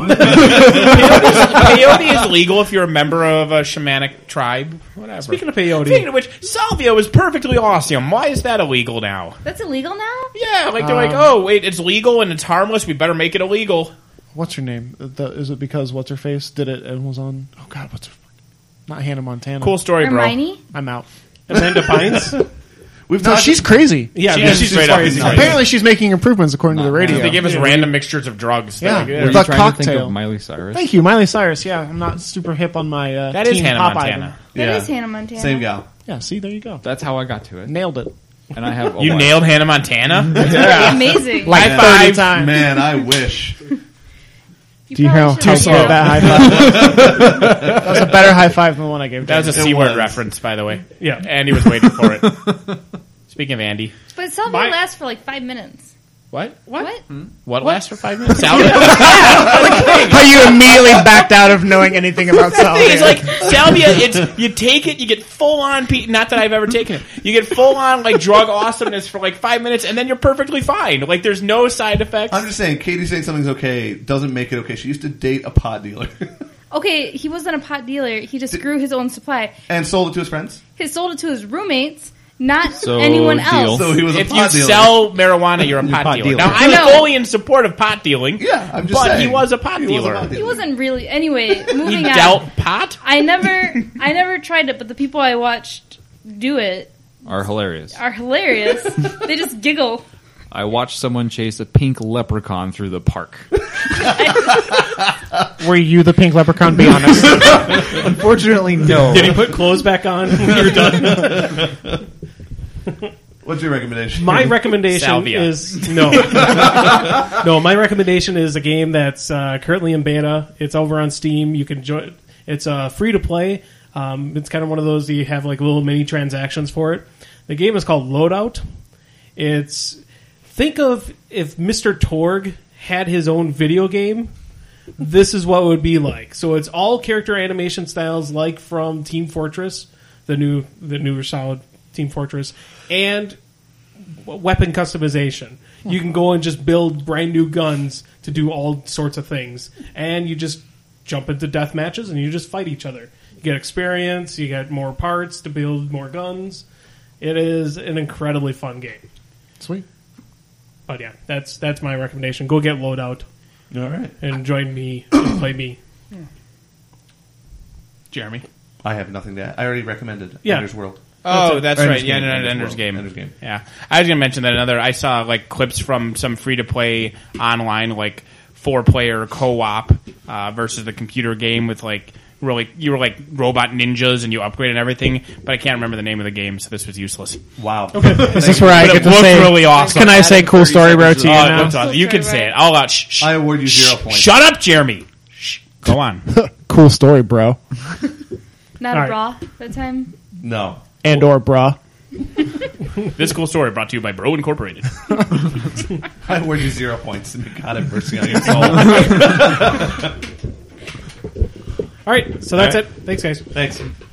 Peyote is legal if you're a member of a shamanic tribe. Whatever. Speaking of peyote, Speaking of which, salvia is perfectly awesome. Why is that illegal now? That's illegal now? Yeah, like they're Um, like, oh wait, it's legal and it's harmless. We better make it illegal. What's her name? The, is it because what's her face did it and was on? Oh God, what's her? Not Hannah Montana. Cool story, bro. Hermione? I'm out. Amanda Pines. We've No, talked- she's crazy. Yeah, She she's, is she's straight up crazy. insane. Apparently, she's making improvements according to the radio. They give us random mixtures of drugs. They're Yeah. like, With Were you the trying to think cocktail. of Miley Cyrus? Thank you, Miley Cyrus. Yeah, I'm not super hip on my. Uh, That is Teen Hannah Pop Montana. Idol. That Yeah. is Hannah Montana. Same gal. Yeah, see, there you go. That's how I got to it. Nailed it. And I have. A You wife. nailed Hannah Montana. Amazing. Like High thirty five. times. Man, I wish. You Do you know probably how should to have get that high five? That was a better high five than the one I gave. That was a It C word was. reference, by the way. Yeah. Andy was waiting for it. Speaking of Andy, But salvia My- lasts for like five minutes. what? What? What lasts for five minutes? Salvia. How you immediately backed out of knowing anything about salvia? It's like salvia. It's you take it, you get full on. Pe- not that I've ever taken it. You get full on like drug awesomeness for like five minutes, and then you're perfectly fine. Like there's no side effects. I'm just saying, Katie saying something's okay doesn't make it okay. She used to date a pot dealer Okay, he wasn't a pot dealer. He just grew his own supply. and sold it to his friends. He sold it to his roommates, not So, anyone deal. else. So he was a if you pot dealer. sell marijuana, you're a pot, pot dealer. dealer. Now I'm No. fully in support of pot dealing. Yeah, I'm just but saying. he was a pot He was a dealer. pot He dealer. wasn't really. Anyway, He moving on. dealt pot. I never, I never tried it, but the people I watched do it Are hilarious. are hilarious. They just giggle. I watched someone chase a pink leprechaun through the park. Were you the pink leprechaun? Be honest. Unfortunately, no. Did he put clothes back on when you were done? What's your recommendation? My recommendation Salvia. is no, no. My recommendation is a game that's uh, currently in beta. It's over on Steam. You can join. It's uh, free to play. Um, it's kind of one of those that you have like little mini transactions for it. The game is called Loadout. It's think of if Mister Torg had his own video game. This is what it would be like. So it's all character animation styles, like from Team Fortress, the new the newer solid Team Fortress, and weapon customization. You can go and just build brand new guns to do all sorts of things, and you just jump into death matches and you just fight each other. You get experience, you get more parts to build more guns. It is an incredibly fun game. Sweet. But yeah, that's that's my recommendation. Go get Loadout. All right. And join me and play me. Jeremy. I have nothing to add. I already recommended Yeah. Ender's World. Oh, that's, Ender's right. Yeah, Game. no, no, Ender's Ender's World. Game. Ender's Game. Yeah, I was gonna mention that another. I saw like clips from some free to play online, like four player co op uh, versus the computer game with like really you were like robot ninjas and you upgrade and everything. But I can't remember the name of the game, so this was useless. Wow. Is this where I But get it to looked say? really awesome. Can I say cool story, bro? To you Oh, it now? looks awesome. You can say it. All out. Shh, shh, I award you zero shh, points. Shut up, Jeremy. Shh. Go on. Cool story, bro. Not All a bra that time. No. And or bra. This cool story brought to you by Bro Incorporated. I award you zero points. And God, I'm bursting out your soul. All right, so that's All right. it. Thanks, guys. Thanks.